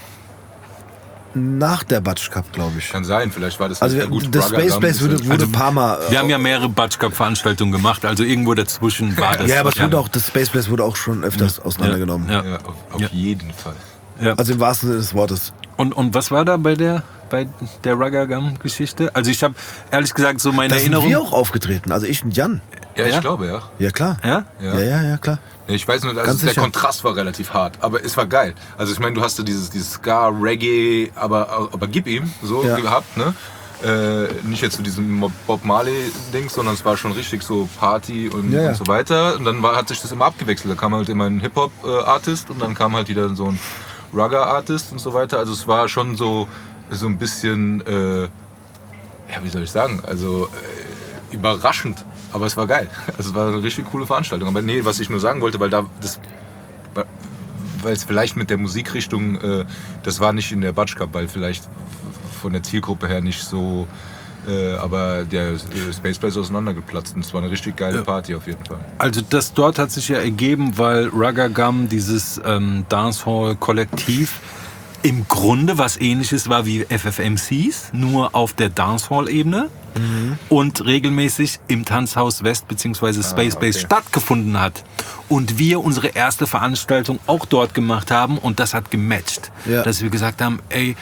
nach der Batsch Cup, glaube ich. Kann sein, vielleicht war das Also nicht der wir, gute das Space Ruggergun, Place ist wurde, halt- wurde Also, ein paar Mal... äh, Wir haben ja mehrere Batsch Cup Veranstaltungen gemacht, also irgendwo dazwischen war das. ja, aber es wurde auch, das Space Place wurde auch schon öfters auseinandergenommen. Ja. Ja, auf, auf Ja. jeden Fall. Ja. Also im wahrsten Sinne des Wortes. Und, und was war da bei der, bei der Ruggergun-Geschichte? Also ich habe ehrlich gesagt so meine Da sind Erinnerung. wir auch aufgetreten, also ich und Jan. Ja, ich Ja? glaube, ja. Ja, klar. Ja? Ja. Ja, ja, ja, klar. Nee, ich weiß nur, also Ganz der sicher. Kontrast war relativ hart, aber es war geil. Also ich meine, du hast ja dieses, dieses Ska, Reggae, aber, aber gib ihm so Ja. gehabt, ne? Äh, nicht jetzt zu diesem Bob Marley-Ding, sondern es war schon richtig so Party und, Ja, ja. und so weiter. Und dann war, hat sich das immer abgewechselt. Da kam halt immer ein Hip-Hop-Artist und dann kam halt wieder so ein Rugger-Artist und so weiter. Also es war schon so, so ein bisschen, äh, ja, wie soll ich sagen, also äh, überraschend. Aber es war geil. Also es war eine richtig coole Veranstaltung. Aber nee, was ich nur sagen wollte, weil da das, weil es vielleicht mit der Musikrichtung, äh, das war nicht in der Batsch Cup, weil vielleicht von der Zielgruppe her nicht so, äh, aber der äh, Space Place auseinandergeplatzt. Und es war eine richtig geile Party auf jeden Fall. Also das dort hat sich ja ergeben, weil Ruggergum, dieses ähm, Dancehall-Kollektiv, im Grunde was Ähnliches war wie F F M Cs, nur auf der Dancehall-Ebene Mhm. und regelmäßig im Tanzhaus West bzw. Space Base okay. stattgefunden hat. Und wir unsere erste Veranstaltung auch dort gemacht haben und das hat gematcht. Ja. Dass wir gesagt haben, ey,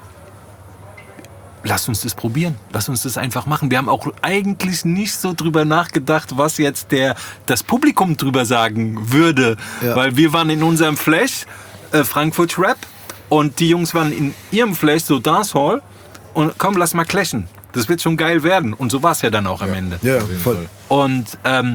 lass uns das probieren. Lass uns das einfach machen. Wir haben auch eigentlich nicht so drüber nachgedacht, was jetzt der, das Publikum drüber sagen würde. Ja. Weil wir waren in unserem Flash, äh, Frankfurt Rap, und die Jungs waren in ihrem Flash, so Dancehall. Und komm, lass mal clashen. Das wird schon geil werden. Und so war es ja dann auch am Ende. Ja, Auf jeden voll. Fall. Und ähm,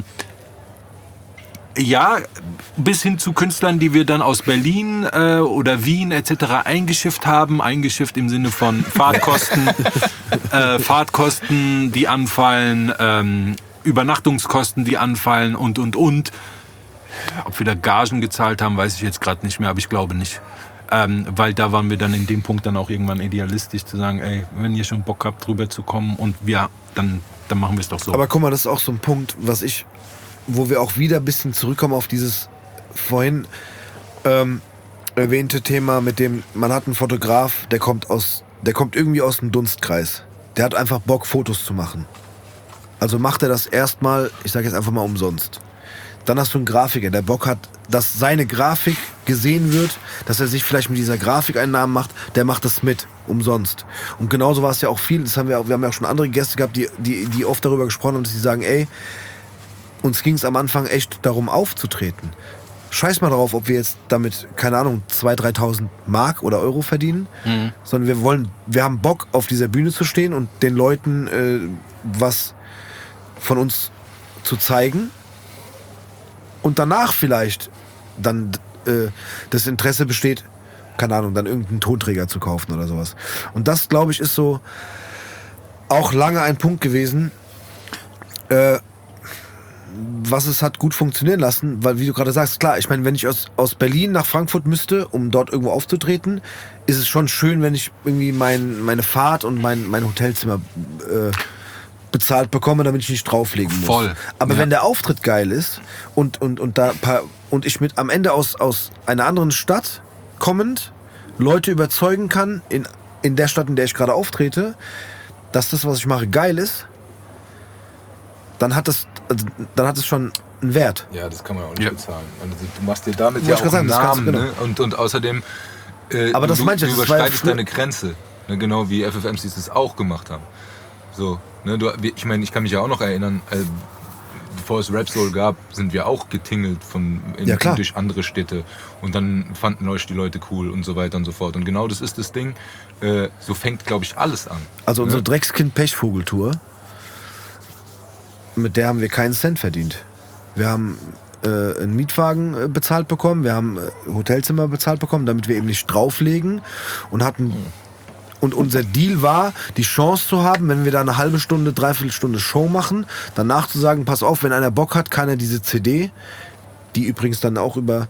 ja, bis hin zu Künstlern, die wir dann aus Berlin äh, oder Wien et cetera eingeschifft haben. Eingeschifft im Sinne von Fahrtkosten, äh, Fahrtkosten, die anfallen, ähm, Übernachtungskosten, die anfallen und, und, und. Ob wir da Gagen gezahlt haben, weiß ich jetzt gerade nicht mehr, aber ich glaube nicht. Ähm, weil da waren wir dann in dem Punkt dann auch irgendwann idealistisch zu sagen, ey, wenn ihr schon Bock habt, drüber zu kommen und wir, dann, dann machen wir es doch so. Aber guck mal, das ist auch so ein Punkt, was ich, wo wir auch wieder ein bisschen zurückkommen auf dieses vorhin ähm, erwähnte Thema mit dem, man hat einen Fotograf, der kommt aus, der kommt irgendwie aus dem Dunstkreis. Der hat einfach Bock, Fotos zu machen. Also macht er das erstmal, ich sage jetzt einfach mal umsonst. Dann hast du einen Grafiker, der Bock hat, dass seine Grafik gesehen wird, dass er sich vielleicht mit dieser Grafik einen Namen macht, der macht das mit, umsonst. Und genauso war es ja auch viel, das haben wir, auch, wir haben ja auch schon andere Gäste gehabt, die, die, die oft darüber gesprochen haben, dass sie sagen, ey, uns ging es am Anfang echt darum aufzutreten. Scheiß mal darauf, ob wir jetzt damit, keine Ahnung, zweitausend, dreitausend Mark oder Euro verdienen, mhm. sondern wir wollen, wir haben Bock, auf dieser Bühne zu stehen und den Leuten äh, was von uns zu zeigen. Und danach vielleicht dann äh, das Interesse besteht, keine Ahnung, dann irgendeinen Tonträger zu kaufen oder sowas. Und das, glaube ich, ist so auch lange ein Punkt gewesen, äh, was es hat gut funktionieren lassen, weil, wie du gerade sagst, klar, ich meine, wenn ich aus, aus Berlin nach Frankfurt müsste, um dort irgendwo aufzutreten, ist es schon schön, wenn ich irgendwie mein, meine Fahrt und mein, mein Hotelzimmer äh, bezahlt bekomme, damit ich nicht drauflegen muss. Voll. Aber ja. wenn der Auftritt geil ist und, und, und, da paar, und ich mit am Ende aus, aus einer anderen Stadt kommend Leute überzeugen kann, in, in der Stadt, in der ich gerade auftrete, dass das, was ich mache, geil ist, dann hat das, also, dann hat es schon einen Wert. Ja, das kann man auch nicht ja. bezahlen. Also, du machst dir damit Muss ja ich auch sagen, einen das kannst Namen. du, genau. Ne? Und, und außerdem, äh, Aber das du, meinte du ich, das war ja überschreitest früher- deine Grenze. Ne? Genau wie F F M Cs das auch gemacht haben. So, ne? du, ich meine, ich kann mich ja auch noch erinnern, äh, bevor es Rap Soul gab, sind wir auch getingelt von in, Ja, klar. durch andere Städte. Und dann fanden euch die Leute cool und so weiter und so fort. Und genau das ist das Ding. Äh, so fängt, glaube ich, alles an. Also unsere ne? Dreckskind-Pechvogel-Tour, mit der haben wir keinen Cent verdient. Wir haben äh, einen Mietwagen äh, bezahlt bekommen, wir haben äh, Hotelzimmer bezahlt bekommen, damit wir eben nicht drauflegen und hatten... Mhm. Und unser Deal war, die Chance zu haben, wenn wir da eine halbe Stunde, dreiviertel Stunde Show machen, danach zu sagen, pass auf, wenn einer Bock hat, kann er diese C D, die übrigens dann auch über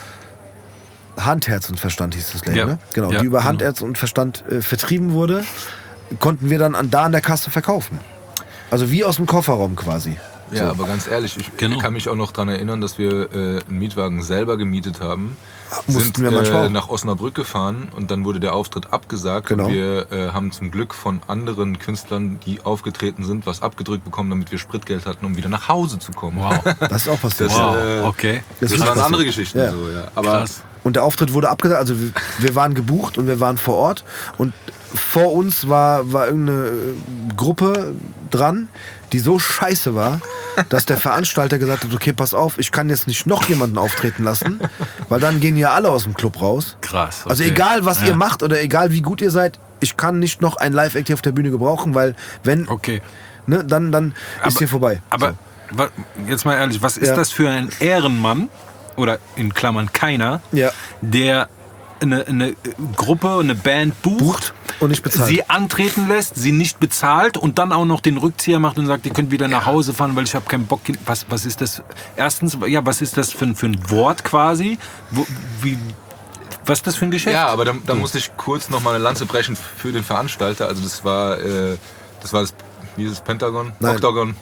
Hand, Herz und Verstand hieß das Label, Ja. ne? Genau, Ja, die über genau. Hand, Herz und Verstand äh, vertrieben wurde, konnten wir dann an, da an der Kasse verkaufen. Also wie aus dem Kofferraum quasi. Ja, So. aber ganz ehrlich, ich Genau. kann mich auch noch daran erinnern, dass wir äh, einen Mietwagen selber gemietet haben. Mussten sind wir manchmal äh, auch. nach Osnabrück gefahren und dann wurde der Auftritt abgesagt. Genau. Und wir äh, haben zum Glück von anderen Künstlern, die aufgetreten sind, was abgedrückt bekommen, damit wir Spritgeld hatten, um wieder nach Hause zu kommen. Wow. Das ist auch passiert. Das, Wow, äh, okay. Das Das, ist waren passiert. andere Geschichten. Ja. So, ja. Aber Krass. Und der Auftritt wurde abgesagt, also wir, wir waren gebucht und wir waren vor Ort und vor uns war, war irgendeine äh, Gruppe dran, die so scheiße war, dass der Veranstalter gesagt hat, okay, pass auf, ich kann jetzt nicht noch jemanden auftreten lassen, weil dann gehen ja alle aus dem Club raus. Krass. Okay. Also egal, was Ja. ihr macht oder egal, wie gut ihr seid, ich kann nicht noch ein Live-Act hier auf der Bühne gebrauchen, weil wenn, Okay. ne, dann, dann ist Aber- hier vorbei. Aber wa- jetzt mal ehrlich, was ist Ja. das für ein Ehrenmann, oder in Klammern keiner, Ja. der eine, eine Gruppe, eine Band bucht, Bucht und nicht bezahlt. sie antreten lässt, sie nicht bezahlt und dann auch noch den Rückzieher macht und sagt, ihr könnt wieder nach Hause fahren, weil ich habe keinen Bock. Was, was ist das? Erstens, ja, was ist das für, ein- für ein Wort quasi? Wo, wie, was ist das für ein Geschäft? ja, aber da, da muss ich kurz noch mal eine Lanze brechen für den Veranstalter. Also das war, äh, das war das, wie hieß es, Pentagon? Nein. Octagon?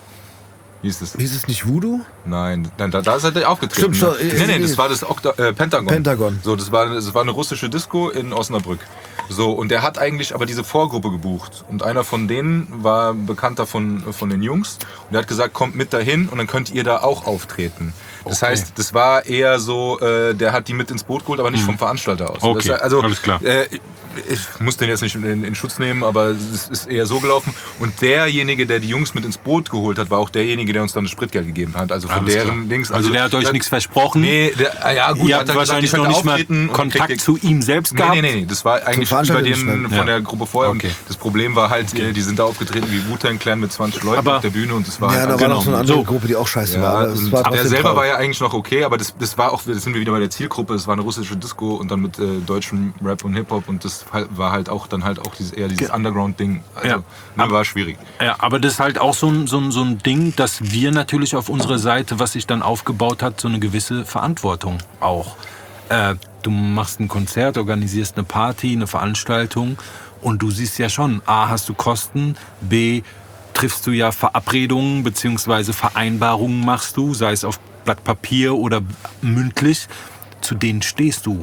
Wie hieß das? Hieß es nicht Voodoo? Nein, nein, da, da ist er aufgetreten. Stimmt, ne? schon, Nee, nee, äh, das war das Okta äh, Pentagon. Pentagon. So, das war, das war eine russische Disco in Osnabrück. So, und der hat eigentlich aber diese Vorgruppe gebucht. Und einer von denen war Bekannter von, von den Jungs. Und der hat gesagt, kommt mit dahin und dann könnt ihr da auch auftreten. Das Okay. heißt, das war eher so, äh, der hat die mit ins Boot geholt, aber nicht vom Veranstalter aus. Okay, das, also, alles klar. Äh, ich muss den jetzt nicht in, in Schutz nehmen, aber es ist eher so gelaufen. Und derjenige, der die Jungs mit ins Boot geholt hat, war auch derjenige, der uns dann das Spritgeld gegeben hat. Also von Alles deren klar. Dings. Also der hat euch der- nichts versprochen. Nee, der, ah ja gut, Ihr hat habt er wahrscheinlich gesagt, noch ihr nicht könnt mal auftreten und Kontakt kriegt- zu ihm selbst Nee, gehabt. nee, nee, nee, das war eigentlich über Veranstalter den nicht, von ja. der Gruppe vorher. Okay. Und das Problem war halt, äh, die sind da aufgetreten wie Wu-Tang Clan mit zwanzig Leuten Aber- auf der Bühne und das war Ja, halt da war genau. noch so eine andere So. Gruppe, die auch scheiße ja, war. Aber es und war der trotzdem selber traurig. war ja eigentlich noch okay, aber das, das war auch, das sind wir wieder bei der Zielgruppe, es war eine russische Disco und dann mit äh, deutschem Rap und Hip-Hop und das halt, war halt auch dann halt auch dieses, eher dieses Underground-Ding. Also, Ja. ne, war schwierig. Ja, aber das ist halt auch so ein, so, ein, so ein Ding, dass wir natürlich auf unserer Seite, was sich dann aufgebaut hat, so eine gewisse Verantwortung auch. Äh, du machst ein Konzert, organisierst eine Party, eine Veranstaltung und du siehst ja schon, A, hast du Kosten, B, triffst du ja Verabredungen beziehungsweise Vereinbarungen machst du, sei es auf Blatt Papier oder mündlich, zu denen stehst du.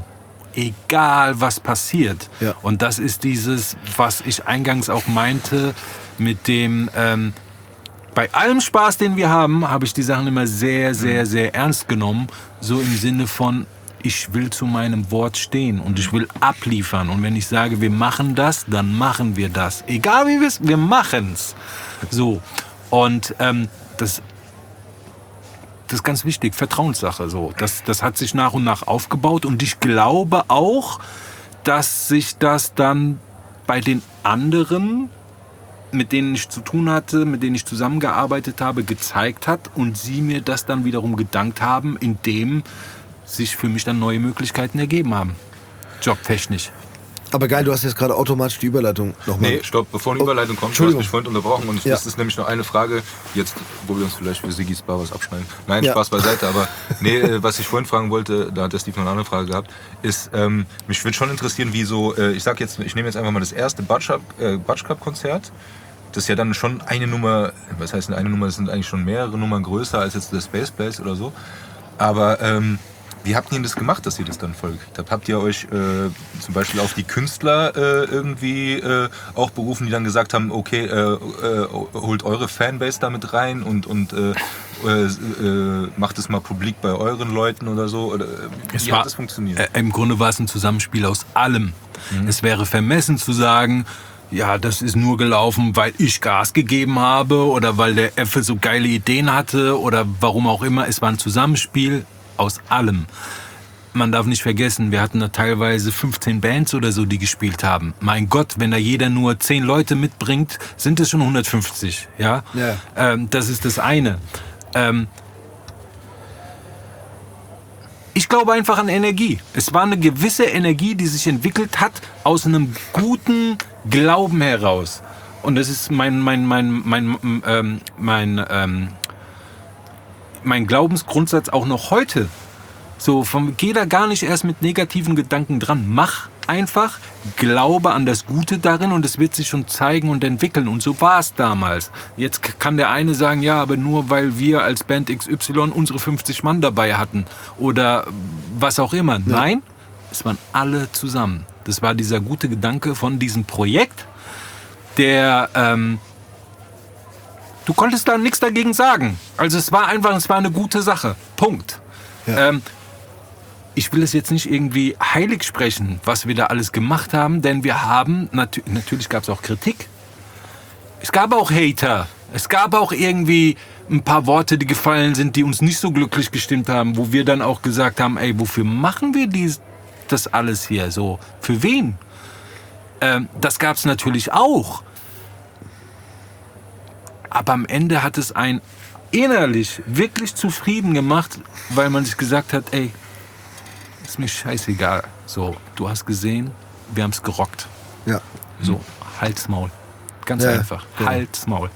Egal, was passiert. Ja. Und das ist dieses, was ich eingangs auch meinte, mit dem, ähm, bei allem Spaß, den wir haben, habe ich die Sachen immer sehr, sehr, sehr ernst genommen. So im Sinne von, ich will zu meinem Wort stehen und ich will abliefern. Und wenn ich sage, wir machen das, dann machen wir das. Egal wie wir es, wir machen's. So. Und ähm, das, das ist ganz wichtig, Vertrauenssache. So. Das, das hat sich nach und nach aufgebaut. Und ich glaube auch, dass sich das dann bei den anderen, mit denen ich zu tun hatte, mit denen ich zusammengearbeitet habe, gezeigt hat und sie mir das dann wiederum gedankt haben, indem sich für mich dann neue Möglichkeiten ergeben haben. Jobtechnisch. Aber geil, du hast jetzt gerade automatisch die Überleitung nochmal. Nee, stopp, bevor eine Überleitung kommt, du hast mich vorhin unterbrochen und Ja. das ist nämlich noch eine Frage, jetzt, wo wir uns vielleicht für Siggis Bar was abschneiden. Nein, Ja. Spaß beiseite, aber nee, äh, was ich vorhin fragen wollte, da hat der Steve noch eine andere Frage gehabt, ist, ähm, mich würde schon interessieren, wie so, äh, ich sag jetzt, ich nehme jetzt einfach mal das erste Butch Club, äh, Butch Club Konzert. Das ist ja dann schon eine Nummer, was heißt denn eine Nummer, das sind eigentlich schon mehrere Nummern größer als jetzt der Space Place oder so. Aber ähm, wie habt ihr denn das gemacht, dass ihr das dann vollgekriegt habt? Habt ihr euch äh, zum Beispiel auf die Künstler äh, irgendwie äh, auch berufen, die dann gesagt haben, okay, äh, äh, holt eure Fanbase da mit rein und, und äh, äh, äh, macht es mal publik bei euren Leuten oder so? Oder, wie Es hat war, das funktioniert? Äh, Im Grunde war es ein Zusammenspiel aus allem. Mhm. Es wäre vermessen zu sagen, ja, das ist nur gelaufen, weil ich Gas gegeben habe oder weil der Effe so geile Ideen hatte oder warum auch immer. Es war ein Zusammenspiel aus allem. Man darf nicht vergessen, wir hatten da teilweise fünfzehn Bands oder so, die gespielt haben. Mein Gott, wenn da jeder nur zehn Leute mitbringt, sind es schon hundertfünfzig. Ja? Ja. Ähm, das ist das eine. Ähm, Ich glaube einfach an Energie. Es war eine gewisse Energie, die sich entwickelt hat aus einem guten Glauben heraus. Und das ist mein mein mein mein ähm, mein ähm, mein Glaubensgrundsatz auch noch heute. So, vom, geh da gar nicht erst mit negativen Gedanken dran. Mach einfach, glaube an das Gute darin und es wird sich schon zeigen und entwickeln. Und so war es damals. Jetzt kann der eine sagen, ja, aber nur weil wir als Band X Y unsere fünfzig Mann dabei hatten oder was auch immer. Ja. Nein, es waren alle zusammen. Das war dieser gute Gedanke von diesem Projekt, der... Ähm, du konntest da nichts dagegen sagen. Also es war einfach, es war eine gute Sache. Punkt. Ja. Ähm, ich will es jetzt nicht irgendwie heilig sprechen, was wir da alles gemacht haben, denn wir haben, nat- natürlich gab es auch Kritik. Es gab auch Hater. Es gab auch irgendwie ein paar Worte, die gefallen sind, die uns nicht so glücklich gestimmt haben, wo wir dann auch gesagt haben, ey, wofür machen wir dies, das alles hier so? Für wen? Ähm, das gab es natürlich auch. Aber am Ende hat es einen innerlich wirklich zufrieden gemacht, weil man sich gesagt hat, ey, ist mir scheißegal. So, du hast gesehen, wir haben es gerockt. Ja. So, Hals, Maul. Ganz ja, einfach. Ja. Hals, Maul.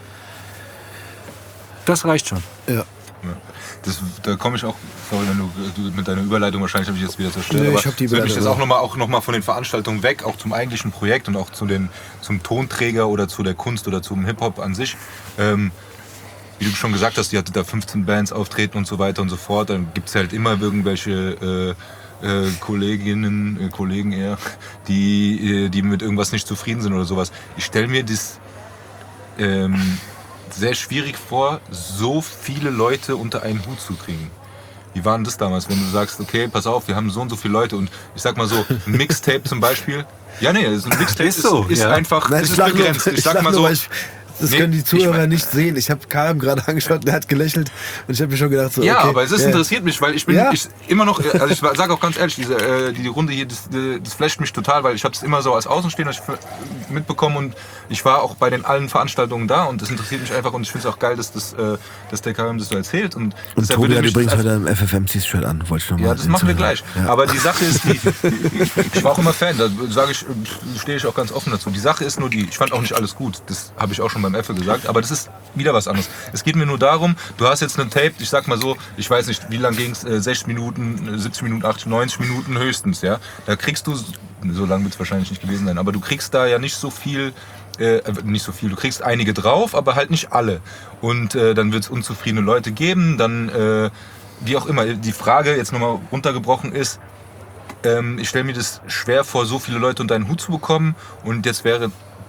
Das reicht schon. Ja. Ja. Das, da komme ich auch, sorry, wenn du, du mit deiner Überleitung, wahrscheinlich habe ich jetzt wieder zerstört, nee, aber ich hab die würde mich Überleitung jetzt auch nochmal auch noch mal von den Veranstaltungen weg, auch zum eigentlichen Projekt und auch zu den, zum Tonträger oder zu der Kunst oder zum Hip-Hop an sich. Ähm, wie du schon gesagt hast, die hatte da fünfzehn Bands auftreten und so weiter und so fort. Dann gibt es halt immer irgendwelche äh, äh, Kolleginnen, äh, Kollegen eher, die, äh, die mit irgendwas nicht zufrieden sind oder sowas. Ich stelle mir das ähm, sehr schwierig vor, so viele Leute unter einen Hut zu kriegen. Wie war denn das damals, wenn du sagst, okay, pass auf, wir haben so und so viele Leute und ich sag mal so, ein Mixtape zum Beispiel. Ja, nee, ein Mixtape ist, so, ist, ist ja. einfach Nein, ist ich begrenzt. Nur, ich, ich sag mal so, nur, ich, das nee, können die Zuhörer ich mein, nicht sehen. Ich habe Karim gerade angeschaut, der hat gelächelt und ich habe mir schon gedacht, so, ja, okay, aber es ist yeah. interessiert mich, weil ich bin ja. ich immer noch, also ich sage auch ganz ehrlich, diese äh, die Runde hier, das, das flasht mich total, weil ich habe es immer so als Außenstehender mitbekommen und ich war auch bei den allen Veranstaltungen da und das interessiert mich einfach und ich finde es auch geil, dass das, äh, dass der Karim das so erzählt und, und Tobi hat übrigens also, heute ein F F M-T-Shirt an, wollte ich noch mal. Ja, das machen wir gleich. Ja. Aber die Sache ist die, ich war auch immer Fan, da sage ich, stehe ich auch ganz offen dazu. Die Sache ist nur die, ich fand auch nicht alles gut, das habe ich auch schon beim Effe gesagt, aber das ist wieder was anderes. Es geht mir nur darum, du hast jetzt einen Tape, ich sag mal so, ich weiß nicht, wie lang ging es, äh, sechzig Minuten, siebzig Minuten, achtzig, neunzig Minuten höchstens, ja. Da kriegst du, so lang wird es wahrscheinlich nicht gewesen sein, aber du kriegst da ja nicht so viel, äh, nicht so viel, du kriegst einige drauf, aber halt nicht alle. Und äh, dann wird es unzufriedene Leute geben, dann, äh, wie auch immer, die Frage jetzt nochmal runtergebrochen ist, ähm, ich stelle mir das schwer vor, so viele Leute unter einen Hut zu bekommen und jetzt wäre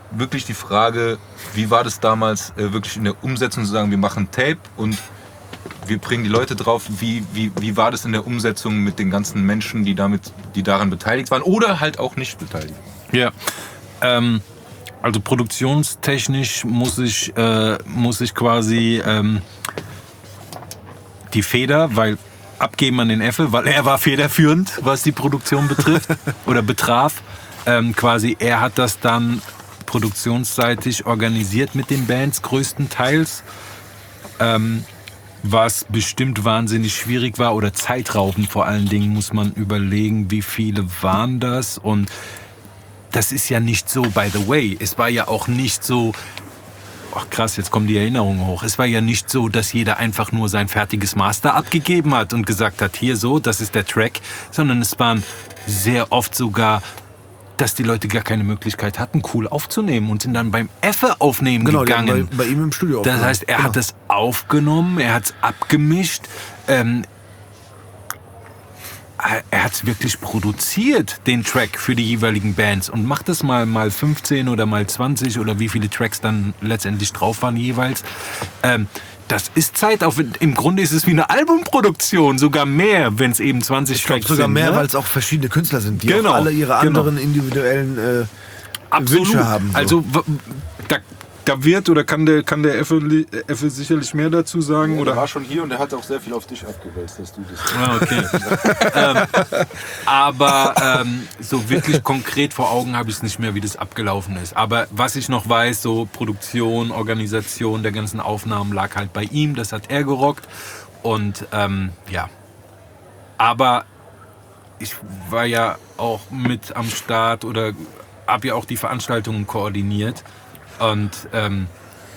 wirklich die Frage, wie war das damals äh, wirklich in der Umsetzung zu sagen, wir machen Tape und wir bringen die Leute drauf, wie, wie, wie war das in der Umsetzung mit den ganzen Menschen, die, damit, die daran beteiligt waren oder halt auch nicht beteiligt waren? Ja, ähm, also produktionstechnisch muss ich, äh, muss ich quasi ähm, die Feder, weil abgeben an den Effe, weil er war federführend, was die Produktion betrifft oder betraf. Ähm, quasi, er hat das dann produktionsseitig organisiert mit den Bands größtenteils. Ähm, was bestimmt wahnsinnig schwierig war oder zeitraubend vor allen Dingen, muss man überlegen, wie viele waren das. Und das ist ja nicht so, by the way, es war ja auch nicht so, ach krass, jetzt kommen die Erinnerungen hoch, es war ja nicht so, dass jeder einfach nur sein fertiges Master abgegeben hat und gesagt hat, hier so, das ist der Track, sondern es waren sehr oft sogar, dass die Leute gar keine Möglichkeit hatten, cool aufzunehmen und sind dann beim Effe aufnehmen genau, gegangen. Bei, bei ihm im Studio Das aufgenommen. heißt, er genau. hat es aufgenommen, er hat es abgemischt, ähm, er hat es wirklich produziert, den Track für die jeweiligen Bands und macht es mal mal fünfzehn oder mal zwanzig oder wie viele Tracks dann letztendlich drauf waren jeweils. Ähm, Das ist Zeitaufwand. Im Grunde ist es wie eine Albumproduktion, sogar mehr, wenn es eben zwanzig Ich glaube Tracks sogar sind. mehr, Ne? weil es auch verschiedene Künstler sind, die Genau, auch alle ihre genau. anderen individuellen äh, Absolut. Wünsche haben. So. Also w- da, da wird oder kann der, kann der Effe, li- Effe sicherlich mehr dazu sagen? Oder? Der war schon hier und der hat auch sehr viel auf dich abgewälzt, dass du das... Ah, okay. ähm, aber ähm, so wirklich konkret vor Augen habe ich es nicht mehr, wie das abgelaufen ist. Aber was ich noch weiß, so Produktion, Organisation der ganzen Aufnahmen lag halt bei ihm. Das hat er gerockt. Und ähm, ja, aber ich war ja auch mit am Start oder habe ja auch die Veranstaltungen koordiniert. Und ähm,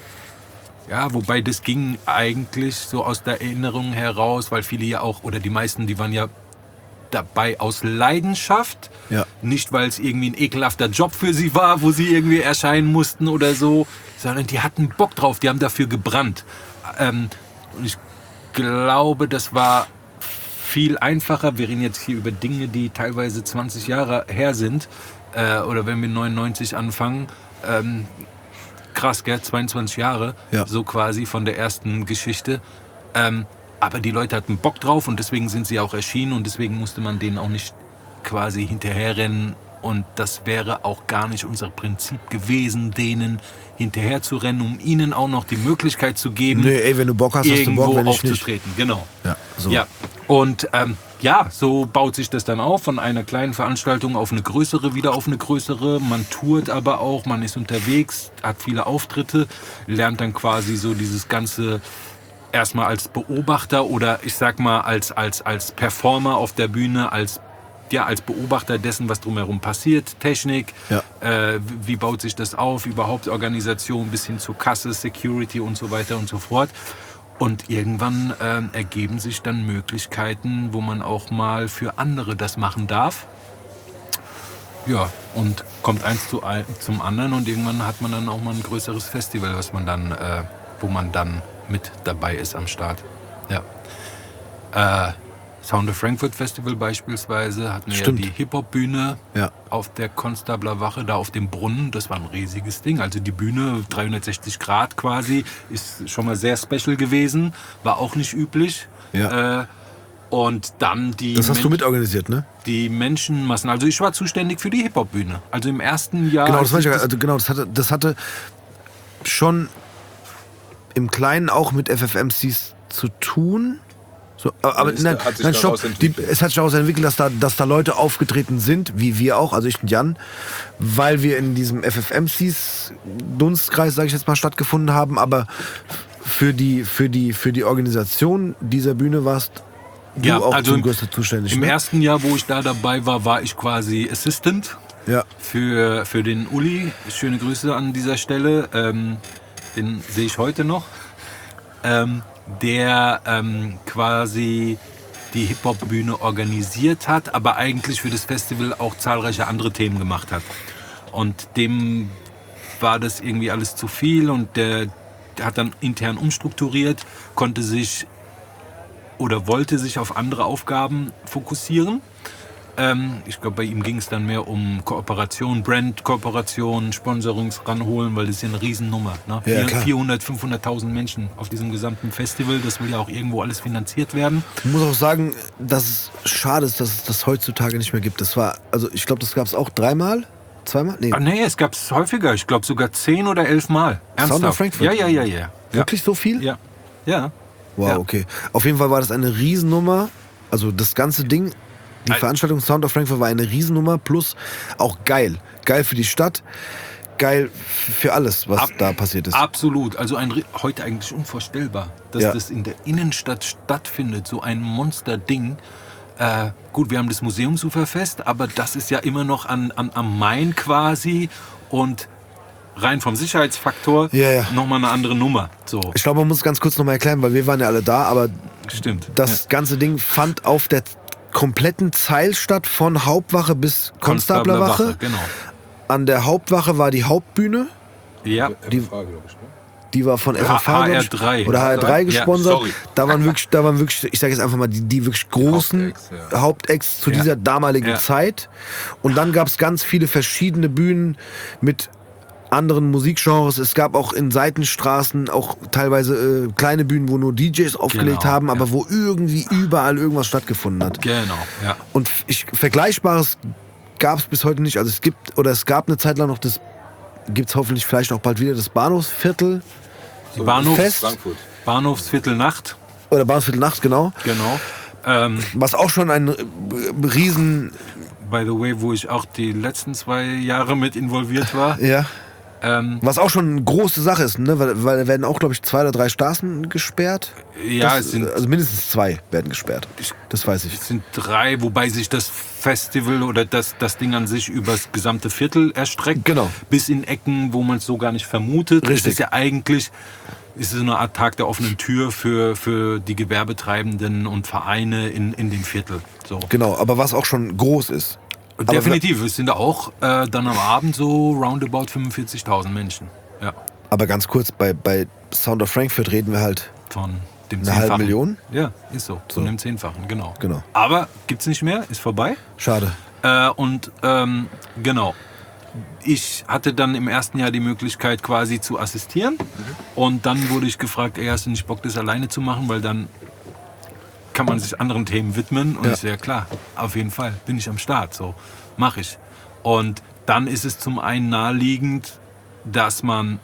ja, wobei das ging eigentlich so aus der Erinnerung heraus, weil viele ja auch, oder die meisten, die waren ja dabei aus Leidenschaft. Ja. Nicht, weil es irgendwie ein ekelhafter Job für sie war, wo sie irgendwie erscheinen mussten oder so, sondern die hatten Bock drauf, die haben dafür gebrannt. Ähm, und ich glaube, das war viel einfacher. Wir reden jetzt hier über Dinge, die teilweise zwanzig Jahre her sind. Äh, oder wenn wir neunundneunzig anfangen. Ähm, krass, gell? zweiundzwanzig Jahre, Ja. so quasi von der ersten Geschichte. Ähm, aber die Leute hatten Bock drauf und deswegen sind sie auch erschienen und deswegen musste man denen auch nicht quasi hinterherrennen. Und das wäre auch gar nicht unser Prinzip gewesen, denen hinterher zu rennen, um ihnen auch noch die Möglichkeit zu geben, Nee, ey, wenn du Bock hast, hast du irgendwo Bock, wenn ich nicht. aufzutreten. Genau. Ja, so. Ja, und ähm, ja, so baut sich das dann auf, von einer kleinen Veranstaltung auf eine größere, wieder auf eine größere. Man tourt aber auch, man ist unterwegs, hat viele Auftritte, lernt dann quasi so dieses ganze erstmal als Beobachter oder ich sag mal als, als, als Performer auf der Bühne, als ja, als Beobachter dessen, was drumherum passiert, Technik, Ja. äh, wie baut sich das auf, überhaupt Organisation bis hin zur Kasse, Security und so weiter und so fort. Und irgendwann ähm, ergeben sich dann Möglichkeiten, wo man auch mal für andere das machen darf. Ja, und kommt eins zu ein, zum anderen und irgendwann hat man dann auch mal ein größeres Festival, was man dann, äh, wo man dann mit dabei ist am Start. Ja. Äh, Sound of Frankfurt Festival beispielsweise hatten wir ja Stimmt. die Hip-Hop-Bühne Ja. auf der Konstabler Wache, da auf dem Brunnen. Das war ein riesiges Ding. Also die Bühne, dreihundertsechzig Grad quasi, ist schon mal sehr special gewesen. War auch nicht üblich. Ja. Äh, und dann die, Das hast du Men- mitorganisiert, ne? die Menschenmassen. Also ich war zuständig für die Hip-Hop-Bühne. Also im ersten Jahr... Genau, als das, weiß ich, ich also genau das, hatte, das hatte schon im Kleinen auch mit F F M Cs zu tun. So, aber aber ist- nein, hat sich nein, daraus stopp. Die, entwickelt. es hat sich daraus entwickelt, dass da, dass da Leute aufgetreten sind, wie wir auch, also ich und Jan, weil wir in diesem F F M Cs Dunstkreis, sage ich jetzt mal, stattgefunden haben. Aber für die, für die, für die Organisation dieser Bühne warst du Ja, auch also zum im- größten zuständig. Im ne? ersten Jahr, wo ich da dabei war, war ich quasi Assistant. Ja. für, für den Uli. Schöne Grüße an dieser Stelle. Ähm, den sehe ich heute noch. Ähm, der ähm, quasi die Hip-Hop-Bühne organisiert hat, aber eigentlich für das Festival auch zahlreiche andere Themen gemacht hat. Und dem war das irgendwie alles zu viel und der, der hat dann intern umstrukturiert, konnte sich oder wollte sich auf andere Aufgaben fokussieren. Ähm, ich glaube, bei ihm ging es dann mehr um Kooperation, Brand-Kooperation, Sponsorings ranholen, weil das ist ja eine Riesennummer. Ne? Ja, klar. vierhundert, fünfhunderttausend Menschen auf diesem gesamten Festival, das will ja auch irgendwo alles finanziert werden. Ich muss auch sagen, dass es schade ist, dass es das heutzutage nicht mehr gibt. Das war, also ich glaube, das gab es auch dreimal, zweimal? Nee. Ah, nee, es gab es häufiger, ich glaube sogar zehn oder elf Mal. Ernsthaft? Sound of Frankfurt? Ja, ja, ja, ja. Wirklich so viel? Ja. Ja. Wow, Ja. okay. Auf jeden Fall war das eine Riesennummer. Also das ganze Ding, die Al- Veranstaltung Sound of Frankfurt war eine Riesennummer, plus auch geil. Geil für die Stadt, geil für alles, was Ab- da passiert ist. Absolut. Also ein, Ri- heute eigentlich unvorstellbar, dass Ja. das in der Innenstadt stattfindet. So ein Monsterding. Äh, gut, wir haben das Museumsuferfest, aber das ist ja immer noch an, an, am Main quasi. Und rein vom Sicherheitsfaktor Ja, ja. nochmal eine andere Nummer. So, Ich glaube, man muss es ganz kurz nochmal erklären, weil wir waren ja alle da, aber stimmt. das ganze Ding fand auf der kompletten Zeil statt, von Hauptwache bis Konstablerwache. Genau. An der Hauptwache war die Hauptbühne, Ja, Die- Frage, glaube ich, ne? die war von F F H H R glaub ich, drei. oder H R drei Ja, gesponsert. sorry. da waren wirklich, da waren wirklich, ich sage jetzt einfach mal, die, die wirklich großen Hauptacts, ja. Hauptacts zu Ja. dieser damaligen Ja. Zeit. Und dann gab es ganz viele verschiedene Bühnen mit anderen Musikgenres. Es gab auch in Seitenstraßen auch teilweise äh, kleine Bühnen, wo nur D Js aufgelegt Genau, haben, aber ja. wo irgendwie überall irgendwas stattgefunden hat. genau. Ja. Und ich, Vergleichbares gab es bis heute nicht. Also es gibt, oder es gab eine Zeit lang noch das, gibt es hoffentlich vielleicht auch bald wieder, das Bahnhofsviertel Die Bahnhofs, Fest. Frankfurt. Bahnhofsviertel Nacht. oder Bahnhofsviertel Nacht, genau. Genau. Ähm, Was auch schon ein äh, riesen, by the way, wo ich auch die letzten zwei Jahre mit involviert war. ja, Ähm, was auch schon eine große Sache ist, ne? Weil, weil da werden auch, glaube ich, zwei oder drei Straßen gesperrt. ja, das, es sind, also mindestens zwei werden gesperrt. Das weiß ich. es sind drei, wobei sich das Festival oder das, das Ding an sich über das gesamte Viertel erstreckt. Genau. Bis in Ecken, wo man es so gar nicht vermutet. Richtig. Es ist ja eigentlich ist es so eine Art Tag der offenen Tür für, für die Gewerbetreibenden und Vereine in, in dem Viertel. So. Genau, aber was auch schon groß ist. Aber Definitiv, es sind auch äh, dann am Abend so roundabout fünfundvierzigtausend Menschen. Ja, Aber ganz kurz, bei, bei Sound of Frankfurt reden wir halt von dem eine halbe Zehnfachen. Million. Ja, ist so. Von dem Zehnfachen, genau. Genau. Aber gibt's nicht mehr, ist vorbei. Schade. Äh, und ähm, genau, ich hatte dann im ersten Jahr die Möglichkeit quasi zu assistieren. Und dann wurde ich gefragt, ey, hast du nicht Bock, das alleine zu machen? Weil dann kann man sich anderen Themen widmen. Und Ja. ich so, ja klar, auf jeden Fall, bin ich am Start, so, mache ich. Und dann ist es zum einen naheliegend, dass man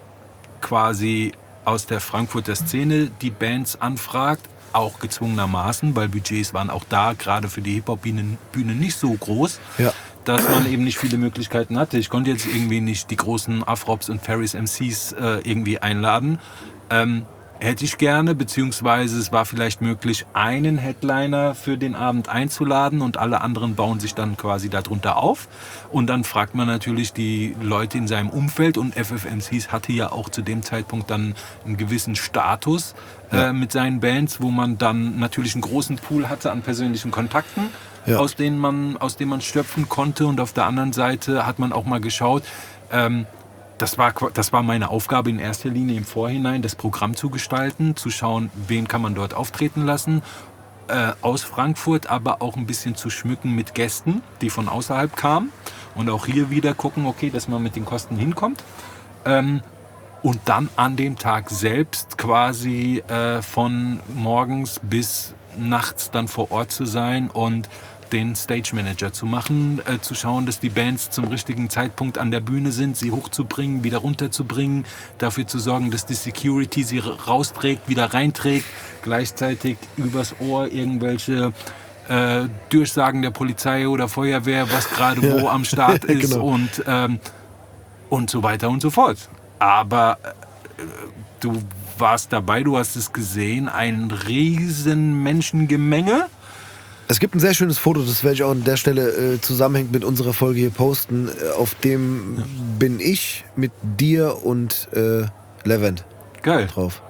quasi aus der Frankfurter Szene die Bands anfragt, auch gezwungenermaßen, weil Budgets waren auch da, gerade für die Hip-Hop-Bühne Bühne nicht so groß, Ja. dass man eben nicht viele Möglichkeiten hatte. Ich konnte jetzt irgendwie nicht die großen Afrops und Ferris M Cs äh, irgendwie einladen. Ähm, hätte ich gerne, beziehungsweise es war vielleicht möglich, einen Headliner für den Abend einzuladen und alle anderen bauen sich dann quasi darunter auf. Und dann fragt man natürlich die Leute in seinem Umfeld und F F M Cs hatte ja auch zu dem Zeitpunkt dann einen gewissen Status äh, mit seinen Bands, wo man dann natürlich einen großen Pool hatte an persönlichen Kontakten, Ja. aus denen man, aus denen man schöpfen konnte. Und auf der anderen Seite hat man auch mal geschaut, ähm, Das war, das war meine Aufgabe in erster Linie im Vorhinein, das Programm zu gestalten, zu schauen, wen kann man dort auftreten lassen, äh, aus Frankfurt, aber auch ein bisschen zu schmücken mit Gästen, die von außerhalb kamen. Und auch hier wieder gucken, okay, dass man mit den Kosten hinkommt. Ähm, und dann an dem Tag selbst quasi äh, von morgens bis nachts dann vor Ort zu sein und den Stage Manager zu machen, äh, zu schauen, dass die Bands zum richtigen Zeitpunkt an der Bühne sind, sie hochzubringen, wieder runterzubringen, dafür zu sorgen, dass die Security sie rausträgt, wieder reinträgt, gleichzeitig übers Ohr irgendwelche äh, Durchsagen der Polizei oder Feuerwehr, was gerade wo am Start ist Genau. und, ähm, und so weiter und so fort. Aber äh, du warst dabei, du hast es gesehen, ein riesen Menschengemenge. Es gibt ein sehr schönes Foto, das werde ich auch an der Stelle äh, zusammenhängend mit unserer Folge hier posten. Äh, auf dem bin ich mit dir und äh, Levent Geil, drauf.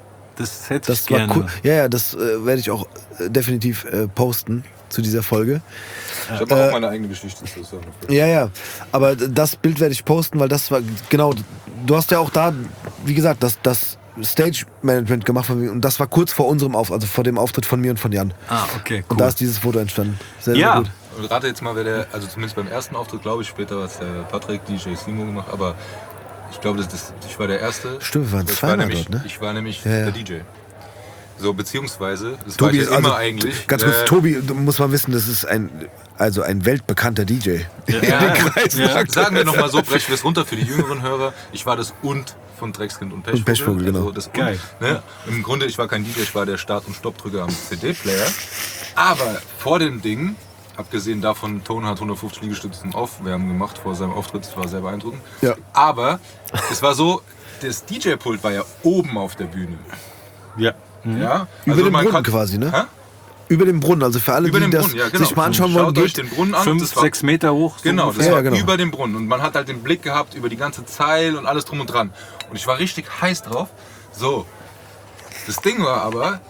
das hätte ich Das war gerne. cool. Ja, ja, das äh, werde ich auch äh, definitiv äh, posten zu dieser Folge. Ich habe auch meine eigene Geschichte zu sagen. Ja, ja. Aber das Bild werde ich posten, weil das war genau. Du hast ja auch da, wie gesagt, das, das Stage Management gemacht von mir und das war kurz vor unserem Auf, also vor dem Auftritt von mir und von Jan. Ah, okay, cool. Und da ist dieses Foto entstanden. Sehr, ja, sehr gut. rate jetzt mal, wer der, also zumindest beim ersten Auftritt, glaube ich, später hat es der Patrick, D J Simo gemacht, aber ich glaube, das, das, ich war der Erste. Stimmt, wir waren ich zweimal war nämlich, dort, ne? Ich war nämlich ja, ja. der D J. So, beziehungsweise, das Tobi war ich ist ja immer also, eigentlich. Ganz kurz, äh, Tobi, du musst mal wissen, das ist ein, also ein weltbekannter D J. Ja, ja, sagen wir nochmal so, brechen wir es runter für die jüngeren Hörer. Ich war das Und von Dreckskind und Pechvogel. Und Pechvogel, genau. Also das Geil. Und, ne? Im Grunde, ich war kein D J, ich war der Start- und Stoppdrücker am C D-Player. Aber vor dem Ding, abgesehen davon, Tone hat hundertfünfzig Liegestützen Aufwärmen gemacht vor seinem Auftritt, das war sehr beeindruckend. Ja. Aber es war so, das D J-Pult war ja oben auf der Bühne. Ja. Ja? Über Also den man Brunnen kann- quasi, ne? Hä? Über den Brunnen, also für alle, Über die den das Brunnen, ja, genau. sich mal anschauen wollen, Schaut euch geht. den Brunnen an. Fünf, das war, sechs Meter hoch. so Genau, das ungefähr. Ja, war genau. über dem Brunnen. Und man hat halt den Blick gehabt über die ganze Zeil und alles drum und dran. Und ich war richtig heiß drauf. So, das Ding war aber,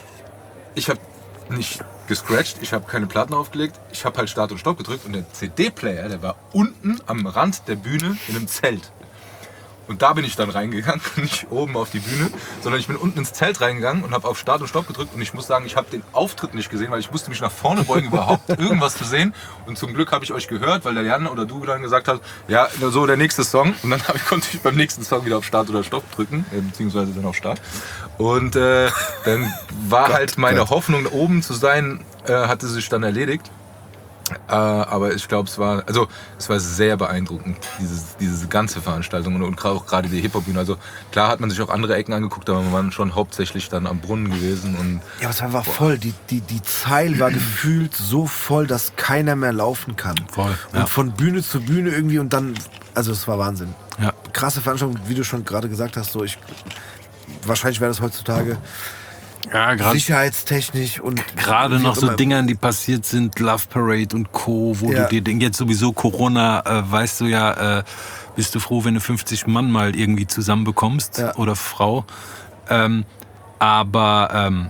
ich habe nicht gescratcht, ich habe keine Platten aufgelegt, ich habe halt Start und Stopp gedrückt und der C D-Player, der war unten am Rand der Bühne in einem Zelt. Und da bin ich dann reingegangen, nicht oben auf die Bühne, sondern ich bin unten ins Zelt reingegangen und habe auf Start und Stopp gedrückt. Und ich muss sagen, ich habe den Auftritt nicht gesehen, weil ich musste mich nach vorne beugen, überhaupt irgendwas zu sehen. Und zum Glück habe ich euch gehört, weil der Jan oder du dann gesagt hast, ja, so der nächste Song. Und dann hab ich, konnte ich beim nächsten Song wieder auf Start oder Stopp drücken, äh, beziehungsweise dann auf Start. Und äh, dann war Gott, halt meine Gott. Hoffnung, oben zu sein, äh, hatte sich dann erledigt. Äh, aber ich glaube, es war, also es war sehr beeindruckend, dieses, diese ganze Veranstaltung und, und auch gerade die Hip-Hop-Bühne. Also klar hat man sich auch andere Ecken angeguckt, aber wir waren schon hauptsächlich dann am Brunnen gewesen. Und Ja, aber es war voll. Die, die, die Zeil war gefühlt so voll, dass keiner mehr laufen kann. Voll, Und ja. von Bühne zu Bühne irgendwie und dann, also es war Wahnsinn. Ja. Krasse Veranstaltung, wie du schon gerade gesagt hast, so ich, wahrscheinlich wäre das heutzutage Ja, gerade sicherheitstechnisch und Gerade wie noch auch so immer. Dingern, die passiert sind, Love Parade und Co., wo Ja. du dir denkst, jetzt sowieso Corona, äh, weißt du ja, äh, bist du froh, wenn du fünfzig Mann mal irgendwie zusammenbekommst Ja. oder Frau. Ähm, aber ähm,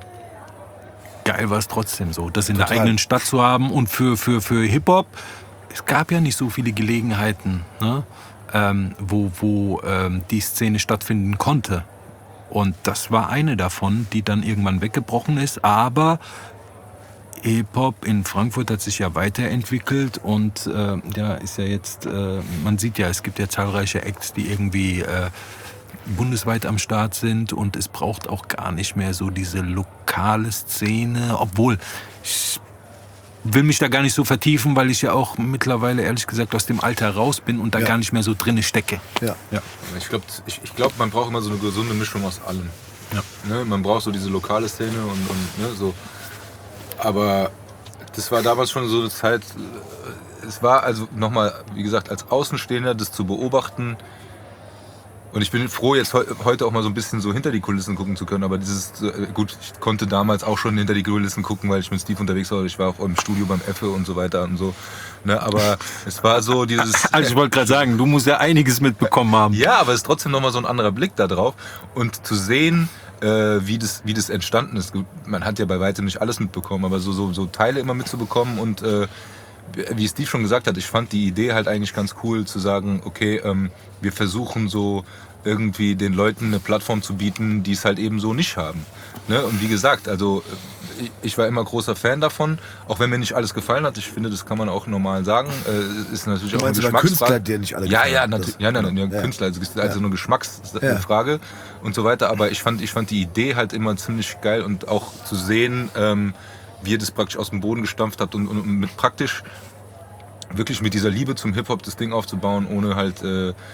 geil war es trotzdem so, das in Total. der eigenen Stadt zu haben. Und für, für, für Hip-Hop, es gab ja nicht so viele Gelegenheiten, ne? ähm, wo, wo ähm, die Szene stattfinden konnte. Und das war eine davon, die dann irgendwann weggebrochen ist. Aber Hip-Hop in Frankfurt hat sich ja weiterentwickelt und äh, ja, ist ja jetzt, äh, man sieht ja, es gibt ja zahlreiche Acts, die irgendwie äh, bundesweit am Start sind und es braucht auch gar nicht mehr so diese lokale Szene, obwohl ich will mich da gar nicht so vertiefen, weil ich ja auch mittlerweile ehrlich gesagt aus dem Alter raus bin und da Ja. gar nicht mehr so drinne stecke. Ja. Ja. ich glaube, ich, ich glaub, man braucht immer so eine gesunde Mischung aus allem. Ja. Ne? Man braucht so diese lokale Szene und, und ne, so. Aber das war damals schon so eine Zeit, äh, es war also nochmal, wie gesagt, als Außenstehender das zu beobachten. Und ich bin froh, jetzt heu- heute auch mal so ein bisschen so hinter die Kulissen gucken zu können. Aber dieses, äh, gut, ich konnte damals auch schon hinter die Kulissen gucken, weil ich mit Steve unterwegs war. Ich war auch im Studio beim Effe und so weiter und so. Ne? Aber es war so dieses... Also ich wollte gerade sagen, du musst ja einiges mitbekommen haben. Ja, aber es ist trotzdem nochmal so ein anderer Blick da drauf. Und zu sehen, äh, wie, das, wie das entstanden ist. Man hat ja bei weitem nicht alles mitbekommen, aber so, so, so Teile immer mitzubekommen. Und äh, wie Steve schon gesagt hat, ich fand die Idee halt eigentlich ganz cool, zu sagen, okay, ähm, wir versuchen so irgendwie den Leuten eine Plattform zu bieten, die es halt eben so nicht haben. Ne? Und wie gesagt, also ich, ich war immer großer Fan davon, auch wenn mir nicht alles gefallen hat. Ich finde, das kann man auch normal sagen. Äh, ist natürlich Du auch eine meinst aber Geschmacksfrage. Künstler, die nicht alle Ja, gefallen ja, haben, natürlich. das- Ja, nein, nein, ja, Ja. Künstler, also es ist also Ja. eine Geschmacksfrage und so weiter. Aber ich fand, ich fand die Idee halt immer ziemlich geil und auch zu sehen, ähm, wie ihr das praktisch aus dem Boden gestampft habt und, und, und mit praktisch wirklich mit dieser Liebe zum Hip-Hop das Ding aufzubauen, ohne halt äh, äh,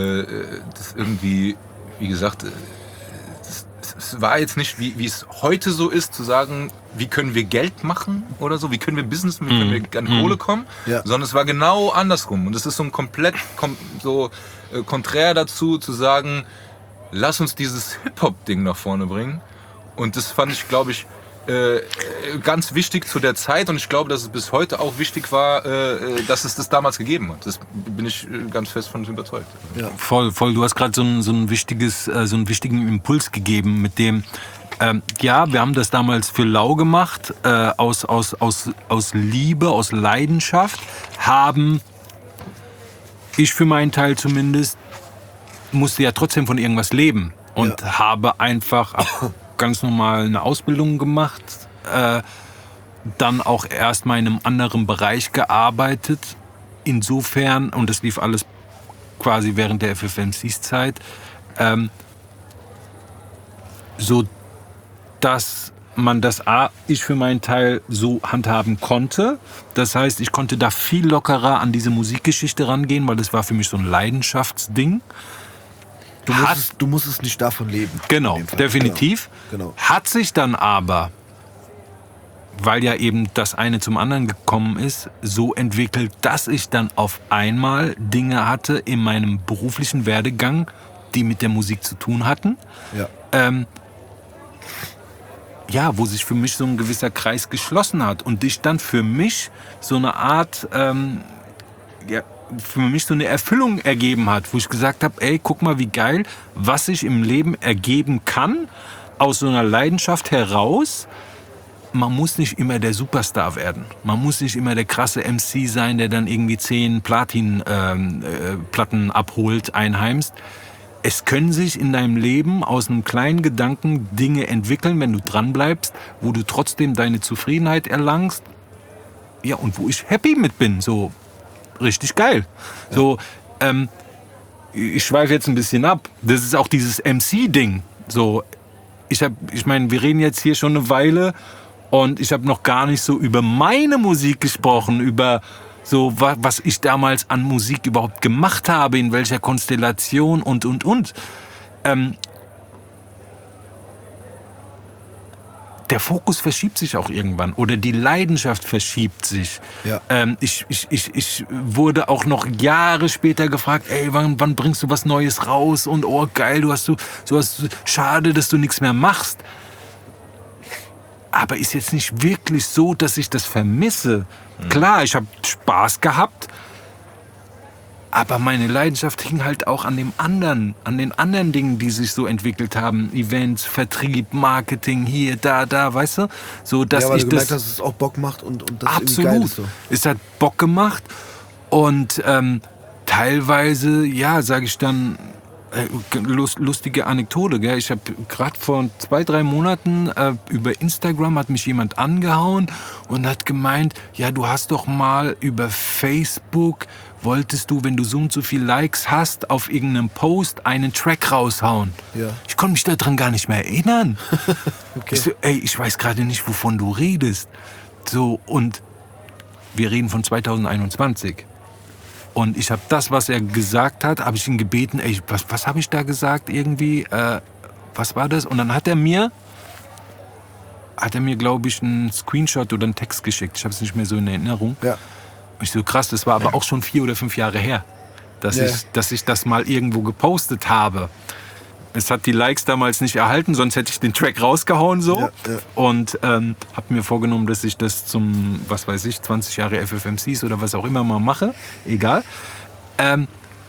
das irgendwie, wie gesagt, äh, das, es war jetzt nicht, wie, wie es heute so ist, zu sagen, wie können wir Geld machen oder so, wie können wir Business, wie können wir an Kohle kommen, Ja. sondern es war genau andersrum. Und es ist so ein komplett kom so äh, konträr dazu, zu sagen, lass uns dieses Hip-Hop-Ding nach vorne bringen. Und das fand ich, glaube ich, äh, ganz wichtig zu der Zeit und ich glaube, dass es bis heute auch wichtig war, äh, dass es das damals gegeben hat. Das bin ich äh, ganz fest von überzeugt. Voll, voll. Du hast gerade so ein, so ein wichtiges, äh, so einen wichtigen Impuls gegeben, mit dem, ähm, ja, wir haben das damals für lau gemacht, äh, aus, aus, aus, aus Liebe, aus Leidenschaft, haben, ich für meinen Teil zumindest, musste ja trotzdem von irgendwas leben und habe einfach ab ganz normal eine Ausbildung gemacht, äh, dann auch erstmal in einem anderen Bereich gearbeitet. Insofern, und das lief alles quasi während der F F M Cs-Zeit, ähm, so dass man das A, ich für meinen Teil so handhaben konnte. Das heißt, ich konnte da viel lockerer an diese Musikgeschichte rangehen, weil das war für mich so ein Leidenschaftsding. Du Hat, musstest, du musstest nicht davon leben. genau, in dem Fall. definitiv. Genau. Hat sich dann aber, weil ja eben das eine zum anderen gekommen ist, so entwickelt, dass ich dann auf einmal Dinge hatte in meinem beruflichen Werdegang, die mit der Musik zu tun hatten. Ja. Ähm, ja, wo sich für mich so ein gewisser Kreis geschlossen hat und ich dann für mich so eine Art, ähm, ja, für mich so eine Erfüllung ergeben hat, wo ich gesagt habe, ey, guck mal, wie geil, was sich im Leben ergeben kann, aus so einer Leidenschaft heraus. Man muss nicht immer der Superstar werden. Man muss nicht immer der krasse M C sein, der dann irgendwie zehn Platin-Platten ähm, äh, abholt, einheimst. Es können sich in deinem Leben aus einem kleinen Gedanken Dinge entwickeln, wenn du dranbleibst, wo du trotzdem deine Zufriedenheit erlangst. Ja, und wo ich happy mit bin. So richtig geil. Ja. So, ähm, ich schweife jetzt ein bisschen ab. Das ist auch dieses M C-Ding. So, ich hab, ich meine, wir reden jetzt hier schon eine Weile und ich habe noch gar nicht so über meine Musik gesprochen, über so, was ich damals an Musik überhaupt gemacht habe, in welcher Konstellation und, und, und. Ähm, der Fokus verschiebt sich auch irgendwann oder die Leidenschaft verschiebt sich. Ja. Ähm, ich, ich, ich, ich wurde auch noch Jahre später gefragt, ey, wann, wann bringst du was Neues raus? Und oh, geil, du hast so, so hast, schade, dass du nichts mehr machst. Aber ist jetzt nicht wirklich so, dass ich das vermisse. Mhm. Klar, ich habe Spaß gehabt, aber meine Leidenschaft hing halt auch an dem anderen, an den anderen Dingen, die sich so entwickelt haben. Events, Vertrieb, Marketing, hier, da, da, weißt du? So, dass ja, weil ich du gemerkt das hast, dass es auch Bock macht und, und das absolut. irgendwie geil ist. So. Es hat Bock gemacht und ähm, teilweise, ja, sage ich dann, lustige Anekdote, gell? Ich habe gerade vor zwei, drei Monaten äh, über Instagram hat mich jemand angehauen und hat gemeint, ja, du hast doch mal über Facebook, wolltest du, wenn du so und so viel Likes hast, auf irgendeinem Post einen Track raushauen. Ja. Ich konnte mich daran gar nicht mehr erinnern. Okay. Ich so, ey, ich weiß gerade nicht, wovon du redest. So, und wir reden von zwanzig einundzwanzig. Und ich habe das, was er gesagt hat, habe ich ihn gebeten, ey, was, was habe ich da gesagt irgendwie, äh, was war das? Und dann hat er mir, hat er mir, glaube ich, einen Screenshot oder einen Text geschickt. Ich habe es nicht mehr so in Erinnerung. Ja. Und ich so, krass, das war aber auch schon vier oder fünf Jahre her, dass, ja. ich, dass ich das mal irgendwo gepostet habe. Es hat die Likes damals nicht erhalten, sonst hätte ich den Track rausgehauen so. Ja, ja. Und ähm, habe mir vorgenommen, dass ich das zum, was weiß ich, zwanzig Jahre F F M Cs oder was auch immer mal mache. Egal. Ähm,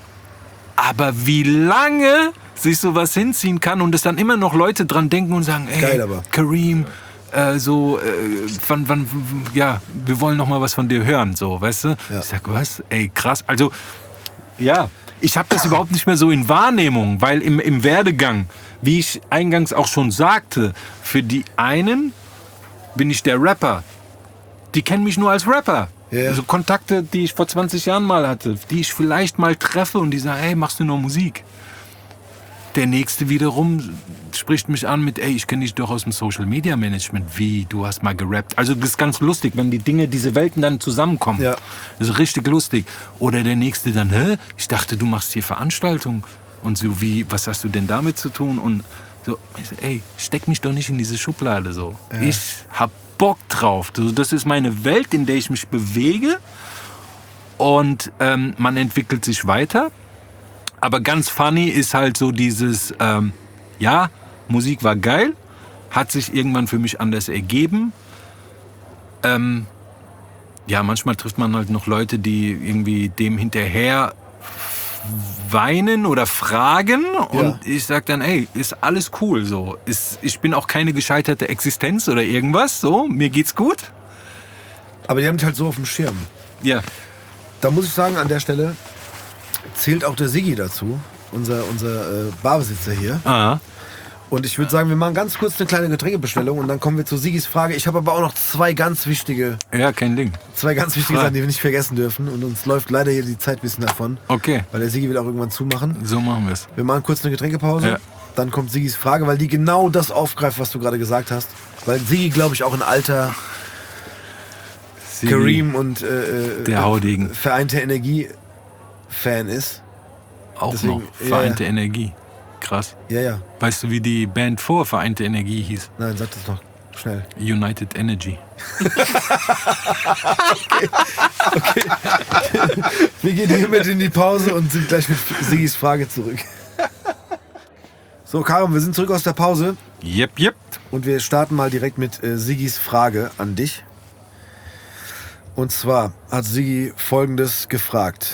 aber wie lange sich sowas hinziehen kann und es dann immer noch Leute dran denken und sagen, ey, geil, aber. Kareem, äh, so, äh, wann, wann, ja, wir wollen noch mal was von dir hören, so, weißt du? Ja. Ich sag, was? Ey, krass. Also, ja. Ich habe das überhaupt nicht mehr so in Wahrnehmung, weil im, im Werdegang, wie ich eingangs auch schon sagte, für die einen bin ich der Rapper. Die kennen mich nur als Rapper. Yeah. Also Kontakte, die ich vor zwanzig Jahren mal hatte, die ich vielleicht mal treffe und die sagen, hey, machst du nur Musik? Der Nächste wiederum spricht mich an mit, ey, ich kenne dich doch aus dem Social Media Management. Wie, du hast mal gerappt. Also das ist ganz lustig, wenn die Dinge, diese Welten dann zusammenkommen. Ja. Das ist richtig lustig. Oder der Nächste dann, hä, ich dachte, du machst hier Veranstaltungen. Und so, wie, was hast du denn damit zu tun? Und so, ich so, ey, steck mich doch nicht in diese Schublade so. Ja. Ich hab Bock drauf. Also das ist meine Welt, in der ich mich bewege. Und ähm, man entwickelt sich weiter. Aber ganz funny ist halt so dieses, ähm, ja, Musik war geil, hat sich irgendwann für mich anders ergeben. Ähm, ja, manchmal trifft man halt noch Leute, die irgendwie dem hinterher weinen oder fragen. Und ja. ich sag dann, ey, ist alles cool so. Ist, ich bin auch keine gescheiterte Existenz oder irgendwas, so, mir geht's gut. Aber die haben dich halt so auf dem Schirm. Ja. Da muss ich sagen, an der Stelle zählt auch der Siggi dazu, unser, unser äh, Barbesitzer hier. Ah. Und ich würde sagen, wir machen ganz kurz eine kleine Getränkebestellung und dann kommen wir zu Sigis Frage. Ich habe aber auch noch zwei ganz wichtige, Ja, kein Ding. zwei ganz wichtige Frage. Sachen, die wir nicht vergessen dürfen. Und uns läuft leider hier die Zeit ein bisschen davon. Okay, Weil der Sigi will auch irgendwann zumachen. so machen wir es. Wir machen kurz eine Getränkepause. Ja. Dann kommt Sigis Frage, weil die genau das aufgreift, was du gerade gesagt hast. Weil Sigi, glaube ich, auch ein alter Kareem und äh, Der Haudegen. Vereinte Energie-Fan ist. Auch Deswegen, noch. ja, Vereinte Energie. Krass. Ja, ja. Weißt du, wie die Band vor Vereinte Energie hieß? Nein, sag das doch schnell. United Energy. Wir gehen hiermit in die Pause und sind gleich mit Sigis Frage zurück. So, Karim, wir sind zurück aus der Pause Jep, jep. und wir starten mal direkt mit äh, Sigis Frage an dich. Und zwar hat Sigi Folgendes gefragt.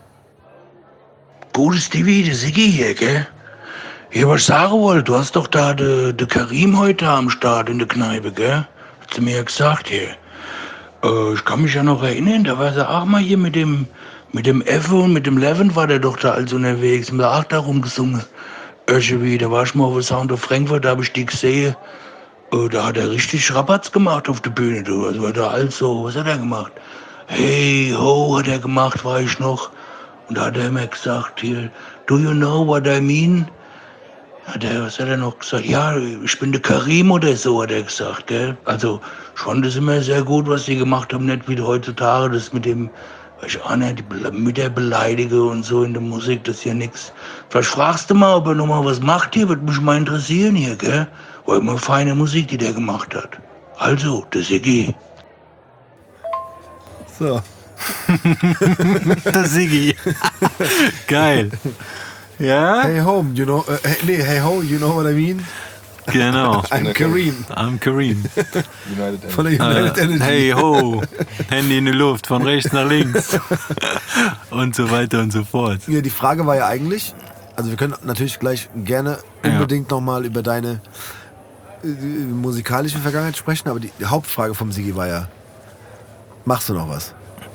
Gutes Stevie, der Siggi hier, gell? Ja, was ich sagen wollte, du hast doch da de, de Karim heute am Start in der Kneipe, gell? Hat sie mir ja gesagt hier. Äh, ich kann mich ja noch erinnern, da war sie auch mal hier mit dem, mit dem Effe und mit dem Levin war der doch da also unterwegs. Haben wir auch da rumgesungen. Irgendwie, da war ich mal auf der Sound of Frankfurt, da hab ich die gesehen. Äh, da hat er richtig Rabatz gemacht auf der Bühne, du. Also war da also, was hat er gemacht? Hey, ho, hat er gemacht, war ich noch. Und da hat er immer gesagt, hier, do you know what I mean? Hat er, was hat er noch gesagt? Ja, ich bin der Karim oder so, hat er gesagt, gell? Also, schon das ist immer sehr gut, was die gemacht haben, nicht wie heutzutage, das mit dem, weiß ich auch nicht, die Be- mit der Beleidige und so in der Musik, das ist ja nix. Vielleicht fragst du mal, ob er noch mal was macht hier, würde mich mal interessieren hier, gell? War immer feine Musik, die der gemacht hat. Also, der Siggi. So. Der Siggi. Geil. Ja? Hey home, you know, äh, hey, nee, hey ho, you know what I mean? Genau. I'm Kareem I'm Kareem. United von der Energy. United Energy. Hey ho, Handy in die Luft, von rechts nach links. Und so weiter und so fort. Ja, die Frage war ja eigentlich, also wir können natürlich gleich gerne Ja. unbedingt nochmal über deine äh, musikalische Vergangenheit sprechen, aber die, die Hauptfrage vom Sigi war ja, machst du noch was?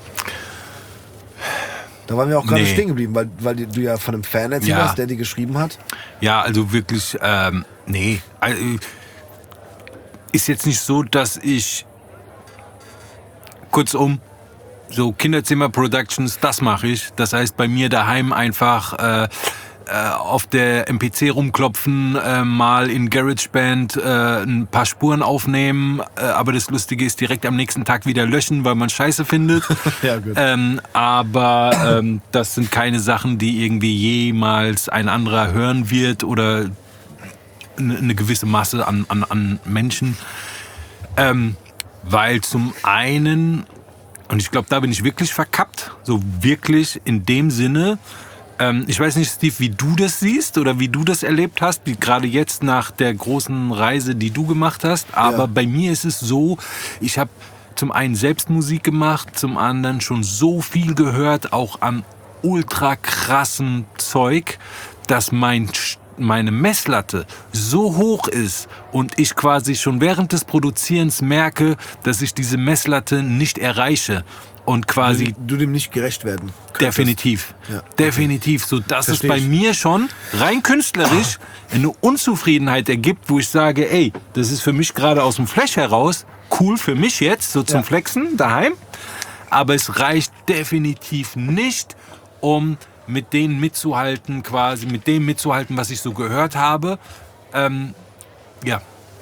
Da waren wir auch gerade Nee. stehen geblieben, weil, weil du ja von einem Fan erzählt Ja. hast, der dir geschrieben hat. Ja, also wirklich, ähm, nee. Also, ist jetzt nicht so, dass ich kurzum so Kinderzimmer-Productions, das mache ich. Das heißt, bei mir daheim einfach äh, äh, auf der M P C rumklopfen, äh, mal in GarageBand äh, ein paar Spuren aufnehmen. Äh, aber das Lustige ist, direkt am nächsten Tag wieder löschen, weil man Scheiße findet. Ja, gut. Ähm, aber ähm, das sind keine Sachen, die irgendwie jemals ein anderer hören wird oder eine, eine gewisse Masse an, an, an Menschen. Ähm, weil zum einen, und ich glaube, da bin ich wirklich verkappt, so wirklich in dem Sinne, ähm, ich weiß nicht, Steve, wie du das siehst oder wie du das erlebt hast, wie gerade jetzt nach der großen Reise, die du gemacht hast, aber Ja. bei mir ist es so, ich habe zum einen selbst Musik gemacht, zum anderen schon so viel gehört, auch an ultra krassem Zeug, dass mein St- meine Messlatte so hoch ist und ich quasi schon während des Produzierens merke, dass ich diese Messlatte nicht erreiche und quasi du dem nicht gerecht werden könntest. definitiv, Ja. definitiv, so dass es Versteh bei ich. mir schon rein künstlerisch eine Unzufriedenheit ergibt, wo ich sage, ey, das ist für mich gerade aus dem Flash heraus cool für mich jetzt, so zum Ja. Flexen daheim, aber es reicht definitiv nicht, um mit denen mitzuhalten, quasi mit dem mitzuhalten, was ich so gehört habe. Ähm, ja,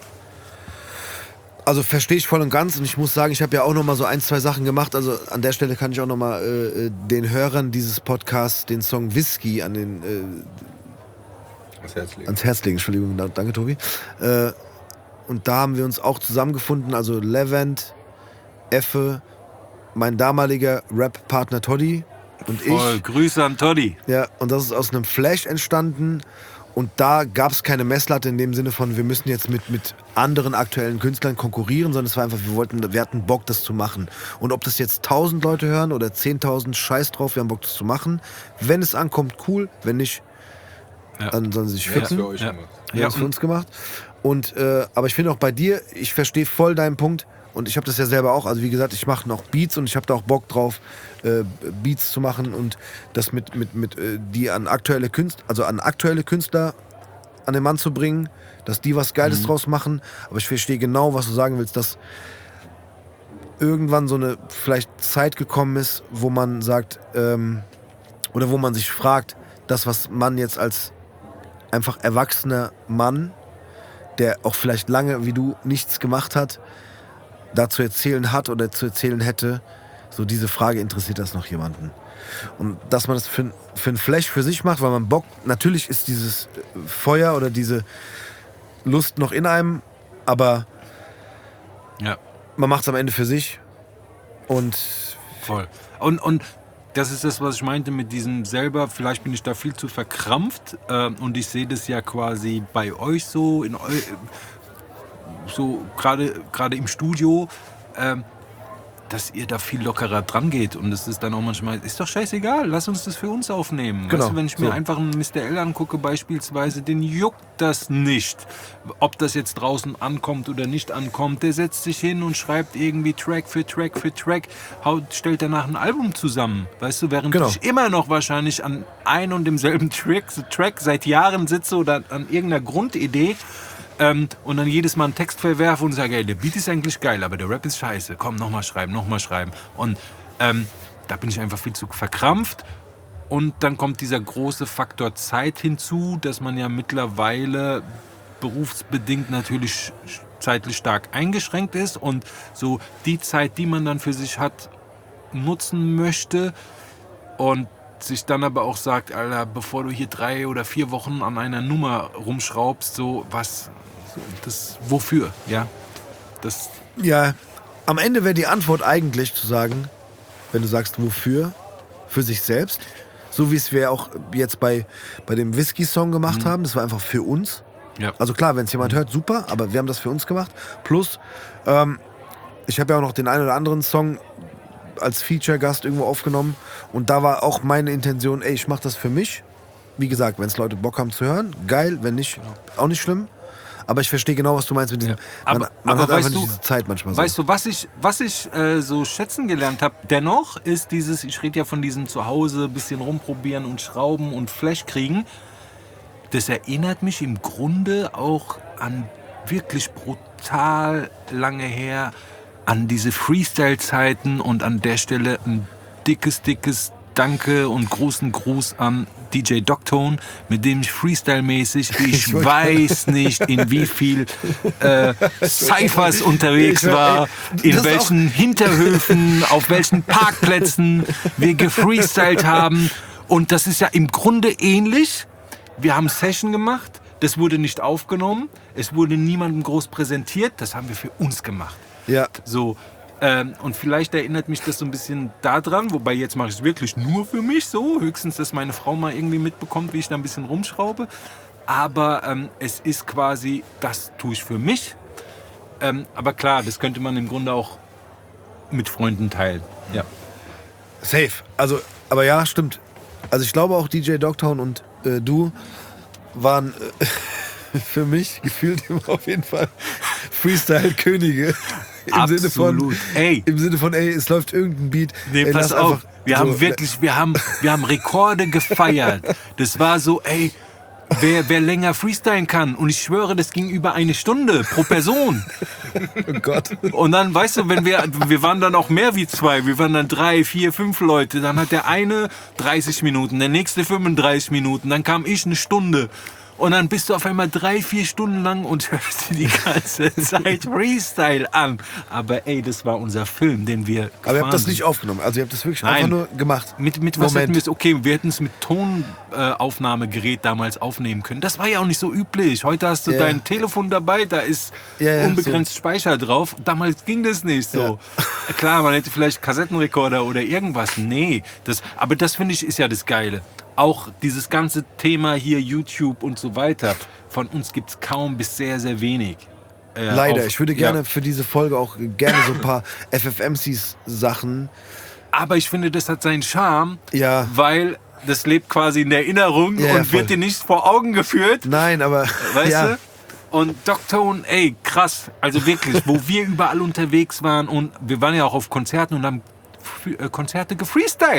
Also verstehe ich voll und ganz und ich muss sagen, ich habe ja auch noch mal so ein, zwei Sachen gemacht. Also an der Stelle kann ich auch noch mal äh, den Hörern dieses Podcasts den Song Whisky an den, äh, Das Herz legen. ans Herz legen. Entschuldigung, da- danke Tobi. Äh, und da haben wir uns auch zusammengefunden, also Levent, Effe, mein damaliger Rap-Partner Toddy und voll. ich. Grüße an Toddy. Ja, und das ist aus einem Flash entstanden. Und da gab es keine Messlatte in dem Sinne von, wir müssen jetzt mit, mit anderen aktuellen Künstlern konkurrieren, sondern es war einfach, wir wollten, wir hatten Bock, das zu machen. Und ob das jetzt tausend Leute hören oder zehntausend, scheiß drauf, wir haben Bock, das zu machen. Wenn es ankommt, cool. Wenn nicht, Ja. dann sollen sie sich Wer hat's ficken. für euch Ja. gemacht? Wir haben es für uns gemacht. Und, äh, aber ich finde auch bei dir, ich verstehe voll deinen Punkt. Und ich habe das ja selber auch. Also wie gesagt, ich mache noch Beats und ich habe da auch Bock drauf, äh, Beats zu machen und das mit, mit, mit äh, die an aktuelle Künstler, also an aktuelle Künstler an den Mann zu bringen, dass die was Geiles Mhm. draus machen. Aber ich verstehe genau, was du sagen willst, dass irgendwann so eine vielleicht Zeit gekommen ist, wo man sagt, ähm, oder wo man sich fragt, das, was man jetzt als einfach erwachsener Mann, der auch vielleicht lange wie du nichts gemacht hat, da zu erzählen hat oder zu erzählen hätte, so diese Frage, interessiert das noch jemanden? Und dass man das für, für einen Flash für sich macht, weil man Bock, natürlich ist dieses Feuer oder diese Lust noch in einem, aber Ja. man macht es am Ende für sich und Voll. Und, und das ist das, was ich meinte mit diesem selber, vielleicht bin ich da viel zu verkrampft äh, und ich sehe das ja quasi bei euch so, in eu, so gerade gerade im Studio, ähm, dass ihr da viel lockerer dran geht und es ist dann auch manchmal, ist doch scheißegal, lass uns das für uns aufnehmen. Genau, Weißt du, wenn ich mir so. einfach einen Mister L angucke beispielsweise, den juckt das nicht, ob das jetzt draußen ankommt oder nicht ankommt. Der setzt sich hin und schreibt irgendwie Track für Track für Track, haut, stellt danach ein Album zusammen, weißt du, während Genau. ich immer noch wahrscheinlich an ein und demselben Track, Track seit Jahren sitze oder an irgendeiner Grundidee. Ähm, und dann jedes Mal einen Text verwerfe und sage, ey, der Beat ist eigentlich geil, aber der Rap ist scheiße. Komm, nochmal schreiben, nochmal schreiben. Und ähm, da bin ich einfach viel zu verkrampft. Und dann kommt dieser große Faktor Zeit hinzu, dass man ja mittlerweile berufsbedingt natürlich zeitlich stark eingeschränkt ist. Und so die Zeit, die man dann für sich hat, nutzen möchte und sich dann aber auch sagt, Alter, bevor du hier drei oder vier Wochen an einer Nummer rumschraubst, so was, so, das, wofür, ja, das, ja, am Ende wäre die Antwort eigentlich zu sagen, wenn du sagst, wofür, für sich selbst, so wie es wir auch jetzt bei, bei dem Whisky-Song gemacht haben, das war einfach für uns. ja, Also klar, wenn es jemand hört, super, aber wir haben das für uns gemacht. Plus, ähm, ich habe ja auch noch den einen oder anderen Song als Feature-Gast irgendwo aufgenommen und da war auch meine Intention, ey, ich mach das für mich. Wie gesagt, wenn es Leute Bock haben zu hören, geil, wenn nicht, auch nicht schlimm. Aber ich verstehe genau, was du meinst mit diesem, Ja. Aber- man, man aber hat einfach weißt nicht du- diese Zeit manchmal so. Weißt du, was ich, was ich äh, so schätzen gelernt habe, dennoch ist dieses, ich rede ja von diesem Zuhause, bisschen rumprobieren und schrauben und Flash kriegen, das erinnert mich im Grunde auch an wirklich brutal lange her, an diese Freestyle-Zeiten und an der Stelle ein dickes, dickes Danke und großen Gruß an D J Dogtone, mit dem ich Freestyle-mäßig, ich weiß nicht, in wie viel äh, Cyphers unterwegs Ich war- war, ey, in das ist welchen Hinterhöfen, auf welchen Parkplätzen wir gefreestylt haben. Und das ist ja im Grunde ähnlich. Wir haben Session gemacht, das wurde nicht aufgenommen, es wurde niemandem groß präsentiert, das haben wir für uns gemacht. Ja, So, ähm, und vielleicht erinnert mich das so ein bisschen daran, wobei jetzt mache ich es wirklich nur für mich so, höchstens, dass meine Frau mal irgendwie mitbekommt, wie ich da ein bisschen rumschraube. Aber ähm, es ist quasi, das tue ich für mich. Ähm, aber klar, das könnte man im Grunde auch mit Freunden teilen. Ja. safe. Also, aber ja, stimmt. Also ich glaube auch D J Dogtown und äh, du waren äh, für mich gefühlt immer auf jeden Fall Freestyle-Könige. Im Sinne von, Absolut. Ey. Im Sinne von, ey, es läuft irgendein Beat. Nee, ey, pass lass auf. einfach Wir so- haben wirklich, wir haben, wir haben Rekorde gefeiert. Das war so, ey, wer, wer länger freestylen kann. Und ich schwöre, das ging über eine Stunde pro Person. Oh Gott. Und dann, weißt du, wenn wir, wir waren dann auch mehr wie zwei, wir waren dann drei, vier, fünf Leute, dann hat der eine dreißig Minuten, der nächste fünfunddreißig Minuten, dann kam ich eine Stunde. Und dann bist du auf einmal drei, vier Stunden lang und hörst dir die ganze Zeit Freestyle an. Aber ey, das war unser Film, den wir gefahren Aber ihr habt das sind. nicht aufgenommen. Also ihr habt das wirklich Nein. einfach nur gemacht. Mit, mit was Moment. hätten wir es? Okay, wir hätten es mit Tonaufnahmegerät damals aufnehmen können. Das war ja auch nicht so üblich. Heute hast du Ja. dein Telefon dabei, da ist Ja, ja, unbegrenzt Speicher drauf. Damals ging das nicht so. Klar, man hätte vielleicht Kassettenrekorder oder irgendwas. Nee, das, aber das finde ich ist ja das Geile. Auch dieses ganze Thema hier YouTube und so weiter. Von uns gibt es kaum bis sehr, sehr wenig. Äh, Leider. auf- Ich würde gerne ja. für diese Folge auch gerne so ein paar F F M Cs-Sachen. Aber ich finde, das hat seinen Charme, Ja. weil das lebt quasi in der Erinnerung Ja, ja, und voll. wird dir nicht vor Augen geführt, Nein, aber. weißt ja. du? Und Dogtone, ey, krass, also wirklich, wo wir überall unterwegs waren und wir waren ja auch auf Konzerten und haben F- äh, Konzerte gefreestylt.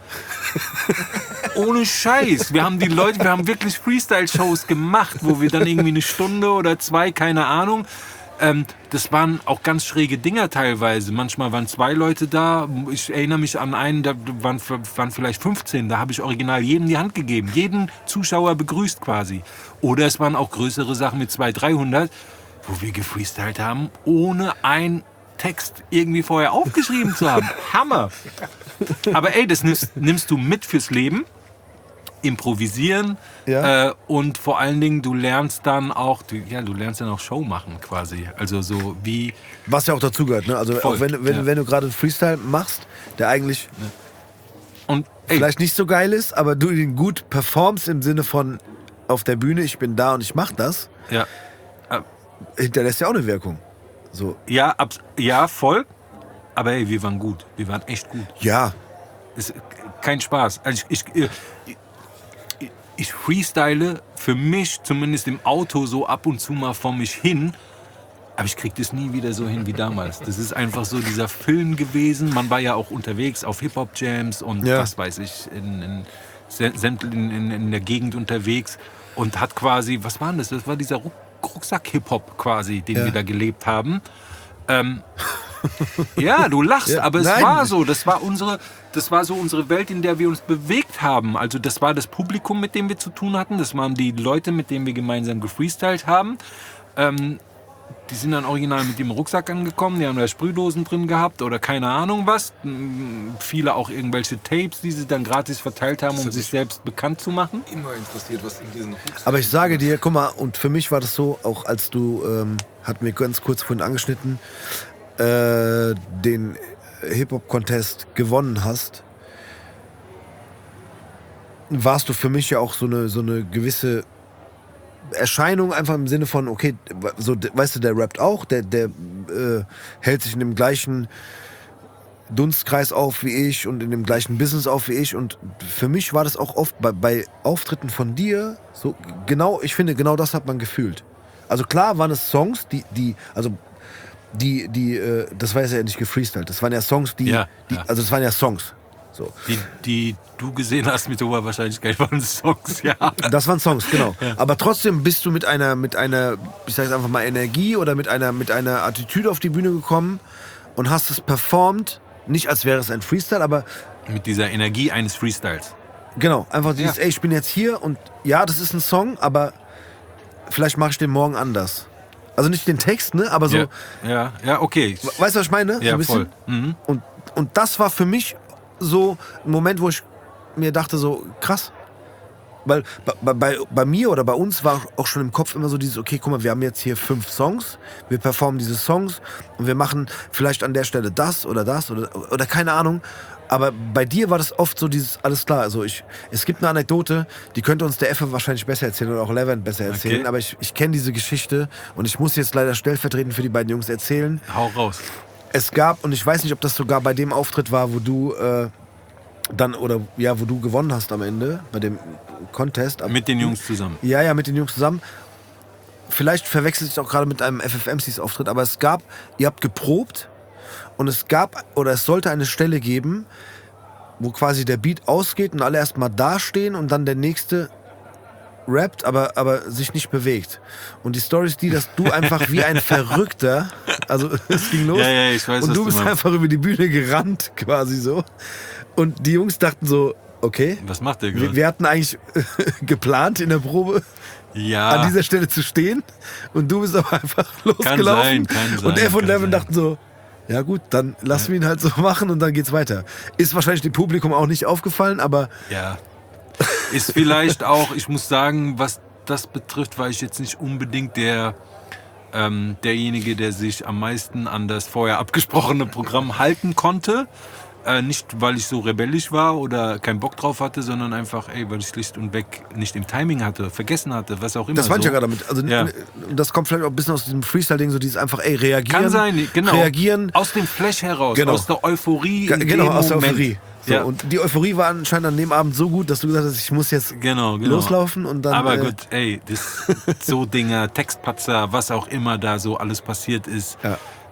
Ohne Scheiß. Wir haben die Leute, wir haben wirklich Freestyle-Shows gemacht, wo wir dann irgendwie eine Stunde oder zwei, keine Ahnung. Ähm, das waren auch ganz schräge Dinger teilweise. Manchmal waren zwei Leute da. Ich erinnere mich an einen, da waren, waren vielleicht fünfzehn. Da habe ich original jedem die Hand gegeben. Jeden Zuschauer begrüßt quasi. Oder es waren auch größere Sachen mit zweihundert, dreihundert, wo wir gefreestylt haben, ohne ein Text irgendwie vorher aufgeschrieben zu haben. Hammer! Aber ey, das nimmst, nimmst du mit fürs Leben. Improvisieren Ja. äh, und vor allen Dingen, du lernst dann auch, du, ja, du lernst dann auch Show machen quasi. Also so wie... Was ja auch dazugehört, ne? Also Voll, auch wenn, wenn, ja. wenn du gerade einen Freestyle machst, der eigentlich Und ey, vielleicht nicht so geil ist, aber du ihn gut performst im Sinne von auf der Bühne, ich bin da und ich mach das, ja, hinterlässt ja auch eine Wirkung. So, ja, abs- ja, voll. Aber ey, wir waren gut. Wir waren echt gut. ja, Ist kein Spaß. Also ich, ich, ich, ich freestyle für mich, zumindest im Auto, so ab und zu mal vor mich hin. Aber ich krieg das nie wieder so hin wie damals. Das ist einfach so dieser Film gewesen. Man war ja auch unterwegs auf Hip-Hop-Jams und Ja. was weiß ich, in, in, in, in, in der Gegend unterwegs. Und hat quasi, was war denn das? Das war dieser Ruck- Rucksack-Hip-Hop quasi, den Ja. wir da gelebt haben. Ähm, ja, du lachst, Ja, aber es nein. war so. Das war unsere, das war so unsere Welt, in der wir uns bewegt haben. Also das war das Publikum, mit dem wir zu tun hatten. Das waren die Leute, mit denen wir gemeinsam gefreestylt haben. Ähm, die sind dann original mit dem Rucksack angekommen. Die haben da Sprühdosen drin gehabt oder keine Ahnung was. M, Viele auch irgendwelche Tapes, die sie dann gratis verteilt haben, um sich selbst bekannt zu machen. Immer interessiert, was in diesen Rucksack. aber ich sage dir, guck mal, und für mich war das so, auch als du, ähm, hatten wir ganz kurz vorhin angeschnitten, äh, den Hip-Hop-Contest gewonnen hast, warst du für mich ja auch so eine, so eine gewisse Erscheinung, einfach im Sinne von, okay, so, weißt du, der rappt auch, der, der äh, hält sich in dem gleichen Dunstkreis auf wie ich und in dem gleichen Business auf wie ich, und für mich war das auch oft bei, bei Auftritten von dir so, genau, ich finde, genau das hat man gefühlt. Also klar waren es Songs, die, die, also die, die, äh, das war ja nicht gefreestylt, das waren ja Songs, die, Ja, die ja. also das waren ja Songs. So. Die, die du gesehen hast mit hoher Wahrscheinlichkeit waren Songs, ja. Das waren Songs, genau. Aber trotzdem bist du mit einer, mit einer, ich sag jetzt einfach mal Energie oder mit einer, mit einer Attitüde auf die Bühne gekommen und hast es performt, nicht als wäre es ein Freestyle, aber Mit dieser Energie eines Freestyles. genau, einfach dieses, Ja. ey, ich bin jetzt hier und ja, das ist ein Song, aber vielleicht mache ich den morgen anders. Also nicht den Text, ne, aber so, Ja, ja, ja, okay. weißt du, was ich meine? So Ja, ein bisschen. voll. Mhm. Und, und das war für mich so ein Moment, wo ich mir dachte, so krass. Weil bei, bei, bei mir oder bei uns war auch schon im Kopf immer so dieses, okay, guck mal, wir haben jetzt hier fünf Songs, wir performen diese Songs und wir machen vielleicht an der Stelle das oder das oder, oder keine Ahnung. Aber bei dir war das oft so dieses, alles klar, also ich, es gibt eine Anekdote, die könnte uns der Effe wahrscheinlich besser erzählen oder auch Levent besser erzählen, Okay. aber ich, ich kenne diese Geschichte und ich muss jetzt leider stellvertretend für die beiden Jungs erzählen. Hau raus. Es gab, und ich weiß nicht, ob das sogar bei dem Auftritt war, wo du äh, dann, oder ja, wo du gewonnen hast am Ende, bei dem Contest. Mit den Jungs zusammen. Ja, ja, mit den Jungs zusammen. Vielleicht verwechselt es auch gerade mit einem F F M Cs Auftritt, aber es gab, ihr habt geprobt und es gab, oder es sollte eine Stelle geben, wo quasi der Beat ausgeht und alle erstmal dastehen und dann der nächste rappt, aber, aber sich nicht bewegt. Und die Story ist die, dass du einfach wie ein Verrückter, also es ging los, Ja, ja, ich weiß, und was du du bist meinst. einfach über die Bühne gerannt, quasi so. Und die Jungs dachten so, okay, Was macht der wir, gerade? wir hatten eigentlich geplant in der Probe, Ja. an dieser Stelle zu stehen, und du bist aber einfach losgelaufen. sein, kann sein, und F und kann Levin sein. dachten so, ja gut, dann lassen wir ihn halt so machen und dann geht's weiter. Ist wahrscheinlich dem Publikum auch nicht aufgefallen, aber Ja. Ist vielleicht auch, ich muss sagen, was das betrifft, war ich jetzt nicht unbedingt der, ähm, derjenige, der sich am meisten an das vorher abgesprochene Programm halten konnte. Äh, nicht, weil ich so rebellisch war oder keinen Bock drauf hatte, sondern einfach, ey, weil ich schlicht und weg nicht im Timing hatte, vergessen hatte, was auch immer. das meinte so. ich ja gerade damit. Also Ja. n- das kommt vielleicht auch ein bisschen aus diesem Freestyle-Ding, so dieses einfach, ey, reagieren. Kann sein, genau. Reagieren. Aus dem Flash heraus, Genau. aus der Euphorie. Ge- in Genau, dem aus der Moment. Euphorie. So, Ja. und die Euphorie war anscheinend an dem Abend so gut, dass du gesagt hast, ich muss jetzt Genau, genau. loslaufen und dann. Aber äh, gut, ey, das, so Dinger, Textpatzer, was auch immer da so alles passiert ist. Ja.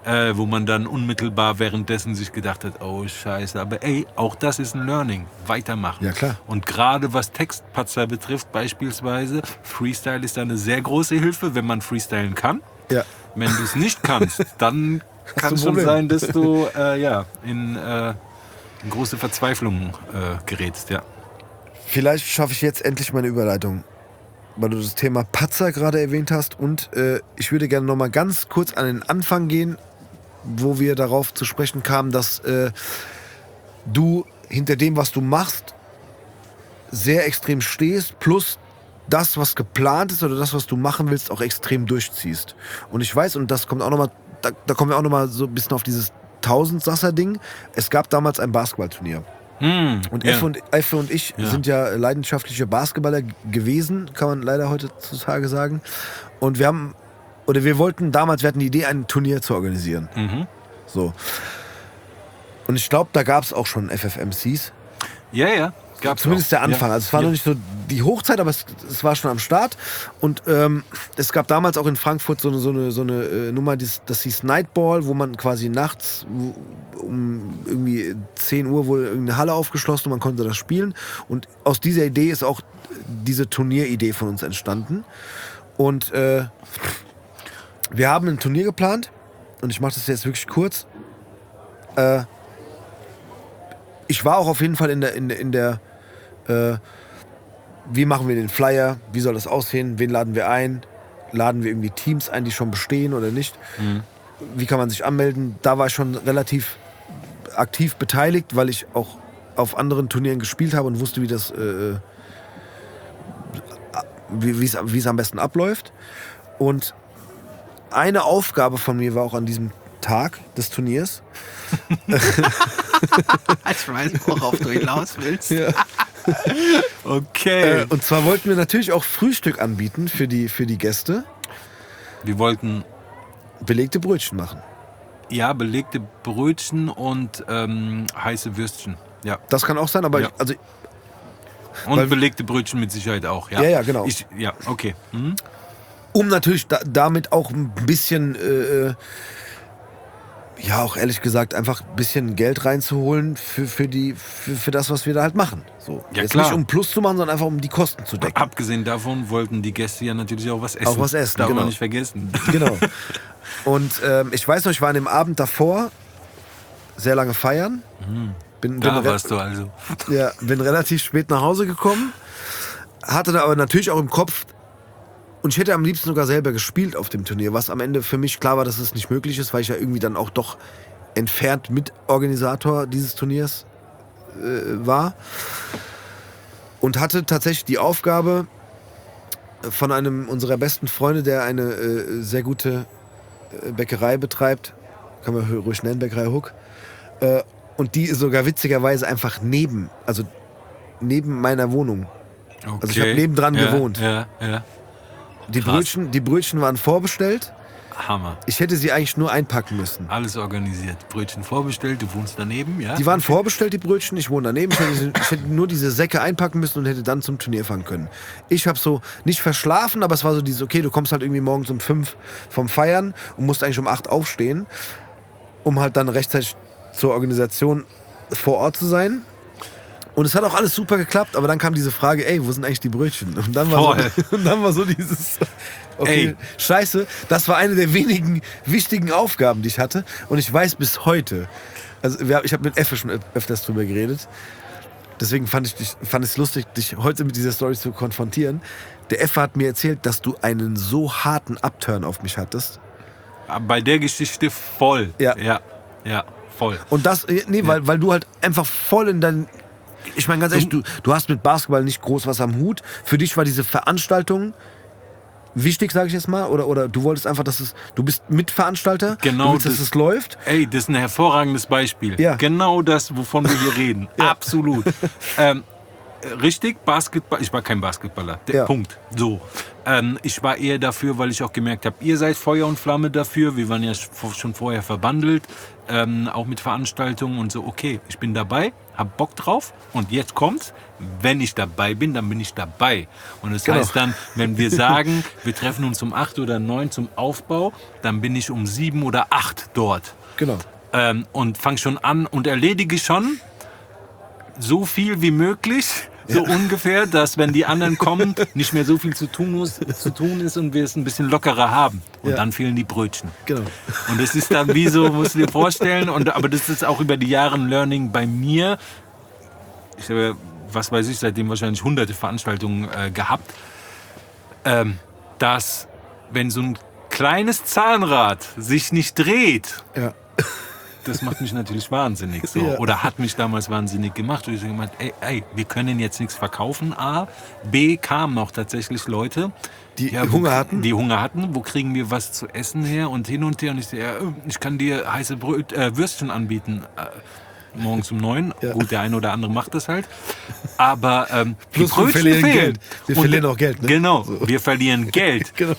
äh, wo man dann unmittelbar währenddessen sich gedacht hat, oh scheiße, aber ey, auch das ist ein Learning, weitermachen. Ja, klar. Und gerade was Textpatzer betrifft beispielsweise, Freestyle ist da eine sehr große Hilfe, wenn man freestylen kann. Ja. Wenn du es nicht kannst, dann kann es ein schon Problem. sein, dass du äh, ja, in, äh, in große Verzweiflung äh, gerätst. Ja. Vielleicht schaffe ich jetzt endlich meine Überleitung, weil du das Thema Patzer gerade erwähnt hast. Und äh, ich würde gerne noch mal ganz kurz an den Anfang gehen, wo wir darauf zu sprechen kamen, dass äh, du hinter dem, was du machst, sehr extrem stehst, plus das, was geplant ist oder das, was du machen willst, auch extrem durchziehst. Und ich weiß, und das kommt auch noch mal, da, da kommen wir auch noch mal so ein bisschen auf dieses Tausendsasser-Ding. Es gab damals ein Basketballturnier. Hm, Und ja. Effe und, Effe und ich Ja. sind ja leidenschaftliche Basketballer g- gewesen, kann man leider heutzutage sagen. Und wir haben, oder wir wollten damals, wir hatten die Idee, ein Turnier zu organisieren. Mhm. So. Und ich glaube, da gab es auch schon F F M Cs. Ja, ja. Gab's Zumindest auch. der Anfang. Ja. Also es war ja. noch nicht so die Hochzeit, aber es, es war schon am Start. Und ähm, es gab damals auch in Frankfurt so eine, so eine, so eine äh, Nummer, das, das hieß Nightball, wo man quasi nachts wo, um irgendwie zehn Uhr wohl irgendeine Halle aufgeschlossen und man konnte das spielen. Und aus dieser Idee ist auch diese Turnieridee von uns entstanden. Und äh, wir haben ein Turnier geplant. Und ich mache das jetzt wirklich kurz. Äh, ich war auch auf jeden Fall in der, in, der- in der äh, wie machen wir den Flyer, wie soll das aussehen, wen laden wir ein, laden wir irgendwie Teams ein, die schon bestehen oder nicht, Mhm. wie kann man sich anmelden. Da war ich schon relativ aktiv beteiligt, weil ich auch auf anderen Turnieren gespielt habe und wusste, wie das äh, wie wie es wie es am besten abläuft. Und eine Aufgabe von mir war auch an diesem Tag des Turniers. Ich weiß, worauf du hinaus willst. Ja. Okay. Äh, und zwar wollten wir natürlich auch Frühstück anbieten für die, für die Gäste. Wir wollten Belegte Brötchen machen. ja belegte Brötchen und ähm, heiße Würstchen. Ja. Das kann auch sein, aber Ja. ich, also Und Weil- belegte Brötchen mit Sicherheit auch. Ja, Ja, ja, genau. Ich, ja, okay. Mhm. um natürlich da, damit auch ein bisschen, äh, ja auch ehrlich gesagt, einfach ein bisschen Geld reinzuholen für, für, die, für, für das, was wir da halt machen. So. Ja, Jetzt klar. nicht um Plus zu machen, sondern einfach um die Kosten zu decken. Abgesehen davon wollten die Gäste ja natürlich auch was essen. Auch was essen, Darf genau. man nicht vergessen. Genau. Und ähm, ich weiß noch, ich war an dem Abend davor sehr lange feiern. Bin, bin, Da re- warst du also. ja, bin relativ spät nach Hause gekommen. Hatte da aber natürlich auch im Kopf, und ich hätte am liebsten sogar selber gespielt auf dem Turnier, was am Ende für mich klar war, dass es nicht möglich ist, weil ich ja irgendwie dann auch doch entfernt Mitorganisator dieses Turniers äh, war. Und hatte tatsächlich die Aufgabe von einem unserer besten Freunde, der eine äh, sehr gute äh, Bäckerei betreibt, kann man ruhig nennen, Bäckerei Hook, äh, und die sogar witzigerweise einfach neben, also neben meiner Wohnung. Okay. Also ich hab nebendran ja, gewohnt. Ja, ja. Die Krass. Brötchen, die Brötchen waren vorbestellt. Hammer. Ich hätte sie eigentlich nur einpacken müssen. Alles organisiert. Brötchen vorbestellt, du wohnst daneben, ja? Die waren vorbestellt, die Brötchen. Ich wohne daneben. Ich hätte, sie- ich hätte nur diese Säcke einpacken müssen und hätte dann zum Turnier fahren können. Ich habe so nicht verschlafen, aber es war so dieses, okay, du kommst halt irgendwie morgens um fünf vom Feiern und musst eigentlich um acht aufstehen, um halt dann rechtzeitig zur Organisation vor Ort zu sein. Und es hat auch alles super geklappt, aber dann kam diese Frage, ey, wo sind eigentlich die Brötchen? Und dann war, Voll. so, und dann war so dieses, okay, Ey. scheiße, das war eine der wenigen wichtigen Aufgaben, die ich hatte. Und ich weiß bis heute, also wir, ich habe mit Effe schon öf- öfters drüber geredet, deswegen fand ich dich, fand es lustig, dich heute mit dieser Story zu konfrontieren. Der Effe hat mir erzählt, dass du einen so harten Upturn auf mich hattest. Bei der Geschichte voll. Ja. Ja, ja, voll. Und das, nee, weil, weil du halt einfach voll in dein. Ich meine, ganz ehrlich, du, du hast mit Basketball nicht groß was am Hut. Für dich war diese Veranstaltung wichtig, sage ich jetzt mal. Oder, oder du wolltest einfach, dass es. Du bist Mitveranstalter. Genau Du willst, dass das- es läuft. Ey, das ist ein hervorragendes Beispiel. Ja. Genau das, wovon wir hier reden. Absolut. ähm, Richtig, Basketball. Ich war kein Basketballer. Der Ja. Punkt. So. Ähm, ich war eher dafür, weil ich auch gemerkt habe, ihr seid Feuer und Flamme dafür. Wir waren ja schon vorher verbandelt, ähm, auch mit Veranstaltungen und so. Okay, ich bin dabei, hab Bock drauf und jetzt kommt's. Wenn ich dabei bin, dann bin ich dabei. Und das Genau. heißt dann, wenn wir sagen, wir treffen uns um acht oder neun zum Aufbau, dann bin ich um sieben oder acht dort. Genau. Ähm, und fange schon an und erledige schon so viel wie möglich, so ja. ungefähr, dass wenn die anderen kommen, nicht mehr so viel zu tun, muss, zu tun ist und wir es ein bisschen lockerer haben. Und Ja. dann fehlen die Brötchen. Genau. Und das ist dann wie so, musst du dir vorstellen, und, aber das ist auch über die Jahre ein Learning bei mir. Ich habe, was weiß ich, seitdem wahrscheinlich hunderte Veranstaltungen äh, gehabt, ähm, dass wenn so ein kleines Zahnrad sich nicht dreht, Ja. das macht mich natürlich wahnsinnig. So. Ja. Oder hat mich damals wahnsinnig gemacht. Und ich habe gemeint, ey, ey, wir können jetzt nichts verkaufen. A. B. Kamen auch tatsächlich Leute, Die ja, wo, Hunger hatten? Die Hunger hatten. Wo kriegen wir was zu essen her? Und hin und her. Und ich so, ja, ich kann dir heiße Bröt, äh, Würstchen anbieten. Äh, morgens um neun. Ja. Gut, der eine oder andere macht das halt. Aber ähm, Plus die wir Brötchen verlieren fehlen. Geld. Wir Und- verlieren auch Geld, ne? Genau, So. wir verlieren Geld. Genau.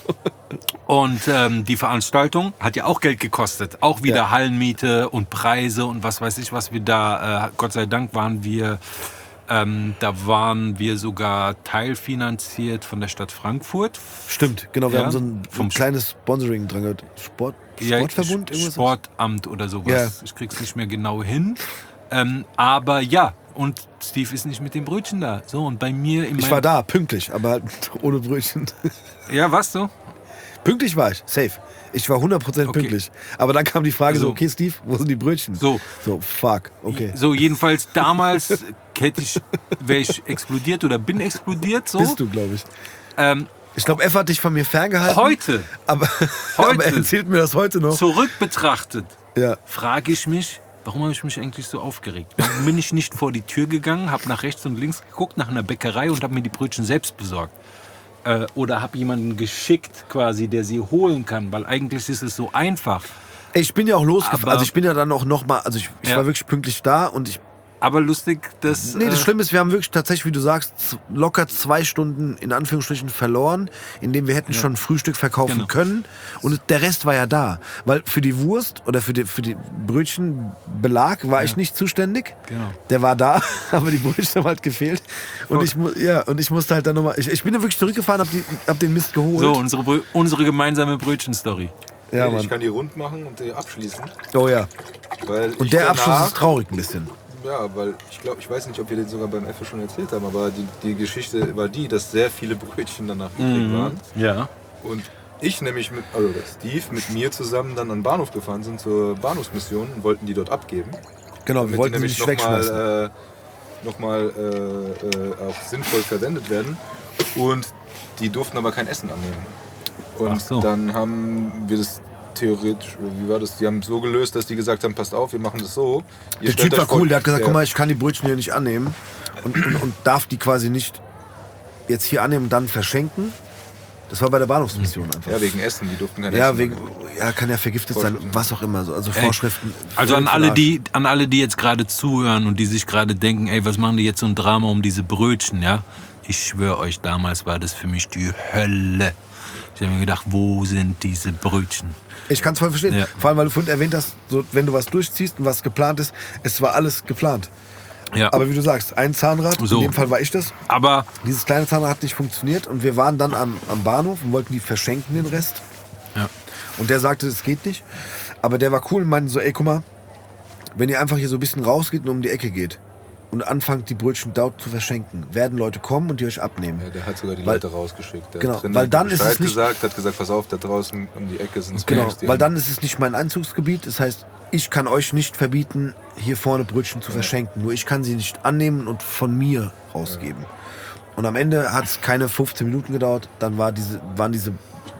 Und ähm, die Veranstaltung hat ja auch Geld gekostet. Auch wieder Ja. Hallenmiete und Preise und was weiß ich, was wir da, äh, Gott sei Dank waren wir, ähm, da waren wir sogar teilfinanziert von der Stadt Frankfurt. Stimmt, genau. Wir Ja. haben so ein, Vom ein kleines Sponsoring dran gehört. Sport, Ja, Sportverbund? Sch- Irgendwas? Sportamt oder sowas. Ja. Ich krieg's nicht mehr genau hin. Ähm, aber ja, und Steve ist nicht mit dem Brötchen da. So, und bei mir in Ich meinem- war da, pünktlich, aber halt ohne Brötchen. Ja, was so? Pünktlich war ich, safe. Ich war hundert Prozent Okay. pünktlich. Aber dann kam die Frage so, So. okay Steve, wo sind die Brötchen? So. So, fuck, okay. So, jedenfalls damals hätte ich, wäre ich explodiert oder bin explodiert. So. Bist du, glaube ich. Ähm, Ich glaube, F hat dich von mir ferngehalten. heute, Aber, Heute. aber er erzählt mir das heute noch. zurück betrachtet, Ja. frage ich mich, warum habe ich mich eigentlich so aufgeregt? Warum bin ich nicht vor die Tür gegangen, habe nach rechts und links geguckt, nach einer Bäckerei und habe mir die Brötchen selbst besorgt? Äh, oder habe jemanden geschickt, quasi, der sie holen kann, weil eigentlich ist es so einfach. Ich bin ja auch losgefahren. Aber- Also ich bin ja dann auch noch mal, also ich, ich Ja. war wirklich pünktlich da und ich. Aber lustig, dass... Nee, das äh, Schlimme ist, wir haben wirklich tatsächlich, wie du sagst, z- locker zwei Stunden in Anführungsstrichen verloren, indem wir hätten schon Frühstück verkaufen Genau. können und der Rest war ja da. Weil für die Wurst oder für die, für die Brötchenbelag war ich nicht zuständig. Genau. Der war da, aber die Brötchen haben halt gefehlt. Und ich, mu- ja, und ich musste halt dann nochmal, ich, ich bin dann wirklich zurückgefahren, hab, die, hab den Mist geholt. So, unsere, Brö- unsere gemeinsame Brötchen-Story. ja, ich Mann. kann die rund machen und die abschließen. Oh ja. Weil Und ich der Abschluss danach- ist traurig ein bisschen. Ja, weil ich glaube, ich weiß nicht, ob wir den sogar beim Effe schon erzählt haben, aber die, die Geschichte war die, dass sehr viele Brötchen danach übrig waren. Ja. Und ich nämlich mit, also Steve mit mir zusammen dann an den Bahnhof gefahren sind zur Bahnhofsmission und wollten die dort abgeben. Genau, wir Damit wollten die sie nämlich nicht wegschmeißen. nochmal äh, noch mal, äh, äh, auch sinnvoll verwendet werden. Und die durften aber kein Essen annehmen. Und Ach so. dann haben wir das theoretisch, wie war das? Die haben es so gelöst, dass die gesagt haben, passt auf, wir machen das so. Ihr Der stellt Typ war euch vor- cool, der hat gesagt, Ja. guck mal, ich kann die Brötchen hier nicht annehmen und, und, und darf die quasi nicht jetzt hier annehmen und dann verschenken. Das war bei der Bahnhofsmission einfach. Ja, wegen Essen, die durften kein Ja, Essen wegen, annehmen. ja, kann ja vergiftet sein, was auch immer. So. Also Ey, Vorschriften. Also an völlig alle, verarscht. die, an alle, die jetzt gerade zuhören und die sich gerade denken, ey, was machen die jetzt so ein Drama um diese Brötchen, ja? Ich schwöre euch, damals war das für mich die Hölle. Ich habe mir gedacht, wo sind diese Brötchen? Ich kann es voll verstehen. Ja. Vor allem, weil du vorhin erwähnt hast, so, wenn du was durchziehst und was geplant ist, es war alles geplant. Ja. Aber wie du sagst, ein Zahnrad, So. in dem Fall war ich das. Aber Dieses kleine Zahnrad hat nicht funktioniert und wir waren dann am, am Bahnhof und wollten die verschenken, den Rest. ja. Und der sagte, es geht nicht. Aber der war cool und meinte so, ey, guck mal, wenn ihr einfach hier so ein bisschen rausgeht und um die Ecke geht und anfangt, die Brötchen dort zu verschenken, werden Leute kommen und die euch abnehmen. Ja, der hat sogar die Weil- Leute rausgeschickt. Der genau, hat drinnen weil dann ist Bescheid es nicht- gesagt, hat gesagt, pass auf, da draußen um die Ecke sind Genau, Snacks, die weil haben- dann ist es nicht mein Einzugsgebiet. Das heißt, ich kann euch nicht verbieten, hier vorne Brötchen zu verschenken. Nur ich kann sie nicht annehmen und von mir rausgeben. Und am Ende hat es keine fünfzehn Minuten gedauert. Dann war diese, waren diese äh,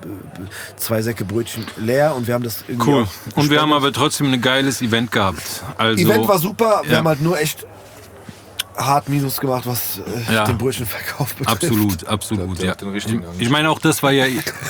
zwei Säcke Brötchen leer und wir haben das irgendwie Cool. auch Und wir haben gespendet. aber trotzdem ein geiles Event gehabt. Also, Event war super. Wir Ja. haben halt nur echt hart Minus gemacht, was äh, Ja. den Brötchenverkauf betrifft. Absolut, absolut, Der ja. hat den richtigen Ich, ich meine, auch das war ja,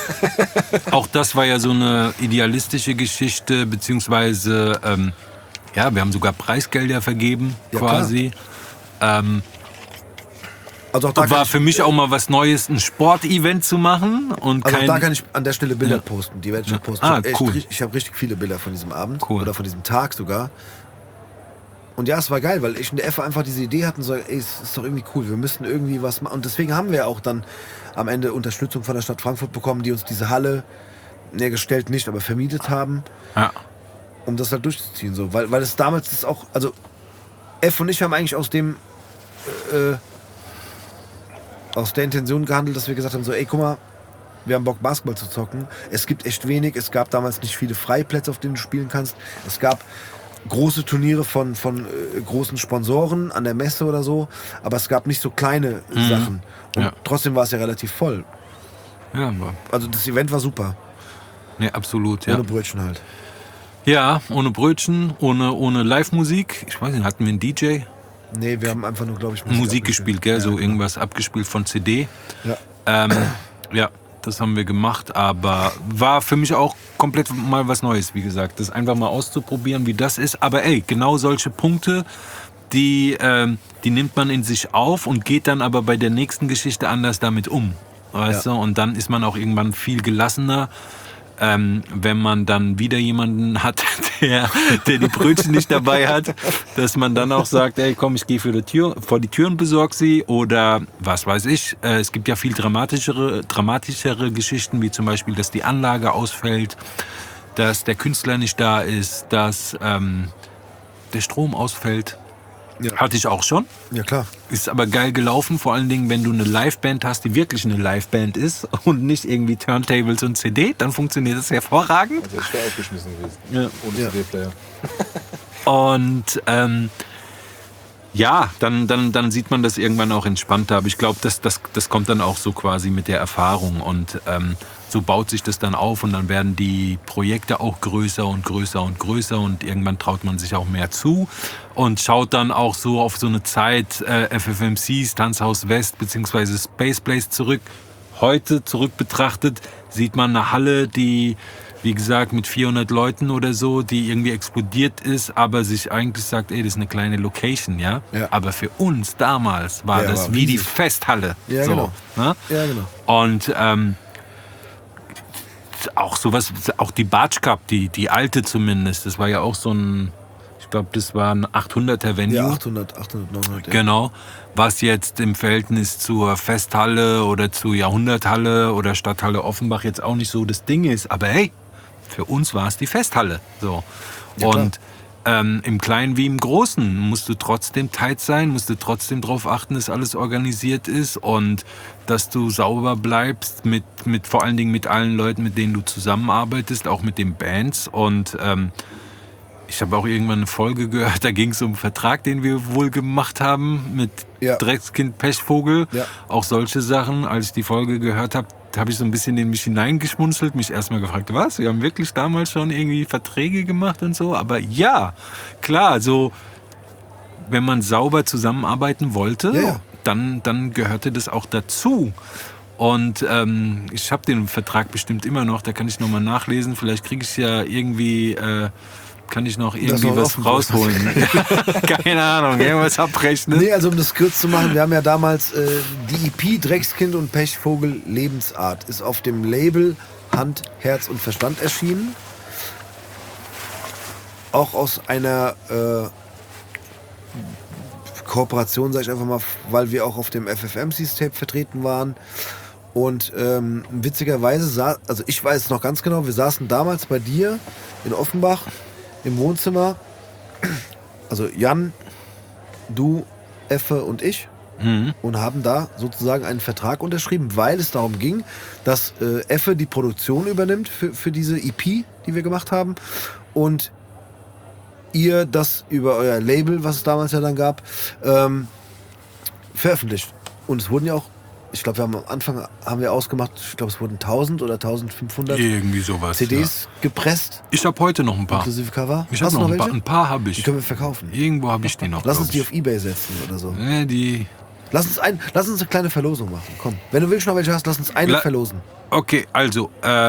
auch das war ja so eine idealistische Geschichte, beziehungsweise, ähm, ja, wir haben sogar Preisgelder vergeben, Ja, quasi. Ähm, Also auch da war kann ich, für mich auch mal was Neues, ein Sportevent zu machen. Und also kein, da kann ich an der Stelle Bilder Ja. posten. Die werde ich noch posten. Ah, ich cool. ich, ich habe richtig viele Bilder von diesem Abend. Cool. Oder von diesem Tag sogar. Und ja, es war geil, weil ich und der Effe einfach diese Idee hatten, so, ey, es ist doch irgendwie cool, wir müssten irgendwie was machen. Und deswegen haben wir auch dann am Ende Unterstützung von der Stadt Frankfurt bekommen, die uns diese Halle, ne, gestellt nicht, aber vermietet haben, ja. um das halt durchzuziehen. So. Weil, weil es damals ist auch, also F und ich haben eigentlich aus dem, äh, aus der Intention gehandelt, dass wir gesagt haben, so, ey, guck mal, wir haben Bock, Basketball zu zocken. Es gibt echt wenig, es gab damals nicht viele Freiplätze, auf denen du spielen kannst. Es gab große Turniere von, von äh, großen Sponsoren an der Messe oder so, aber es gab nicht so kleine Mhm. Sachen. Und Ja. trotzdem war es ja relativ voll. Ja, aber, Also das Event war super. nee, absolut, ja. Ohne Brötchen halt. Ja, ohne Brötchen, ohne, ohne Live-Musik. Ich weiß nicht, hatten wir einen D J? Nee, wir haben einfach nur, glaube ich, Musik gespielt, gell? Ja, So genau. irgendwas abgespielt von C D. Ja. Ähm, ja, das haben wir gemacht, aber war für mich auch komplett mal was Neues, wie gesagt. Das einfach mal auszuprobieren, wie das ist. Aber ey, genau solche Punkte, die, ähm, die nimmt man in sich auf und geht dann aber bei der nächsten Geschichte anders damit um. Weißt Ja. du? Und dann ist man auch irgendwann viel gelassener. Ähm, wenn man dann wieder jemanden hat, der, der die Brötchen nicht dabei hat, dass man dann auch sagt, ey, komm, ich gehe für die Tür, vor die Tür und besorge sie. Oder was weiß ich. Äh, es gibt ja viel dramatischere, dramatischere Geschichten, wie zum Beispiel, dass die Anlage ausfällt, dass der Künstler nicht da ist, dass ähm, der Strom ausfällt. Ja. Hatte ich auch schon. Ja, klar. Ist aber geil gelaufen, vor allen Dingen, wenn du eine Liveband hast, die wirklich eine Liveband ist und nicht irgendwie Turntables und C D, dann funktioniert das hervorragend. Also ich wäre aufgeschmissen gewesen. Ja. Ohne Ja. C D-Player. Und ähm, ja, dann, dann, dann sieht man das irgendwann auch entspannter. Aber ich glaube, das, das, das kommt dann auch so quasi mit der Erfahrung. Und ähm, so baut sich das dann auf und dann werden die Projekte auch größer und größer und größer und irgendwann traut man sich auch mehr zu und schaut dann auch so auf so eine Zeit äh, F F M Cs, Tanzhaus West bzw. Space Place zurück. Heute zurück betrachtet sieht man eine Halle, die, wie gesagt, mit vierhundert Leuten oder so, die irgendwie explodiert ist, aber sich eigentlich sagt, ey, das ist eine kleine Location, ja? Ja. Aber für uns damals war Ja, das war wie die riesig. Festhalle. Ja, so, genau. ne? Ja, genau. Und ähm, auch sowas, auch die Barge Cup, die, die alte zumindest, das war ja auch so ein, ich glaube, das war ein achthunderter Venue. Ja, achthundert, achthundert, neunhundert. Ja. Genau, was jetzt im Verhältnis zur Festhalle oder zur Jahrhunderthalle oder Stadthalle Offenbach jetzt auch nicht so das Ding ist. Aber hey, für uns war es die Festhalle. So. Ja, klar. Und ähm, im Kleinen wie im Großen musst du trotzdem tight sein, musst du trotzdem darauf achten, dass alles organisiert ist und dass du sauber bleibst, mit, mit vor allen Dingen mit allen Leuten, mit denen du zusammenarbeitest, auch mit den Bands. Und ähm, ich habe auch irgendwann eine Folge gehört, da ging es um einen Vertrag, den wir wohl gemacht haben mit Ja. Dreckskind Pechvogel. Ja. Auch solche Sachen. Als ich die Folge gehört habe, habe ich so ein bisschen in mich hineingeschmunzelt, mich erstmal gefragt, was? Wir haben wirklich damals schon irgendwie Verträge gemacht und so? Aber ja, klar, so wenn man sauber zusammenarbeiten wollte, Ja, ja. Dann, dann gehörte das auch dazu. Und ähm, ich habe den Vertrag bestimmt immer noch, da kann ich nochmal nachlesen. Vielleicht kriege ich ja irgendwie, äh, kann ich noch irgendwie noch was offen rausholen. Keine Ahnung, irgendwas abrechnen. Nee, also um das kurz zu machen, wir haben ja damals äh, die E P Dreckskind und Pechvogel Lebensart ist auf dem Label Hand, Herz und Verstand erschienen. Auch aus einer äh, Kooperation, sage ich einfach mal, weil wir auch auf dem F F M Cs Tape vertreten waren. Und ähm, witzigerweise, sa- also ich weiß es noch ganz genau, wir saßen damals bei dir in Offenbach im Wohnzimmer. Also Jan, du, Effe und ich. Mhm. Und haben da sozusagen einen Vertrag unterschrieben, weil es darum ging, dass äh, Effe die Produktion übernimmt für, für diese E P, die wir gemacht haben. Und ihr das über euer Label, was es damals ja dann gab, ähm, veröffentlicht. Und es wurden ja auch, ich glaube, wir haben am Anfang haben wir ausgemacht, ich glaube, es wurden tausend oder eintausendfünfhundert Irgendwie sowas. C Ds Ja. gepresst, Ich habe heute noch ein paar. inklusive Cover. Ich habe Hast du noch ein welche? paar. Ein paar habe Die ich. können wir verkaufen. Irgendwo habe ich die noch. Lass glaub uns die ich. auf Ebay setzen oder so. Ja, die. Lass uns, ein, lass uns eine kleine Verlosung machen. Komm, wenn du wirklich noch welche hast, lass uns eine La- verlosen. Okay, also, ähm,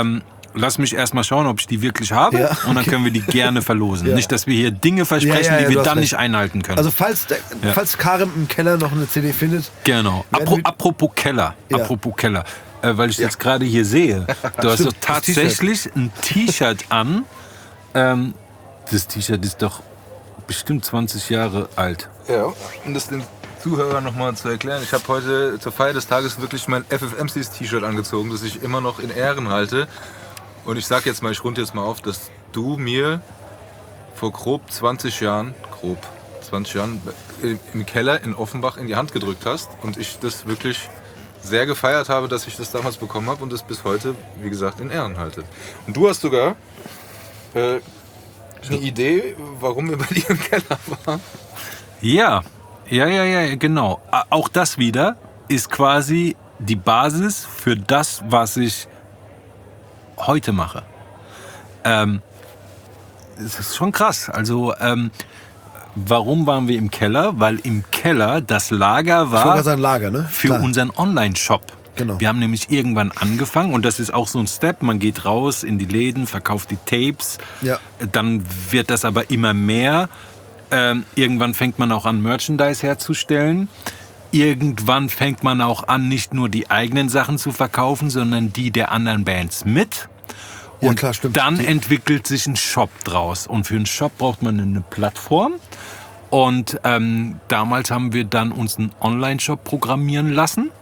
lass mich erstmal schauen, ob ich die wirklich habe. Ja, und dann okay. können wir die gerne verlosen. Ja. Nicht, dass wir hier Dinge versprechen, Ja, ja, ja, die du wir hast dann recht. nicht einhalten können. Also falls, der, Ja. falls Karim im Keller noch eine C D findet, genau. Werden Apro wir- apropos Keller. Ja. Apropos Keller. Äh, weil ich jetzt gerade hier sehe, du hast Stimmt, doch das tatsächlich ein T-Shirt an. Ähm, das T-Shirt ist doch bestimmt zwanzig Jahre alt. Ja, um das den Zuhörern nochmal zu erklären. Ich habe heute zur Feier des Tages wirklich mein F F M Cs T-Shirt angezogen, das ich immer noch in Ehren halte. Und ich sag jetzt mal, ich runde jetzt mal auf, dass du mir vor grob zwanzig Jahren, grob zwanzig Jahren, im Keller in Offenbach in die Hand gedrückt hast. Und ich das wirklich sehr gefeiert habe, dass ich das damals bekommen habe und das bis heute, wie gesagt, in Ehren halte. Und du hast sogar äh, eine Idee, warum wir bei dir im Keller waren? Ja, ja, ja, ja, genau. A- Auch das wieder ist quasi die Basis für das, was ich heute mache. Ähm, es ist schon krass. Also, ähm, warum waren wir im Keller? Weil im Keller das Lager ich wollte war gerade sagen Lager, ne? für Klar. unseren Online-Shop. Genau. Wir haben nämlich irgendwann angefangen und das ist auch so ein Step. Man geht raus in die Läden, verkauft die Tapes. Ja. Dann wird das aber immer mehr. Ähm, irgendwann fängt man auch an, Merchandise herzustellen. Irgendwann fängt man auch an, nicht nur die eigenen Sachen zu verkaufen, sondern die der anderen Bands mit. Ja, Und klar, stimmt. dann Die- entwickelt sich ein Shop draus. Und für einen Shop braucht man eine Plattform. Und ähm, damals haben wir dann uns einen Online-Shop programmieren lassen.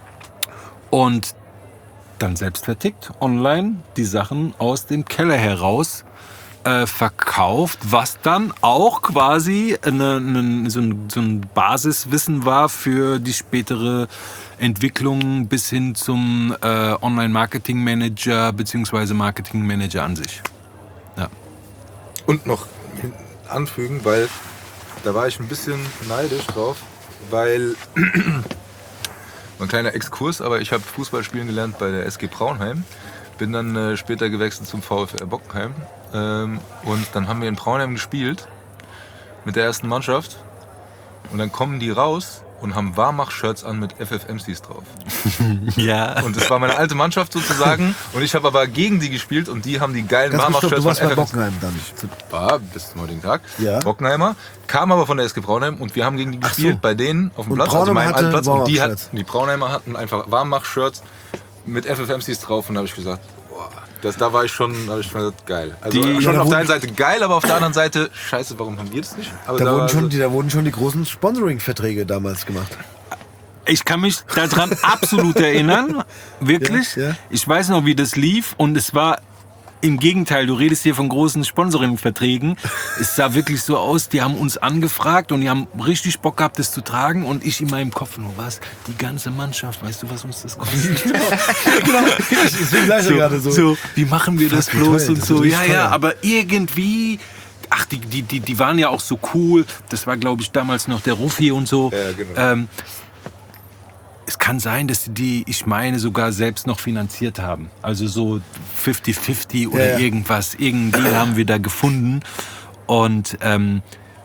Und dann selbst vertickt, online, die Sachen aus dem Keller heraus äh, verkauft, was dann auch quasi eine, eine, so, ein, so ein Basiswissen war für die spätere Entwicklung bis hin zum äh, Online-Marketing-Manager bzw. Marketing-Manager an sich. Ja. Und noch hin- anfügen, weil da war ich ein bisschen neidisch drauf, weil so ein kleiner Exkurs, aber ich habe Fußball spielen gelernt bei der S G Braunheim, bin dann äh, später gewechselt zum VfR Bockenheim ähm, und dann haben wir in Braunheim gespielt mit der ersten Mannschaft und dann kommen die raus und haben Warmach-Shirts an mit F F M Cs drauf. Ja. Und das war meine alte Mannschaft sozusagen und ich habe aber gegen die gespielt und die haben die geilen Ganz kurz, stopp, Warmach-Shirts du warst von bei F F M Cs. Bockenheim dann. War bis zum heutigen Tag. Ja. Bockenheimer. Kam aber von der S G Braunheim und wir haben gegen die Ach gespielt so. bei denen auf dem Und Platz, also Braunheim meinem hatte alten Platz. Und die, hat, Warmach-Shirts. die Braunheimer hatten einfach Warmach-Shirts mit F F M Cs drauf und da habe ich gesagt, boah, das, da war ich schon, da hab ich schon gesagt, geil. Also Die- schon Ja, da auf der wurden- einen Seite geil, aber auf der anderen Seite, scheiße, warum haben wir das nicht? Aber Da, wurden war- schon, die, da wurden schon die großen Sponsoring-Verträge damals gemacht. Ich kann mich daran absolut erinnern, wirklich. Ja, ja. Ich weiß noch, wie das lief und es war im Gegenteil, du redest hier von großen Sponsoring-Verträgen. Es sah wirklich so aus, die haben uns angefragt und die haben richtig Bock gehabt, das zu tragen und ich in meinem Kopf nur, was? Die ganze Mannschaft, weißt du, was uns das kostet? Genau, deswegen gleich so, gerade so. so, wie machen wir das Fuck, wie bloß teuer, und das so. wird Ja, richtig ja, teuer. aber irgendwie... Ach, die, die, die, die waren ja auch so cool. Das war, glaube ich, damals noch der Ruffi und so. Ja, genau. Ähm, es kann sein, dass sie die, ich meine, sogar selbst noch finanziert haben. Also so fünfzig fünfzig oder Ja, ja. irgendwas. Irgendeinen Deal haben wir da gefunden. Und ähm,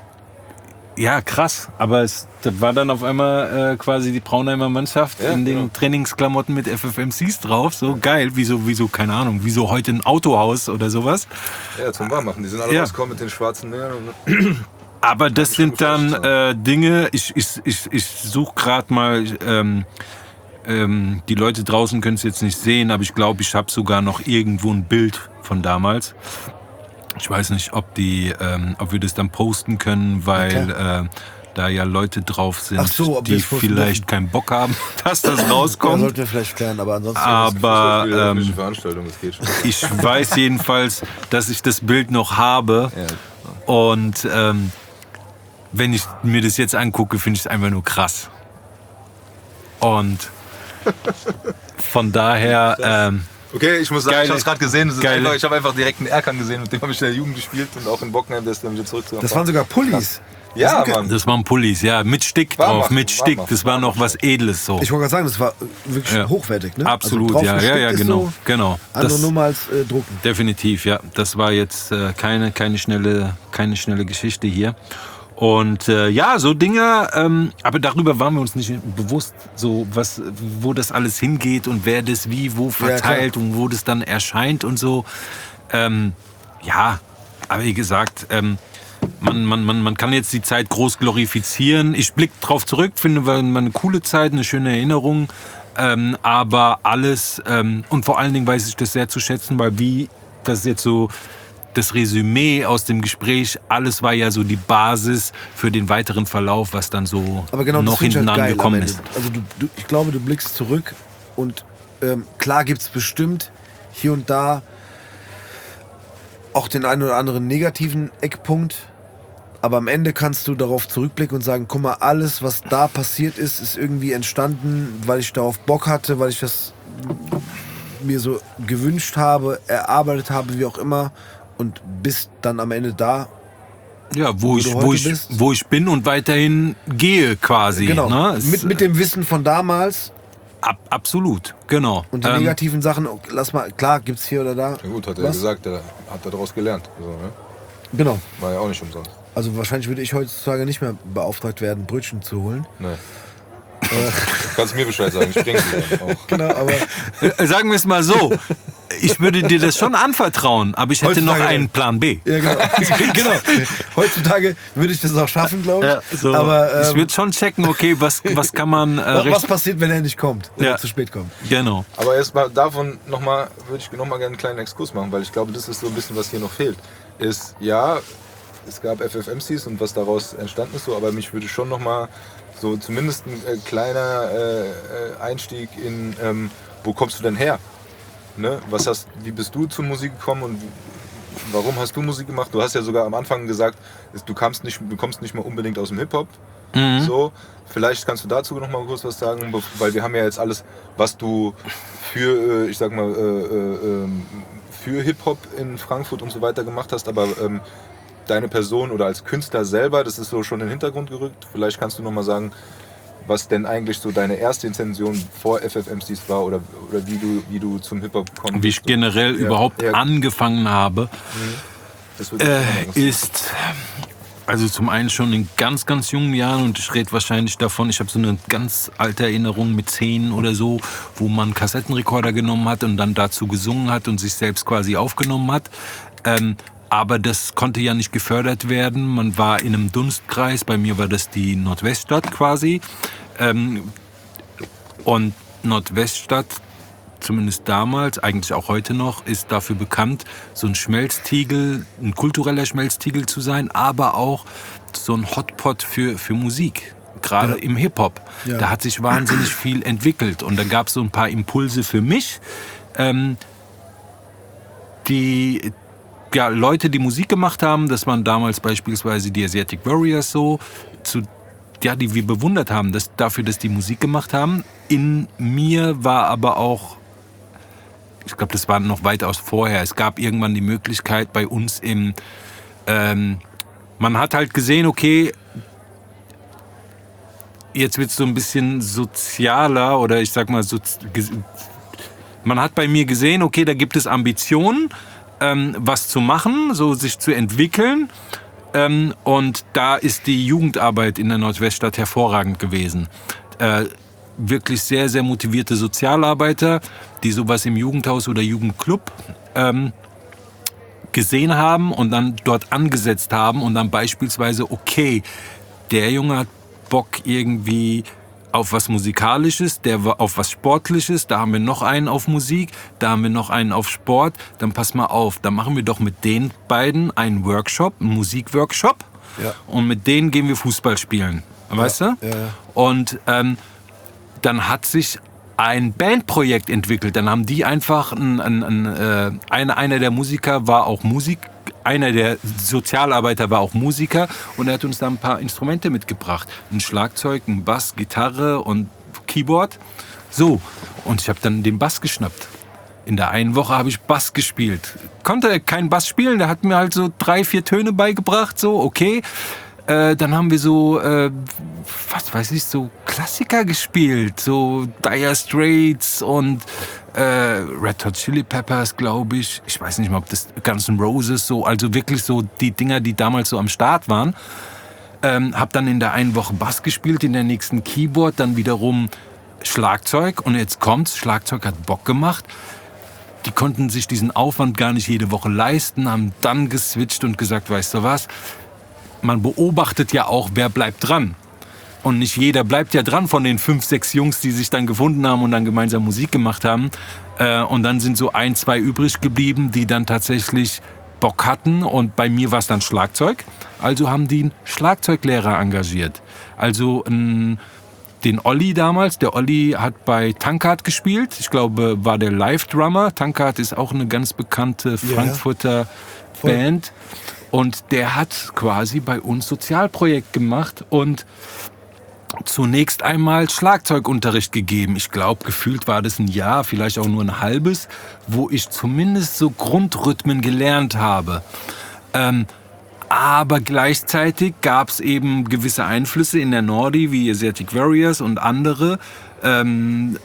ja, krass. Aber es das war dann auf einmal äh, quasi die Braunheimer Mannschaft Ja, in den genau. Trainingsklamotten mit F F M Cs drauf. So geil. Wieso, wieso, keine Ahnung, wieso heute ein Autohaus oder sowas. ja, zum Warmmachen. Die sind alle Ja. rausgekommen mit den schwarzen Männern. Und Aber das schon sind dann geflasht, äh, Dinge, ich, ich, ich, ich suche gerade mal, ähm, ähm, die Leute draußen können es jetzt nicht sehen, aber ich glaube, ich habe sogar noch irgendwo ein Bild von damals. Ich weiß nicht, ob, die, ähm, ob wir das dann posten können, weil äh, da ja Leute drauf sind, Ach so, ob wir die es posten vielleicht keinen Bock haben, dass das Ja, rauskommt. sollten wir vielleicht klären, aber ansonsten. Aber Fußballspiel, ähm, Veranstaltung, das geht schon. ich weiß jedenfalls, dass ich das Bild noch habe. Ja. Und ähm, wenn ich mir das jetzt angucke, finde ich es einfach nur krass. Und von daher, ähm, Okay, ich muss sagen, Geile- ich habe es gerade gesehen. Das ist geile- einfach, ich habe einfach direkt einen Erkan gesehen, mit dem habe ich in der Jugend gespielt und auch in Bockenheim, der ist dann wieder zurück zu Das waren sogar Pullis. Ja, Das sind- Mann. das waren Pullis, ja, mit Stick Warm drauf, machen, mit warm Stick. machen, Das war warm noch was Edles so. Ich wollte gerade sagen, das war wirklich Ja. hochwertig, ne? Absolut, also ja, ja, ja, draufgestickt ist genau, So, genau. andere Das, Nummer als äh, drucken. definitiv, ja. Das war jetzt äh, keine, keine, schnelle, keine schnelle Geschichte hier. Und äh, ja, so Dinge, ähm, aber darüber waren wir uns nicht bewusst, so was, wo das alles hingeht und wer das wie wo verteilt ja, und wo das dann erscheint und so. Ähm, ja, aber wie gesagt, ähm, man, man, man, man kann jetzt die Zeit groß glorifizieren. Ich blicke drauf zurück, finde war eine coole Zeit, eine schöne Erinnerung. Ähm, aber alles, ähm, und vor allen Dingen weiß ich das sehr zu schätzen, weil wie das jetzt so das Resümee aus dem Gespräch, alles war ja so die Basis für den weiteren Verlauf, was dann so Aber genau, noch das finde hinten ich halt geil am angekommen Ende. ist. Also du, du, ich glaube, du blickst zurück und ähm, klar gibt es bestimmt hier und da auch den einen oder anderen negativen Eckpunkt, aber am Ende kannst du darauf zurückblicken und sagen, guck mal, alles, was da passiert ist, ist irgendwie entstanden, weil ich darauf Bock hatte, weil ich das mir so gewünscht habe, erarbeitet habe, wie auch immer, und bist dann am Ende da. Ja, wo, wo ich, du wo, heute ich, bist. wo ich bin und weiterhin gehe quasi. Genau, Ne? Es- mit, mit dem Wissen von damals ab, absolut, genau. und die Ähm, negativen Sachen, lass mal, klar, gibt's hier oder da. Ja gut, hat er was. gesagt, er hat daraus gelernt. So, ne? Genau. War ja auch nicht umsonst. Also wahrscheinlich würde ich heutzutage nicht mehr beauftragt werden, Brötchen zu holen. Nee. Kannst du mir Bescheid sagen, ich bringe sie dann auch. Genau, aber äh, sagen wir es mal so, ich würde dir das schon anvertrauen, aber ich hätte noch Heutzutage- einen Plan B. ja, genau. genau. Heutzutage würde ich das auch schaffen, glaube ich. So, aber ich ähm, würde schon checken, okay, was, was kann man äh, was, recht... was passiert, wenn er nicht kommt oder Ja. zu spät kommt? Genau. Aber erstmal davon nochmal, würde ich nochmal gerne einen kleinen Exkurs machen, weil ich glaube, das ist so ein bisschen, was hier noch fehlt. Ist, ja, es gab F F M Cs und was daraus entstanden ist, so, aber mich würde schon nochmal so zumindest ein äh, kleiner äh, äh, Einstieg in, ähm, wo kommst du denn her? Ne? Was hast, wie bist du zur Musik gekommen und warum hast du Musik gemacht? Du hast ja sogar am Anfang gesagt, du, kamst nicht, du kommst nicht mal unbedingt aus dem Hip-Hop. Mhm. So, vielleicht kannst du dazu noch mal kurz was sagen, weil wir haben ja jetzt alles, was du für, äh, ich sag mal, äh, äh, ähm, für Hip-Hop in Frankfurt und so weiter gemacht hast, aber ähm, deine Person oder als Künstler selber, das ist so schon in den Hintergrund gerückt. Vielleicht kannst du noch mal sagen, was denn eigentlich so deine erste Intention vor F F M Cs war oder, oder wie, du, wie du zum Hip-Hop gekommen Wie bist. ich generell Ja, überhaupt ja. angefangen habe, Das würde mich äh, mal interessieren. ist also zum einen schon in ganz, ganz jungen Jahren und ich rede wahrscheinlich davon, ich habe so eine ganz alte Erinnerung mit zehn oder so, wo man Kassettenrekorder genommen hat und dann dazu gesungen hat und sich selbst quasi aufgenommen hat. Ähm, aber das konnte ja nicht gefördert werden. Man war in einem Dunstkreis, bei mir war das die Nordweststadt quasi. Ähm, und Nordweststadt, zumindest damals, eigentlich auch heute noch, ist dafür bekannt, so ein Schmelztiegel, ein kultureller Schmelztiegel zu sein, aber auch so ein Hotpot für, für Musik. Gerade Ja. im Hip-Hop. Ja. Da hat sich wahnsinnig viel entwickelt. Und da gab es so ein paar Impulse für mich, ähm, die ja, Leute, die Musik gemacht haben, das waren damals beispielsweise die Asiatic Warriors so, zu ja, die wir bewundert haben, dass, dafür, dass die Musik gemacht haben. In mir war aber auch, ich glaube, das war noch weitaus vorher, es gab irgendwann die Möglichkeit bei uns im, ähm, man hat halt gesehen, okay, jetzt wird es so ein bisschen sozialer oder ich sag mal, so, man hat bei mir gesehen, okay, da gibt es Ambitionen, ähm, was zu machen, so sich zu entwickeln. Ähm, und da ist die Jugendarbeit in der Nordweststadt hervorragend gewesen. Äh, wirklich sehr, sehr motivierte Sozialarbeiter, die sowas im Jugendhaus oder Jugendclub ähm, gesehen haben und dann dort angesetzt haben und dann beispielsweise, okay, der Junge hat Bock irgendwie auf was Musikalisches, der war auf was Sportliches, da haben wir noch einen auf Musik, da haben wir noch einen auf Sport, dann pass mal auf, dann machen wir doch mit den beiden einen Workshop, einen Musikworkshop Ja. und mit denen gehen wir Fußball spielen, weißt du? Ja, ja. Und ähm, dann hat sich ein Bandprojekt entwickelt, dann haben die einfach, ein, ein, ein, äh, einer, einer der Musiker war auch Musik, einer der Sozialarbeiter war auch Musiker und er hat uns da ein paar Instrumente mitgebracht. Ein Schlagzeug, ein Bass, Gitarre und Keyboard. So, und ich habe dann den Bass geschnappt. In der einen Woche habe ich Bass gespielt. Konnte keinen Bass spielen, der hat mir halt so drei, vier Töne beigebracht, so, okay. Äh, dann haben wir so, äh, was weiß ich, so Klassiker gespielt, so Dire Straits und äh, Red Hot Chili Peppers, glaube ich. Ich weiß nicht mal, ob das Guns N' Roses so, also wirklich so die Dinger, die damals so am Start waren. Ähm, hab dann in der einen Woche Bass gespielt, in der nächsten Keyboard, dann wiederum Schlagzeug. Und jetzt kommt's, Schlagzeug hat Bock gemacht. Die konnten sich diesen Aufwand gar nicht jede Woche leisten, haben dann geswitcht und gesagt, weißt du was, man beobachtet ja auch, wer bleibt dran. Und nicht jeder bleibt ja dran von den fünf, sechs Jungs, die sich dann gefunden haben und dann gemeinsam Musik gemacht haben. Äh, und dann sind so ein, zwei übrig geblieben, die dann tatsächlich Bock hatten. Und bei mir war es dann Schlagzeug. Also haben die einen Schlagzeuglehrer engagiert. Also ein, den Olli damals. Der Olli hat bei Tankard gespielt. Ich glaube, war der Live-Drummer. Tankard ist auch eine ganz bekannte Frankfurter ja, Band. Und der hat quasi bei uns Sozialprojekt gemacht und zunächst einmal Schlagzeugunterricht gegeben. Ich glaube, gefühlt war das ein Jahr, vielleicht auch nur ein halbes, wo ich zumindest so Grundrhythmen gelernt habe. Ähm, aber gleichzeitig gab es eben gewisse Einflüsse in der Nordi, wie Asiatic Warriors und andere. Ähm,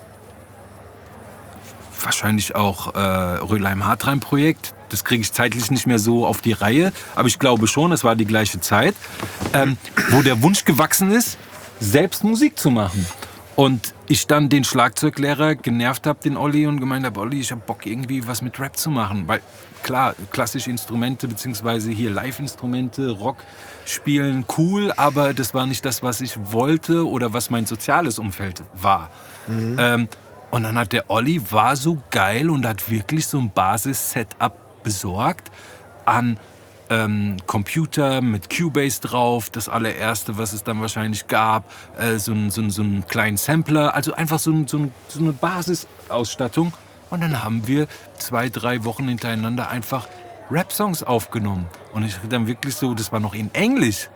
wahrscheinlich auch äh, Rödelheim-Hartheim-Projekt. Das kriege ich zeitlich nicht mehr so auf die Reihe. Aber ich glaube schon, es war die gleiche Zeit, ähm, wo der Wunsch gewachsen ist, selbst Musik zu machen. Und ich dann den Schlagzeuglehrer genervt habe, den Olli, und gemeint habe, Olli, ich habe Bock irgendwie was mit Rap zu machen. Weil klar, klassische Instrumente beziehungsweise hier Live-Instrumente, Rock spielen, cool, aber das war nicht das, was ich wollte oder was mein soziales Umfeld war. Mhm. Ähm, und dann hat der Olli, war so geil und hat wirklich so ein Basis-Setup besorgt an ähm, Computer mit Cubase drauf, das allererste, was es dann wahrscheinlich gab, äh, so, ein, so, ein, so einen kleinen Sampler, also einfach so, ein, so, ein, so eine Basisausstattung. Und dann haben wir zwei, drei Wochen hintereinander einfach Rap-Songs aufgenommen. Und ich hatte dann wirklich so, das war noch in Englisch.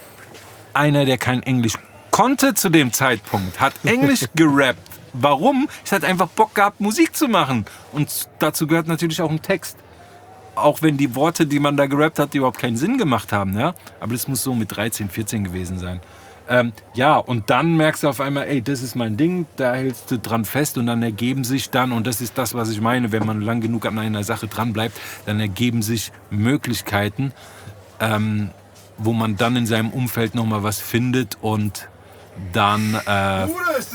Einer, der kein Englisch konnte zu dem Zeitpunkt, hat Englisch gerappt. Warum? Ich hatte einfach Bock gehabt, Musik zu machen. Und dazu gehört natürlich auch ein Text. Auch wenn die Worte, die man da gerappt hat, die überhaupt keinen Sinn gemacht haben. Ja? Aber das muss so mit dreizehn, vierzehn gewesen sein. Ähm, ja, und dann merkst du auf einmal, ey, das ist mein Ding, da hältst du dran fest und dann ergeben sich dann, und das ist das, was ich meine, wenn man lang genug an einer Sache dran bleibt, dann ergeben sich Möglichkeiten, ähm, wo man dann in seinem Umfeld nochmal was findet und dann, äh,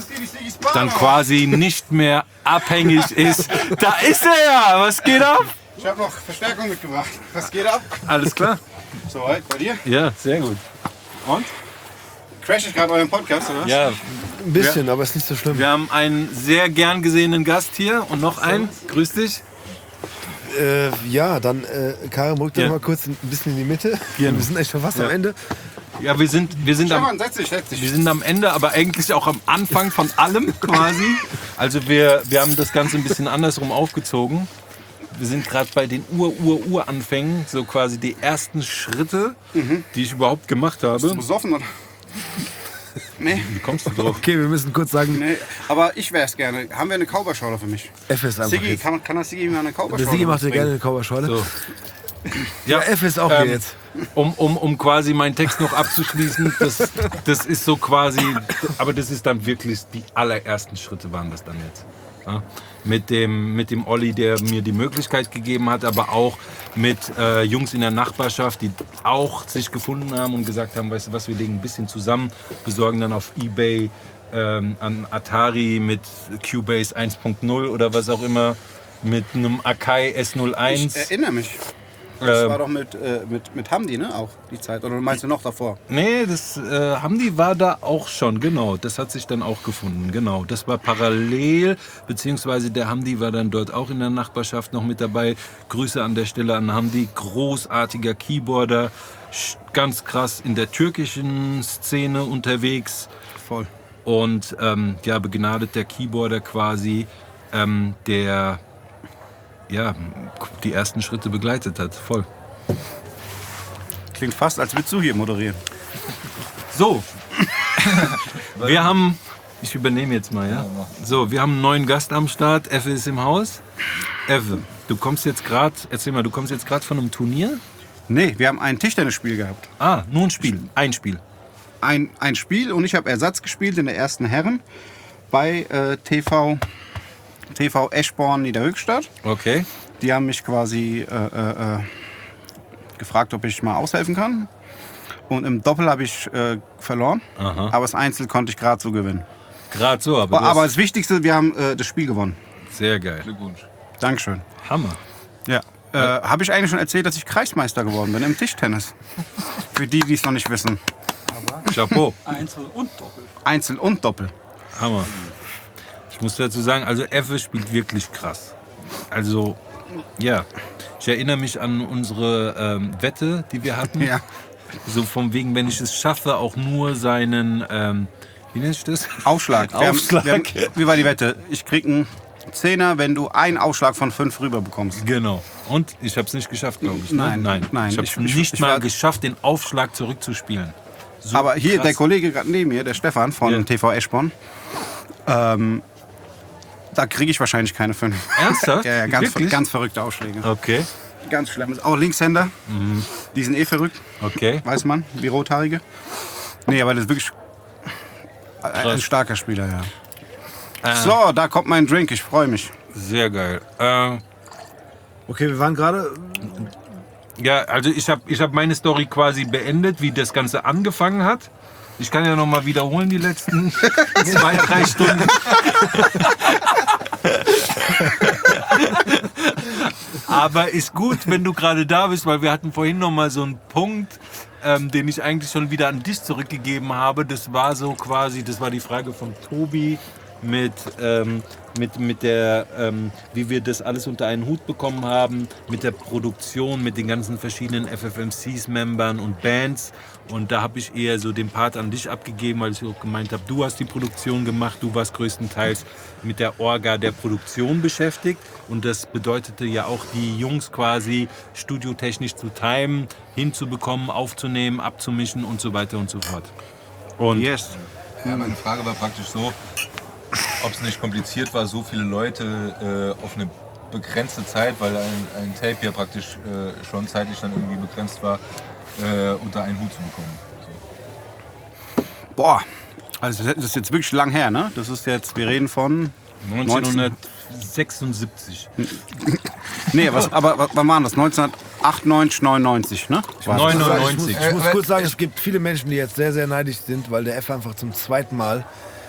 dann quasi nicht mehr abhängig ist. Da ist er ja! Was geht ab? Ich habe noch Verstärkung mitgebracht. Was geht ab? Alles klar. Soweit, bei dir? Ja, sehr gut. Und? Crash ich gerade euren Podcast, oder was? Ja, ein bisschen, ja, aber ist nicht so schlimm. Wir haben einen sehr gern gesehenen Gast hier und noch einen. Grüß dich. Äh, ja, dann, äh, Karin, rück doch Ja. mal kurz ein bisschen in die Mitte. Gerne. Wir sind echt schon fast Ja. am Ende. Ja, wir sind, wir sind am, Stefan, setz dich, setz dich. wir sind am Ende, aber eigentlich auch am Anfang von allem quasi. Also wir, wir haben das Ganze ein bisschen andersrum aufgezogen. Wir sind gerade bei den Ur-Ur-Ur-Anfängen, so quasi die ersten Schritte, Mhm. die ich überhaupt gemacht habe. Bist du besoffen, oder? Nee, Wie kommst du drauf? Okay, wir müssen kurz sagen, nee. Aber ich wär's gerne. Haben wir eine Kauberschorle für mich? F ist einfach Siggi, jetzt. kann, kann das Siggi mir eine Der Kauberschorle Sigi macht dir mitbringen? gerne eine Kauberschorle. So. Ja, F ist auch Ähm, hier jetzt. Um, um, um quasi meinen Text noch abzuschließen, das, das ist so quasi, aber das ist dann wirklich, die allerersten Schritte waren das dann jetzt. Ja? Mit dem, mit dem Olli, der mir die Möglichkeit gegeben hat, aber auch mit äh, Jungs in der Nachbarschaft, die auch sich gefunden haben und gesagt haben, weißt du was, wir legen ein bisschen zusammen, besorgen dann auf Ebay ähm, an Atari mit Cubase eins Punkt null oder was auch immer, mit einem Akai S null Ich eins. erinnere mich. Das Ähm, war doch mit, äh, mit, mit Hamdi, ne? Auch die Zeit. Oder meinst du noch davor? Nee, das äh, Hamdi war da auch schon, genau. Das hat sich dann auch gefunden, genau. Das war parallel, beziehungsweise der Hamdi war dann dort auch in der Nachbarschaft noch mit dabei. Grüße an der Stelle an Hamdi, großartiger Keyboarder, sch- ganz krass in der türkischen Szene unterwegs. Voll. Und ähm, ja, begnadeter Keyboarder quasi, ähm, der ja, die ersten Schritte begleitet hat, voll. Klingt fast, als würdest du hier moderieren. So, wir haben, ich übernehme jetzt mal, ja? So, wir haben einen neuen Gast am Start, Effe ist im Haus. Effe, du kommst jetzt gerade, erzähl mal, du kommst jetzt gerade von einem Turnier? Nee, wir haben ein Tischtennisspiel gehabt. Ah, nur ein Spiel, ein Spiel. Ein, ein Spiel und ich habe Ersatz gespielt in der ersten Herren bei äh, T V, T V Eschborn Niederhöchstadt. Okay. Die haben mich quasi äh, äh, äh, gefragt, ob ich mal aushelfen kann. Und im Doppel habe ich äh, verloren. Aha. Aber das Einzel konnte ich gerade so gewinnen. Gerade so, aber, Aber, du aber hast das Wichtigste, wir haben äh, das Spiel gewonnen. sehr geil. Glückwunsch. Dankeschön. Hammer. Ja. Äh, habe ich eigentlich schon erzählt, dass ich Kreismeister geworden bin im Tischtennis? Für die, die es noch nicht wissen. Chapeau. Einzel und Doppel. Einzel und Doppel. Hammer. Ich muss dazu sagen, also Effe spielt wirklich krass. Also, ja. Ich erinnere mich an unsere ähm, Wette, die wir hatten. Ja. So von wegen, wenn ich es schaffe, auch nur seinen, ähm, wie nennt sich das? Aufschlag. Wir Aufschlag. Haben, wir haben, wie war die Wette? Ich krieg einen Zehner, wenn du einen Aufschlag von fünf rüber bekommst. Genau. Und ich habe es nicht geschafft, glaube ich. Ne? Nein, nein. nein. Ich habe Ich- es ich- nicht ich mal war- geschafft, den Aufschlag zurückzuspielen. So Aber hier, krass. der Kollege gerade neben mir, der Stefan von Ja. T V Eschborn, ähm, da kriege ich wahrscheinlich keine fünf. Ernsthaft? Ja, ja, ganz, Wirklich? ganz verrückte Ausschläge. Okay, Ganz schlimm. Ist auch Linkshänder. Die sind eh verrückt, okay. weiß man, wie Rothaarige. Nee, aber das ist wirklich ein, ein Krass. starker Spieler, ja. Äh, So, da kommt mein Drink, ich freue mich. Sehr geil. Äh, Okay, wir waren gerade. ja, also ich habe ich hab meine Story quasi beendet, wie das Ganze angefangen hat. Ich kann ja noch mal wiederholen, die letzten zwei, drei Stunden. Aber ist gut, wenn du gerade da bist, weil wir hatten vorhin noch mal so einen Punkt, ähm, den ich eigentlich schon wieder an dich zurückgegeben habe. Das war so quasi, das war die Frage von Tobi mit, ähm, mit, mit der, ähm, wie wir das alles unter einen Hut bekommen haben, mit der Produktion, mit den ganzen verschiedenen F F M Cs-Membern und Bands. Und da habe ich eher so den Part an dich abgegeben, weil ich auch gemeint habe, du hast die Produktion gemacht, du warst größtenteils mit der Orga der Produktion beschäftigt. Und das bedeutete ja auch, die Jungs quasi studiotechnisch zu timen, hinzubekommen, aufzunehmen, abzumischen und so weiter und so fort. Und Yes. Ja, meine Frage war praktisch so, ob es nicht kompliziert war, so viele Leute äh, auf eine begrenzte Zeit, weil ein, ein Tape ja praktisch äh, schon zeitlich dann irgendwie begrenzt war, äh, unter einen Hut zu bekommen. So. Boah, also das ist jetzt wirklich lang her, ne? Das ist jetzt, wir reden von... neunzehnhundertsechsundsiebzig. Nee, was, aber was- wann war das? neunzehnhundertachtundneunzig, neunundneunzig, ne? War das? neunundneunzig. Ich muss kurz sagen, es gibt viele Menschen, die jetzt sehr, sehr neidisch sind, weil der F einfach zum zweiten Mal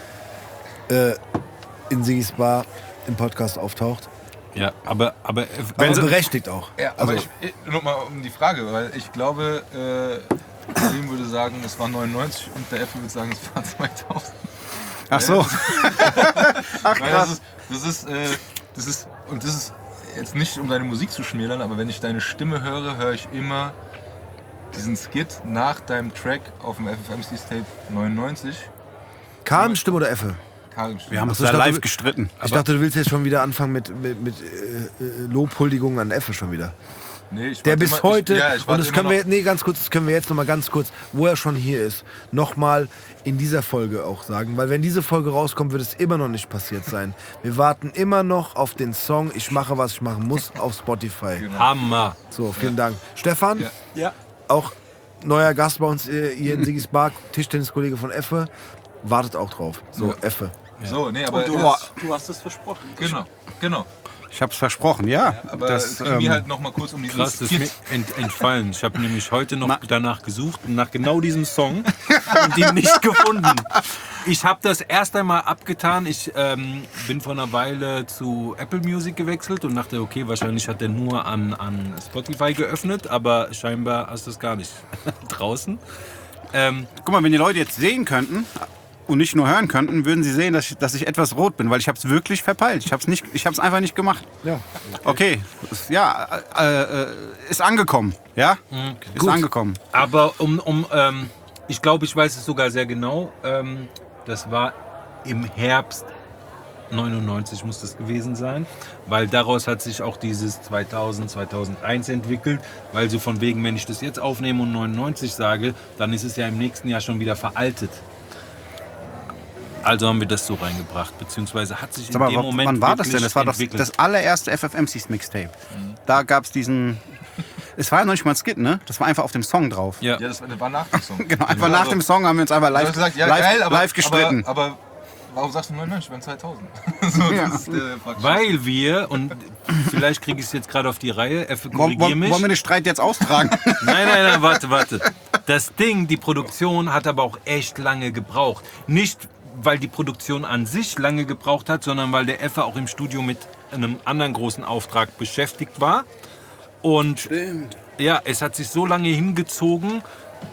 äh, in Sigis Bar im Podcast auftaucht. Ja, aber, aber Aber berechtigt auch. Ja, aber ich, ich, nur mal um die Frage, weil ich glaube, äh, Karim würde sagen, es war neunundneunzig und der Effe würde sagen, es war zweitausend. Ach so. Ach, Weil das ist, das ist, äh, das ist, und das ist jetzt nicht, um deine Musik zu schmälern, aber wenn ich deine Stimme höre, höre ich immer diesen Skit nach deinem Track auf dem F F M Cs Tape neunundneunzig. Karim, Stimme oder Effe? Karim Wir haben uns Ach so, ich da dachte, live du- gestritten. Ich dachte, du willst jetzt schon wieder anfangen mit, mit, mit äh, äh, Lobhuldigungen an Effe schon wieder. Nee, ich Der warte bis immer- heute, ich, ja, ich und warte das immer können wir noch- jetzt, nee, ganz kurz, das können wir jetzt noch mal ganz kurz, wo er schon hier ist, noch mal in dieser Folge auch sagen, weil wenn diese Folge rauskommt, wird es immer noch nicht passiert sein. Wir warten immer noch auf den Song Ich mache, was ich machen muss auf Spotify. Hammer. So, vielen Dank. Stefan, Ja. Ja. auch neuer Gast bei uns äh, hier in Sigis Bar, Tischtenniskollege von Effe, wartet auch drauf. So, Ja. Effe. So, nee, aber Und du es- hast, du hast es versprochen. genau, genau. Ich hab's versprochen, ja. Aber das, es ging mir ähm, halt noch mal kurz um diesen Krass, das ist mir Skit. ent, entfallen. Ich habe nämlich heute noch Na. danach gesucht, nach genau diesem Song und ihn nicht gefunden. Ich habe das erst einmal abgetan. Ich ähm, bin vor einer Weile zu Apple Music gewechselt und dachte, okay, wahrscheinlich hat der nur an, an Spotify geöffnet, aber scheinbar hast du es gar nicht draußen. Ähm, Guck mal, wenn die Leute jetzt sehen könnten und nicht nur hören könnten, würden sie sehen, dass ich, dass ich etwas rot bin, weil ich hab's wirklich verpeilt. Ich hab's nicht, ich hab's einfach nicht gemacht. Ja. Okay, ist, ja, äh, äh, ist angekommen, ja? Ist Gut. angekommen. Aber um, um ähm, ich glaube, ich weiß es sogar sehr genau. Ähm, das war im Herbst neunundneunzig muss das gewesen sein, weil daraus hat sich auch dieses zweitausend, zweitausendeins entwickelt, weil so von wegen, wenn ich das jetzt aufnehme und neunundneunzig sage, dann ist es ja im nächsten Jahr schon wieder veraltet. Also haben wir das so reingebracht, beziehungsweise hat sich in Sag mal, dem wann- Moment wann war das wirklich denn? Das war doch entwickelt. das allererste F F M Cs Mixtape. Da gab's diesen. Es war ja noch nicht mal ein Skit, ne? Das war einfach auf dem Song drauf. Ja. Ja, das war- das war nach dem Song. Genau, einfach nach Also, dem Song haben wir uns einfach Du live, hast gesagt, ja, live, geil, aber, live gestritten. Aber, aber warum sagst du neunundneunzig, wenn zweitausend? so, Ja. das ist, äh, praktisch. Weil wir, und vielleicht kriege ich es jetzt gerade auf die Reihe, F, wollen, korrigier wollen, mich. wollen wir den Streit jetzt austragen? Nein, nein, nein, warte, warte. Das Ding, die Produktion hat aber auch echt lange gebraucht. Nicht, weil die Produktion an sich lange gebraucht hat, sondern weil der Effe auch im Studio mit einem anderen großen Auftrag beschäftigt war. Und Stimmt. ja, es hat sich so lange hingezogen,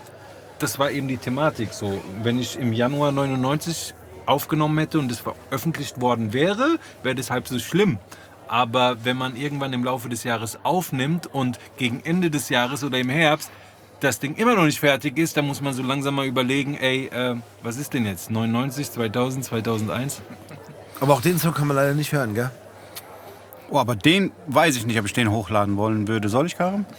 das war eben die Thematik so. Wenn ich im Januar neunundneunzig aufgenommen hätte und es veröffentlicht worden wäre, wäre das halb so schlimm. Aber wenn man irgendwann im Laufe des Jahres aufnimmt und gegen Ende des Jahres oder im Herbst das Ding immer noch nicht fertig ist, dann muss man so langsam mal überlegen, ey, äh, was ist denn jetzt? neunundneunzig, zweitausend, zweitausendeins? Aber auch den Song kann man leider nicht hören, gell? Oh, aber den weiß ich nicht, ob ich den hochladen wollen würde. Soll ich, Karim?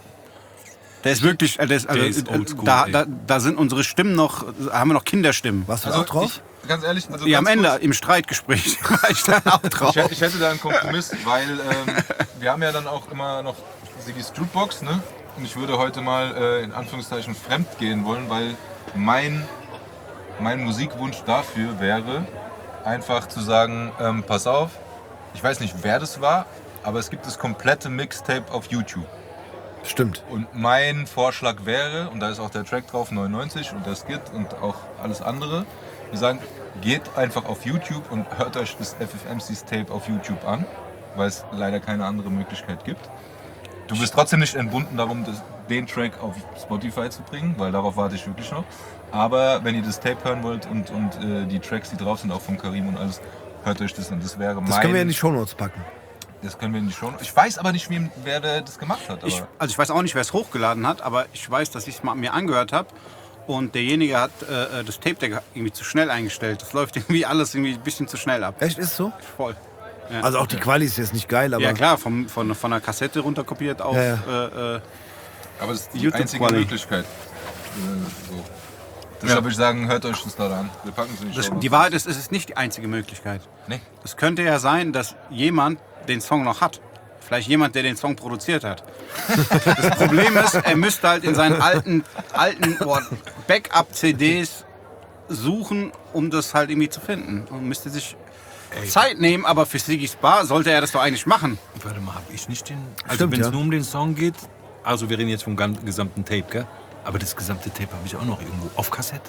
Der ist wirklich, äh, der ist, also, Der ist oldschool, da, ey. da, da sind unsere Stimmen noch, haben wir noch Kinderstimmen. Warst du Also auch drauf? ich, ganz ehrlich, also Ja, am ganz Ende, kurz, im Streitgespräch, war ich dann auch drauf. Ich, hätte- ich hätte da einen Kompromiss, weil ähm, wir haben ja dann auch immer noch Sigis Jukebox, ne? Und ich würde heute mal äh, in Anführungszeichen fremd gehen wollen, weil mein, mein Musikwunsch dafür wäre, einfach zu sagen, ähm, pass auf, ich weiß nicht, wer das war, aber es gibt das komplette Mixtape auf YouTube. Stimmt. Und mein Vorschlag wäre, und da ist auch der Track drauf, neunundneunzig und der Skit und auch alles andere, wir sagen, geht einfach auf YouTube und hört euch das F F M Cs Tape auf YouTube an, weil es leider keine andere Möglichkeit gibt. Du bist trotzdem nicht entbunden darum, das, den Track auf Spotify zu bringen, weil darauf warte ich wirklich noch. Aber wenn ihr das Tape hören wollt und, und äh, die Tracks, die drauf sind, auch von Karim und alles, hört euch das an. Das wäre mein... Das können wir in die Shownotes packen. Das können wir in die Show. Ich weiß aber nicht, wem, wer der das gemacht hat. Aber Ich, also ich weiß auch nicht, wer es hochgeladen hat, aber ich weiß, dass ich es mir angehört habe. Und derjenige hat äh, das Tape-Deck irgendwie zu schnell eingestellt. Das läuft irgendwie alles irgendwie ein bisschen zu schnell ab. Echt, ist so? Voll. Ja. Also auch die Quali ist jetzt nicht geil, aber... Ja klar, vom, von, von einer Kassette runterkopiert auf... Ja, ja. Äh, äh, Aber das ist die YouTube einzige Quali. Möglichkeit. Äh, so. Deshalb würde ich sagen, hört euch das da an. Wir packen es in die das, Show. die Wahrheit ist, es ist nicht die einzige Möglichkeit. Nee. Es könnte ja sein, dass jemand den Song noch hat. Vielleicht jemand, der den Song produziert hat. Das Problem ist, er müsste halt in seinen alten, alten oh, Backup-C Ds suchen, um das halt irgendwie zu finden. Und müsste sich Zeit nehmen, aber für Siggy's Bar sollte er das doch eigentlich machen. Warte mal, habe ich nicht den... Also Stimmt, wenn es ja. nur um den Song geht, also wir reden jetzt vom gan- gesamten Tape, gell? Aber das gesamte Tape habe ich auch noch irgendwo auf Kassette.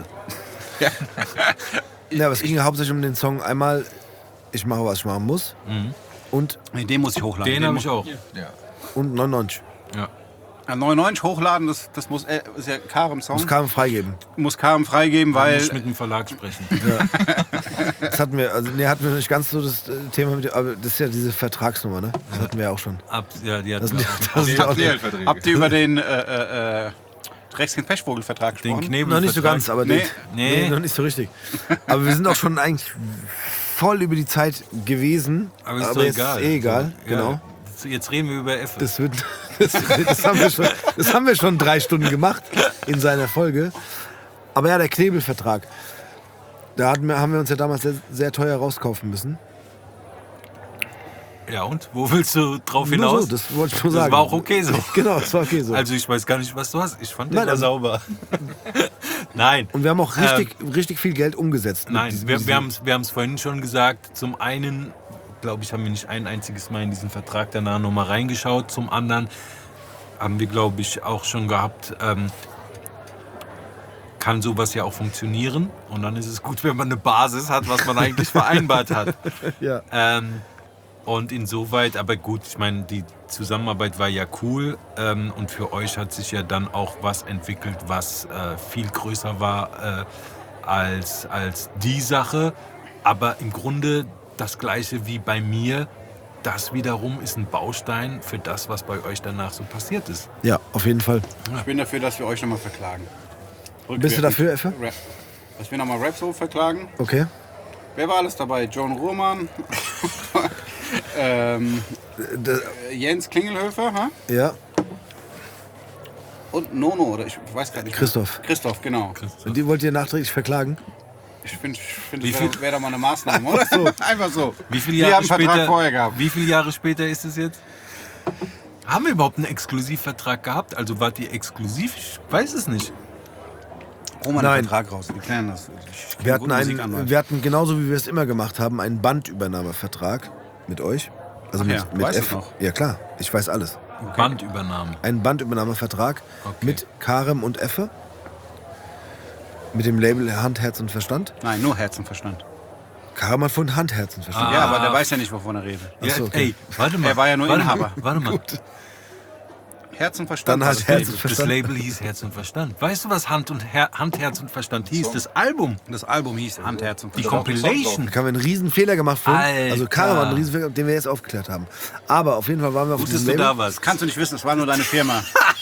Ja, aber es ging ja hauptsächlich um den Song einmal, ich mache, was ich machen muss. Und, Nee, den muss ich hochladen. Den habe ich muss- auch. Ja. und neunundneunzig. Ja. Ja, neunundneunzig hochladen, das, das muss, äh, ist ja Karim-Song. Das kam freigeben. Muss Karim freigeben, Weil weil... muss mit dem Verlag sprechen. Das hatten wir, also nee, hatten wir nicht ganz so das äh, Thema mit, aber das ist ja diese Vertragsnummer, ne? Das hatten wir ja auch schon. Ab, ja, die Das, hatten wir das, auch. das ist auch, habt, ihr, Verträge. habt ihr über den äh, äh, äh, Dreckskin-Pechvogel-Vertrag Den gesprochen? Knebel noch nicht so ganz, aber Nee. den- Nee. nee, noch nicht so richtig. Aber wir sind auch schon eigentlich voll über die Zeit gewesen. Aber ist aber doch jetzt egal. ist eh egal, So, genau. Ja. Jetzt reden wir über F. Das, wird, das, das, haben wir schon, das haben wir schon drei Stunden gemacht in seiner Folge. Aber ja, der Knebelvertrag. Da hatten wir, haben wir uns ja damals sehr, sehr teuer rauskaufen müssen. Ja, und? Wo willst du drauf Nur hinaus? so, das wollte ich nur Das sagen. war auch okay so. Genau, das war okay so. Also ich weiß gar nicht, was du hast. Ich fand den Nein, war also- sauber. Nein. Und wir haben auch richtig, richtig viel Geld umgesetzt. mit Nein, diesem- wir, diesem- wir haben es wir haben's vorhin schon gesagt. Zum einen, glaube ich, haben wir nicht ein einziges Mal in diesen Vertrag danach nochmal reingeschaut. Zum anderen haben wir, glaube ich, auch schon gehabt, ähm, kann sowas ja auch funktionieren. Und dann ist es gut, wenn man eine Basis hat, was man eigentlich vereinbart hat. Ja. Ähm, und insoweit, aber gut, ich meine, die Zusammenarbeit war ja cool. Ähm, und für euch hat sich ja dann auch was entwickelt, was äh, viel größer war äh, als, als die Sache. Aber im Grunde das Gleiche wie bei mir. Das wiederum ist ein Baustein für das, was bei euch danach so passiert ist. Ja, auf jeden Fall. Ich bin dafür, dass wir euch nochmal verklagen. Bist du dafür, Effe? Rap. Dass wir nochmal Rap so verklagen. Okay. Wer war alles dabei? John Ruhrmann, ähm, Da, Jens Klingelhöfer ha? ja, und Nono, oder ich weiß gar nicht. Christoph. Christoph, genau. Und die wollt ihr nachträglich verklagen? Ich finde, find, Wie das viel- wäre wär doch mal eine Maßnahme, oder? Einfach so. Wie viele Wir Jahre haben einen Vertrag später, vorher gehabt. Wie viele Jahre später ist es jetzt? Haben wir überhaupt einen Exklusivvertrag gehabt? Also wart ihr exklusiv? Ich weiß es nicht. Hol mal Nein. einen Vertrag raus. Wir klären das. Ich kenn Wir hatten, guten einen, Musikanwalt. wir hatten genauso wie wir es immer gemacht haben, einen Bandübernahmevertrag mit euch. Also Ach mit, ja, mit weißt F. du's noch? Ja klar, ich weiß alles. Bandübernahme. Einen Bandübernahmevertrag Okay. mit Karem und Effe. Mit dem Label Hand, Herz und Verstand? Nein, nur Herz und Verstand. Karim hat von Hand, Herz und Verstand. Ah. Ja, aber der weiß ja nicht, wovon er redet. Ja, Ach so, okay. Ey, warte mal. Er war ja nur warte Inhaber. Mal, warte mal. Herz und Verstand. Dann war halt das Herz Label. und Das Verstand. Label hieß Herz und Verstand. Weißt du, was Hand, und Her Hand Herz und Verstand hieß? Das Album. Das Album hieß Hand, Herz und Die Verstand. Compilation. Da haben wir einen riesen Fehler gemacht vorhin. Alter. Also Karim hat einen riesen Fehler, den wir jetzt aufgeklärt haben. Aber auf jeden Fall waren wir auf Gut, diesem dass du Label. da warst. Das kannst du nicht wissen, es war nur deine Firma.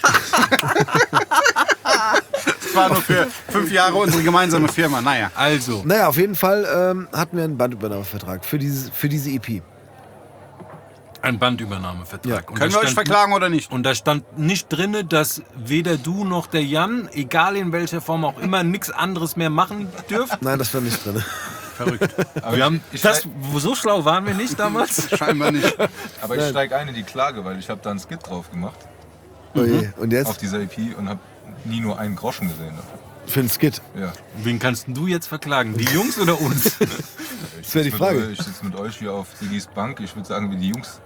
Es war nur für fünf Jahre unsere gemeinsame Firma. Naja. Also, Naja, auf jeden Fall ähm, hatten wir einen Bandübernahmevertrag für, dieses, für diese E P. ein Bandübernahmevertrag. Ja. Und Können da wir euch stand- verklagen oder nicht? Und da stand nicht drin, dass weder du noch der Jan, egal in welcher Form auch immer, nichts anderes mehr machen dürft. Nein, das war nicht drin. Verrückt. Aber Wir haben, ich, das, steig, so schlau waren wir nicht damals. Scheinbar nicht. aber ich steige ein in die Klage, weil ich habe da einen Skit drauf gemacht Oh je. Und auf jetzt dieser E P und habe nie nur einen Groschen gesehen dafür. für den Skit. Ja. Wen kannst denn du jetzt verklagen? Die Jungs oder uns? Ich Das wäre die sitz mit Frage. eu- Ich sitze mit euch hier auf Sigis Bank. Ich würde sagen, wie die Jungs.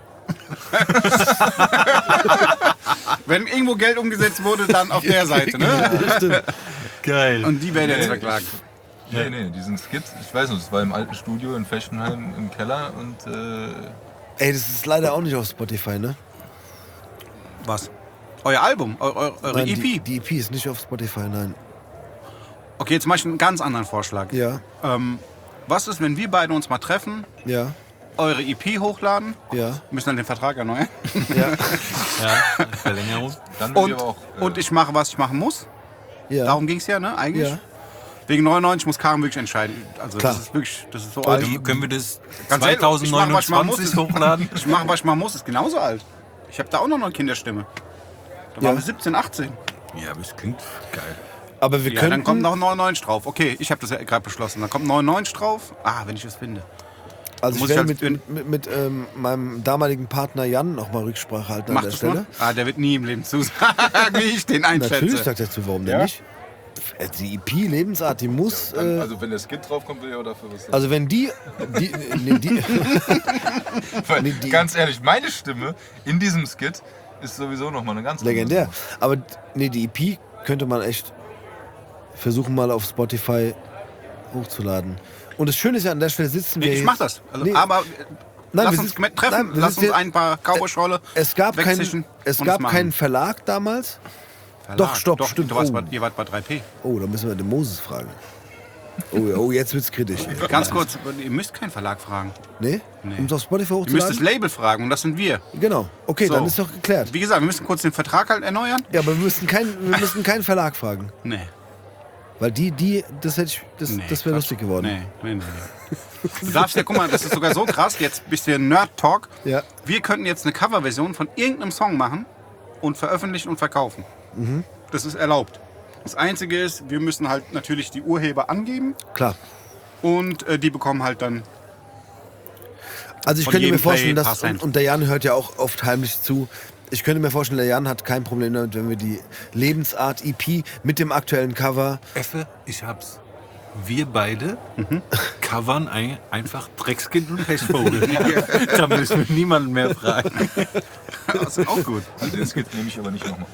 Wenn irgendwo Geld umgesetzt wurde, dann auf der Seite. Ne? Geil. Und die werden jetzt Nee, verklagt. Nee, nee, diesen Skit, ich weiß nicht, es war im alten Studio in Fechtenheim im Keller und äh, Ey, das ist leider auch nicht auf Spotify, ne? Was? Euer Album? Eu eu eure Nein, E Die, P? die E P ist nicht auf Spotify, nein. Okay, jetzt mache ich einen ganz anderen Vorschlag. Ja, Ähm, was ist, wenn wir beide uns mal treffen, ja, eure E P hochladen, ja, müssen dann den Vertrag erneuern ja, Ja, Verlängerung. dann will und, ich aber auch. Äh, und ich mache, was ich machen muss? ja. Darum ging es ja, ne? Eigentlich. Ja. Wegen neunundneunzig muss Karin wirklich entscheiden. Also Klar. das ist wirklich, das ist so alt. Wie können wir das Ganz ehrlich, ich mach, was ich machen muss. zweitausendneunundzwanzig hochladen? Ich mache, was ich machen muss, ist genauso alt. Ich habe da auch noch eine Kinderstimme. Da Ja. waren wir siebzehn, achtzehn. Ja, aber es klingt geil. Aber wir Ja, dann könnten... kommt noch neunundneunzig drauf. Okay, ich habe das ja gerade beschlossen. Dann kommt neunundneunzig drauf. Ah, wenn ich es finde. Also ich muss werde ich mit, halt- mit, mit ähm, meinem damaligen Partner Jan nochmal Rücksprache halten Macht an der das Stelle. mal? Ah, der wird nie im Leben zusagen, wie ich den Natürlich einschätze. sagt er zu, warum denn Ja? nicht? Äh, Die E P, Lebensart, die muss... dann, Äh, also wenn der Skit drauf kommt, will ich auch dafür was sagen. also wenn die... die, nee, die Weil, nee, die- ganz ehrlich, meine Stimme in diesem Skit ist sowieso nochmal eine ganz andere. legendär. Aber nee, die E P könnte man echt versuchen mal auf Spotify hochzuladen. Und das Schöne ist ja, an der Stelle sitzen wir Ich jetzt- mach das. Also, Nee, aber nein, lass wir uns sitzen- mit treffen. nein, wir lass sitzen uns jetzt- ein paar Cowboy-Schorle Es gab, wegzischen kein, es und gab es machen. keinen Verlag damals. Verlag. Doch, stopp, Doch, stimmt. Du warst Oh. bei, ihr wart bei drei P. Oh, da müssen wir den Moses fragen. Oh, ja, oh jetzt wird's kritisch. Ganz kurz, ihr müsst keinen Verlag fragen. Nee? Nee. Um es auf Spotify Ihr müsst das hochzuladen? Label fragen und das sind wir. Genau. Okay, So. dann ist doch geklärt. Wie gesagt, wir müssen kurz den Vertrag halt erneuern. Ja, aber wir müssen keinen wir müssen keinen Verlag fragen. Nee. Weil die, die, das hätte ich, das, Nee, das wäre Quatsch. lustig geworden. Nee, nee, nee. nee. Du darfst ja, guck mal, das ist sogar so krass, jetzt ein bisschen Nerd-Talk. Ja. Wir könnten jetzt eine Coverversion von irgendeinem Song machen und veröffentlichen und verkaufen. Mhm. Das ist erlaubt. Das Einzige ist, wir müssen halt natürlich die Urheber angeben Klar. und äh, die bekommen halt dann... Also ich Von könnte mir jedem vorstellen, Play dass, passt ein. und, und der Jan hört ja auch oft heimlich zu, ich könnte mir vorstellen, der Jan hat kein Problem damit, wenn wir die Lebensart E P mit dem aktuellen Cover, Effe, ich hab's. Wir beide Mhm. covern ein, einfach Dreckskind und Pechvogel. Da müssen wir niemanden mehr fragen. Das ist auch gut. Also den Skit nehme ich aber nicht nochmal.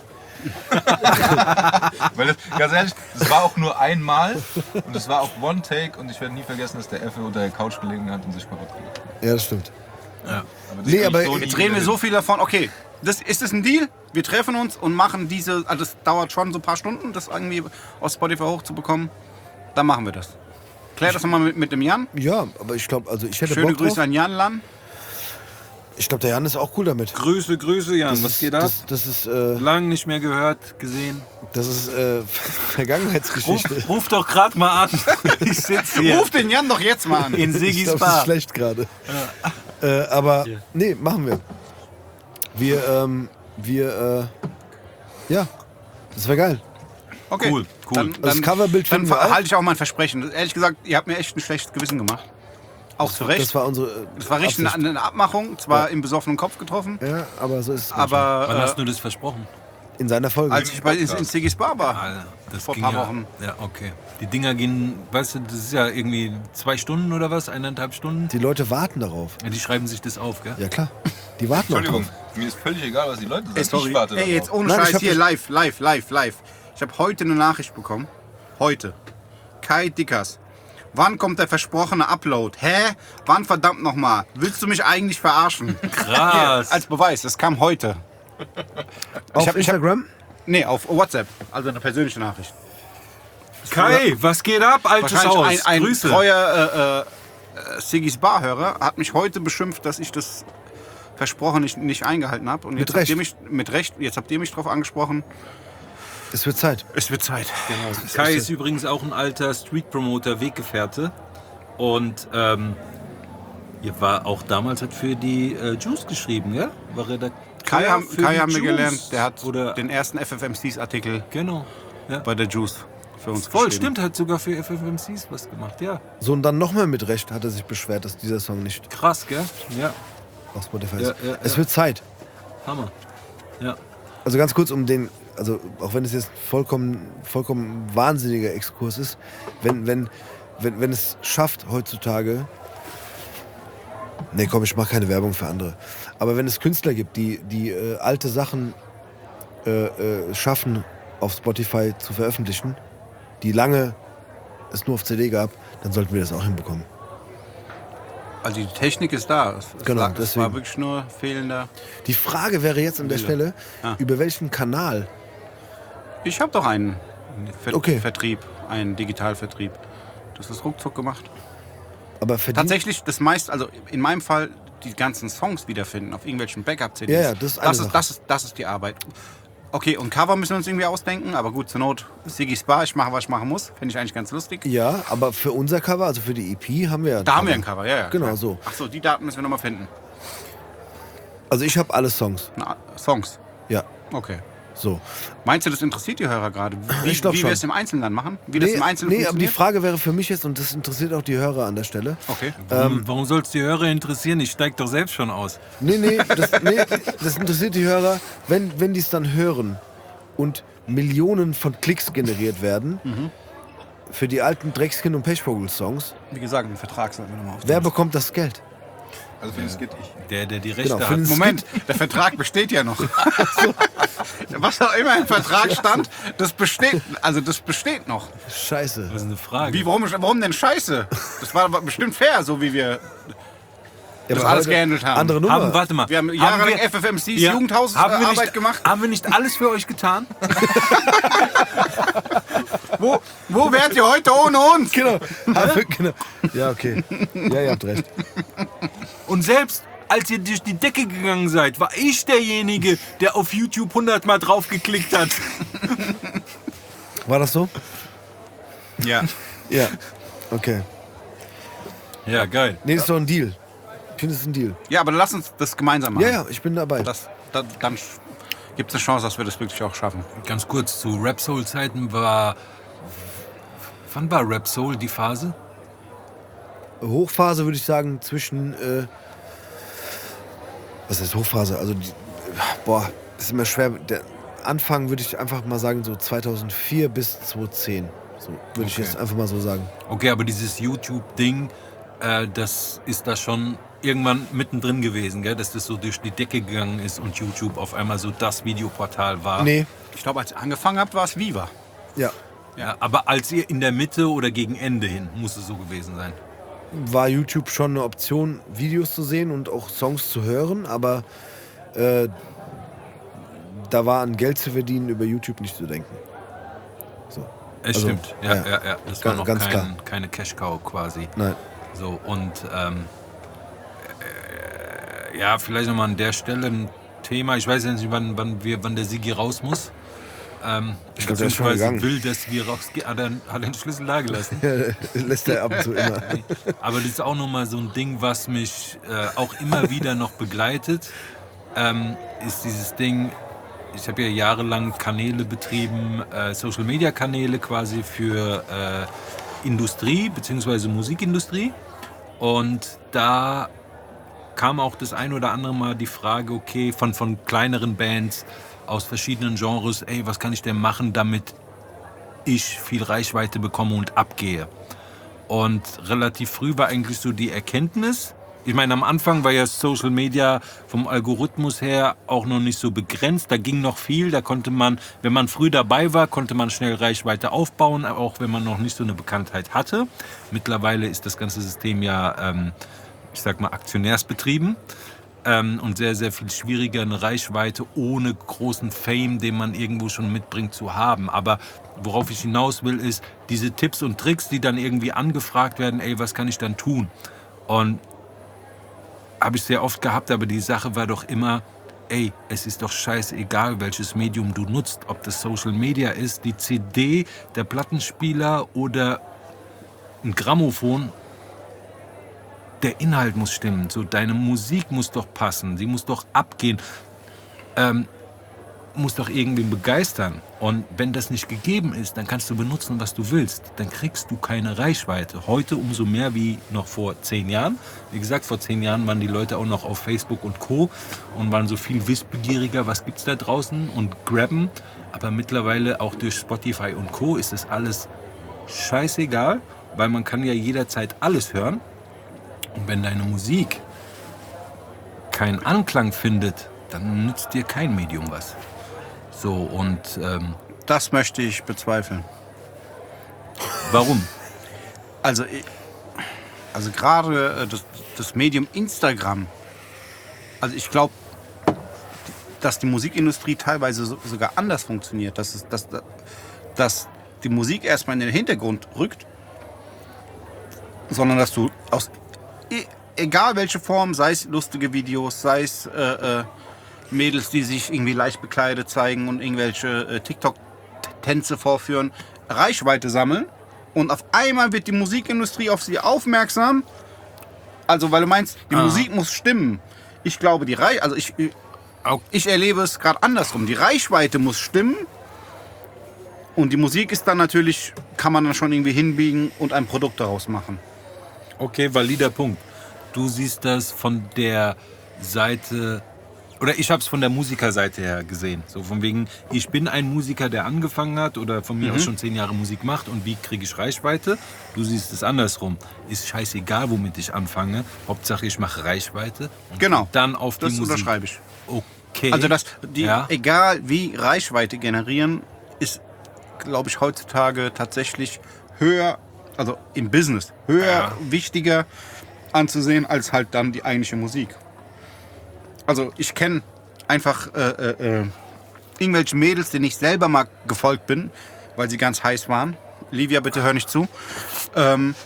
Weil das, ganz ehrlich, das war auch nur einmal und es war auch One Take und ich werde nie vergessen, dass der Effe unter der Couch gelegen hat und sich kaputt gemacht hat. ja, das stimmt. Ja. Aber das Nee, kann ich aber so nie Jetzt reden wir wieder so hin. viel davon, okay, das, ist das ein Deal? Wir treffen uns und machen diese, also das dauert schon so ein paar Stunden, das irgendwie aus Spotify hochzubekommen. Dann machen wir das. Klär das nochmal mit, mit dem Jan. Ja, aber ich glaube, also ich hätte Schöne Bock Grüße drauf. an Jan Lan. Ich glaube, der Jan ist auch cool damit. Grüße, Grüße, Jan. Was ist- geht ab? Das, das ist, äh, Lang nicht mehr gehört, gesehen. das ist äh, Ruf, Vergangenheitsgeschichte. ruf doch gerade mal an. Ich sitze hier Ruf den Jan doch jetzt mal an. in Ich Sigis glaube, das ist Bar. schlecht gerade. Äh, aber nee, machen wir. Wir, ähm, wir, äh, ja, das wäre geil. Okay, Cool, cool. Dann, Das dann, Coverbild dann finden wir auch. halte ich auch mein Versprechen. Ehrlich gesagt, ihr habt mir echt ein schlechtes Gewissen gemacht. Auch zu Recht. Das war unsere. äh, Das war richtig Absicht. eine, eine Abmachung, zwar im besoffenen Kopf getroffen, Ja, aber so ist es. manchmal. aber Wann hast äh, du das versprochen? In seiner Folge. als ich bei in, in Sigis Bar war. Alter, das Vor ein ging paar ja, Wochen. Ja, okay. Die Dinger gehen, weißt du, das ist ja irgendwie zwei Stunden oder was? Eineinhalb Stunden? Die Leute warten darauf. Ja, die schreiben sich das auf, gell? Ja, klar. Die warten noch Entschuldigung, drauf. mir ist völlig egal, was die Leute sagen. Ey, sorry. Ich warte Ey, jetzt darauf. ohne Nein, ich Scheiß hab hier nicht- live, live, live, live. Ich habe heute eine Nachricht bekommen. Heute. Kai Dickers. Wann kommt der versprochene Upload? Hä? Wann verdammt nochmal? Willst du mich eigentlich verarschen? Krass. Als Beweis, das kam heute. Auf hab- ich hab- Instagram? Nee, auf WhatsApp. Also eine persönliche Nachricht. Kai, was geht ab, altes Wahrscheinlich Haus? ein, ein Grüße. treuer äh, äh, Siggis Bar-Hörer hat mich heute beschimpft, dass ich das Versprochen nicht, nicht eingehalten habe. Und Mit jetzt habt ihr Recht. mich mit Recht, jetzt habt ihr mich drauf angesprochen. Es wird Zeit. Es wird Zeit. Kai ist übrigens auch ein alter Street-Promoter, Weggefährte. Und ähm, ihr war auch damals hat für die äh, Juice geschrieben, ja? War Redakteur Kai, haben, für Kai die haben wir Juice. gelernt, der hat Oder, den ersten F F M Cs-Artikel genau. Ja. bei der Juice für uns Voll, geschrieben. stimmt, hat sogar für F F M Cs was gemacht, ja. So, und dann nochmal mit Recht hat er sich beschwert, dass dieser Song nicht Krass, gell? Ja, auf Spotify Ja, ist. ja, Es ja. wird Zeit. Hammer. Ja. Also ganz kurz um den, also auch wenn es jetzt vollkommen, vollkommen wahnsinniger Exkurs ist, wenn, wenn, wenn, wenn es schafft heutzutage, nee komm, ich mache keine Werbung für andere, aber wenn es Künstler gibt, die, die äh, alte Sachen äh, äh, schaffen, auf Spotify zu veröffentlichen, die lange es nur auf C D gab, dann sollten wir das auch hinbekommen. Also die Technik ist da. Es, es Genau, lag, es deswegen. war wirklich nur fehlender. Die Frage wäre jetzt an der Wille. Stelle, Ah. über welchen Kanal? Ich habe doch einen Ver Okay. Vertrieb, einen Digitalvertrieb. Das ist ruckzuck gemacht. Aber verdient, Tatsächlich das meiste, also in meinem Fall die ganzen Songs wiederfinden auf irgendwelchen Backup-C Ds. Ja, ja, das ist eine das, Sache. ist, das, ist, das ist die Arbeit. Okay, und Cover müssen wir uns irgendwie ausdenken, aber gut, zur Not Siggis Bar, ich mache, was ich machen muss. Finde ich eigentlich ganz lustig. Ja, aber für unser Cover, also für die E P, haben wir ja. Da haben wir ein Cover, ja, ja. Genau, klar. so. Ach so, die Daten müssen wir nochmal finden. Also ich habe alle Songs. Na, Songs. Ja, Okay. so. Meinst du, das interessiert die Hörer gerade? Wie, Ich glaub wie schon. wir es im Einzelnen dann machen? Wie das Nee, im Einzelnen nee, aber die funktioniert? Frage wäre für mich jetzt, und das interessiert auch die Hörer an der Stelle. Okay. Warum, warum soll es die Hörer interessieren? Ich steig doch selbst schon aus. Nee, nee, das, nee, das interessiert die Hörer, wenn, wenn die es dann hören und Millionen von Klicks generiert werden Mhm. für die alten Dreckskind- und Pechvogel-Songs. Wie gesagt, einen Vertrag sollten wir nochmal Wer aufnehmen. bekommt das Geld? Also für das geht ich. Der, der die Rechte Genau, für hat. den Moment, der Vertrag besteht ja noch. Was auch immer im Vertrag stand, das besteht, also das besteht noch. Scheiße. Das ist eine Frage. Wie, warum, warum denn Scheiße? Das war bestimmt fair, so wie wir Ja, das aber alles heute gehandelt haben. Andere Nummer. Haben, warte mal. Wir haben Haben jahrelang wir- F F M Cs Ja. Jugendhaus Haben wir Arbeit nicht, gemacht. Haben wir nicht alles für euch getan? Wo, wo wärt ihr heute ohne uns? Genau. Aber, genau. Ja, okay. Ja, ihr habt recht. Und selbst als ihr durch die Decke gegangen seid, war ich derjenige, der auf YouTube hundertmal draufgeklickt hat. War das so? Ja. Ja. Okay. Ja, geil. Nee, ist doch ein Deal. Ich finde, es ist ein Deal. Ja, aber lass uns das gemeinsam machen. Ja, ja, ich bin dabei. Das, da, dann gibt es eine Chance, dass wir das wirklich auch schaffen. Ganz kurz zu Rap Soul Zeiten war. Wann war Rap Soul die Phase? Hochphase würde ich sagen zwischen. Äh, was heißt Hochphase? Also, die, boah, ist immer schwer. Der Anfang würde ich einfach mal sagen, so zweitausendvier bis zweitausendzehn. So würde ich Okay. jetzt einfach mal so sagen. Okay, aber dieses YouTube-Ding, äh, das ist da schon irgendwann mittendrin gewesen, gell? Dass das so durch die Decke gegangen ist und YouTube auf einmal so das Videoportal war. Nee, Ich glaube, als ihr angefangen habt, war es Viva. ja. Ja, aber als ihr in der Mitte oder gegen Ende hin, muss es so gewesen sein. War YouTube schon eine Option, Videos zu sehen und auch Songs zu hören, aber äh, da war an Geld zu verdienen über YouTube nicht zu denken. So. Es Also, stimmt, ja, ja. ja, ja. Das Ga- war noch ganz kein, klar. keine Cash-Cow quasi. Nein. So, und ähm, äh, ja, vielleicht nochmal an der Stelle ein Thema. Ich weiß ja nicht, wann, wann, wir, wann der Sigi raus muss. Ähm, Ich glaub, der ist schon beziehungsweise gegangen. will, dass wir rausgehen. Hat er, hat er den Schlüssel da gelassen? Lässt er ab und zu immer. Aber das ist auch nochmal so ein Ding, was mich äh, auch immer wieder noch begleitet. Ähm, ist dieses Ding, ich habe ja jahrelang Kanäle betrieben, äh, Social-Media-Kanäle quasi für äh, Industrie bzw. Musikindustrie. Und da kam auch das ein oder andere Mal die Frage, okay, von, von kleineren Bands aus verschiedenen Genres, ey, was kann ich denn machen, damit ich viel Reichweite bekomme und abgehe. Und relativ früh war eigentlich so die Erkenntnis, Ich meine, am Anfang war ja Social Media vom Algorithmus her auch noch nicht so begrenzt. Da ging noch viel. Da konnte man, wenn man früh dabei war, konnte man schnell Reichweite aufbauen, auch wenn man noch nicht so eine Bekanntheit hatte. Mittlerweile ist das ganze System ja, ähm, ich sag mal, aktionärsbetrieben. Ähm, und sehr, sehr viel schwieriger, eine Reichweite ohne großen Fame, den man irgendwo schon mitbringt, zu haben. Aber worauf ich hinaus will, ist diese Tipps und Tricks, die dann irgendwie angefragt werden, ey, was kann ich dann tun? Und habe ich sehr oft gehabt, aber die Sache war doch immer, ey, es ist doch scheißegal, welches Medium du nutzt. Ob das Social Media ist, die C D, der Plattenspieler oder ein Grammophon. Der Inhalt muss stimmen. So, deine Musik muss doch passen. Sie muss doch abgehen. Ähm, muss doch irgendwie begeistern. Und wenn das nicht gegeben ist, dann kannst du benutzen, was du willst. Dann kriegst du keine Reichweite. Heute umso mehr wie noch vor zehn Jahren. Wie gesagt, vor zehn Jahren waren die Leute auch noch auf Facebook und Co. und waren so viel wissbegieriger, was gibt's da draußen und grabben. Aber mittlerweile auch durch Spotify und Co. ist es alles scheißegal, weil man kann ja jederzeit alles hören. Und wenn deine Musik keinen Anklang findet, dann nützt dir kein Medium was. So, und ähm, Das möchte ich bezweifeln. warum? Also, ich- also gerade äh, das, das Medium Instagram. Also ich glaube, dass die Musikindustrie teilweise so, sogar anders funktioniert. Dass, es, dass, dass die Musik erstmal in den Hintergrund rückt, sondern dass du aus e- egal welche Form, sei es lustige Videos, sei es äh, äh, Mädels, die sich irgendwie leicht bekleidet zeigen und irgendwelche äh, TikTok-Tänze vorführen, Reichweite sammeln und auf einmal wird die Musikindustrie auf sie aufmerksam. Also weil du meinst, die Ah. Musik muss stimmen. Ich glaube, die Reichweite, also ich, ich erlebe es gerade andersrum. Die Reichweite muss stimmen und die Musik ist dann natürlich, kann man dann schon irgendwie hinbiegen und ein Produkt daraus machen. Okay, valider Punkt. Du siehst das von der Seite, oder ich habe es von der Musikerseite her gesehen. So von wegen, ich bin ein Musiker, der angefangen hat oder von mir aus schon zehn Jahre Musik macht und wie kriege ich Reichweite? Du siehst es andersrum. Ist scheißegal, womit ich anfange. Hauptsache, ich mache Reichweite und Genau. dann auf die Das Musik. unterschreibe ich. Okay. Also das, die, Ja. egal wie Reichweite generieren, ist, glaube ich, heutzutage tatsächlich höher, also im Business, höher, Ja. wichtiger anzusehen als halt dann die eigentliche Musik. Also ich kenne einfach äh, äh, äh, irgendwelche Mädels, denen ich selber mal gefolgt bin, weil sie ganz heiß waren. Livia, bitte hör nicht zu. Ähm,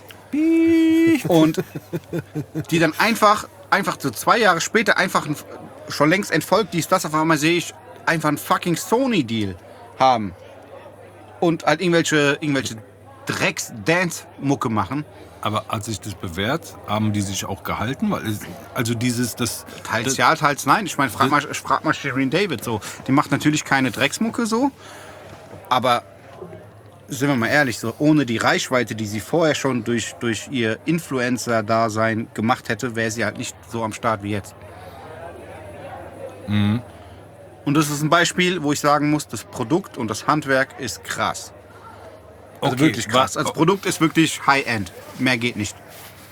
und die dann einfach, einfach so zwei Jahre später einfach ein, schon längst entfolgt, dies, das, auf einmal sehe ich einfach einen fucking Sony-Deal haben. Und halt irgendwelche, irgendwelche Drecks-Dance-Mucke machen. Aber hat sich das bewährt? Haben die sich auch gehalten? Weil es- Also dieses, das... Teils das, ja, teils nein. Ich meine, frag mal, frag mal Shirin David so. Die macht natürlich keine Drecksmucke so. Aber sind wir mal ehrlich, so ohne die Reichweite, die sie vorher schon durch, durch ihr Influencer-Dasein gemacht hätte, wäre sie halt nicht so am Start wie jetzt. Mhm. Und das ist ein Beispiel, wo ich sagen muss, das Produkt und das Handwerk ist krass. Also Okay, wirklich krass. wa- Also das Produkt ist wirklich High-End. Mehr geht nicht.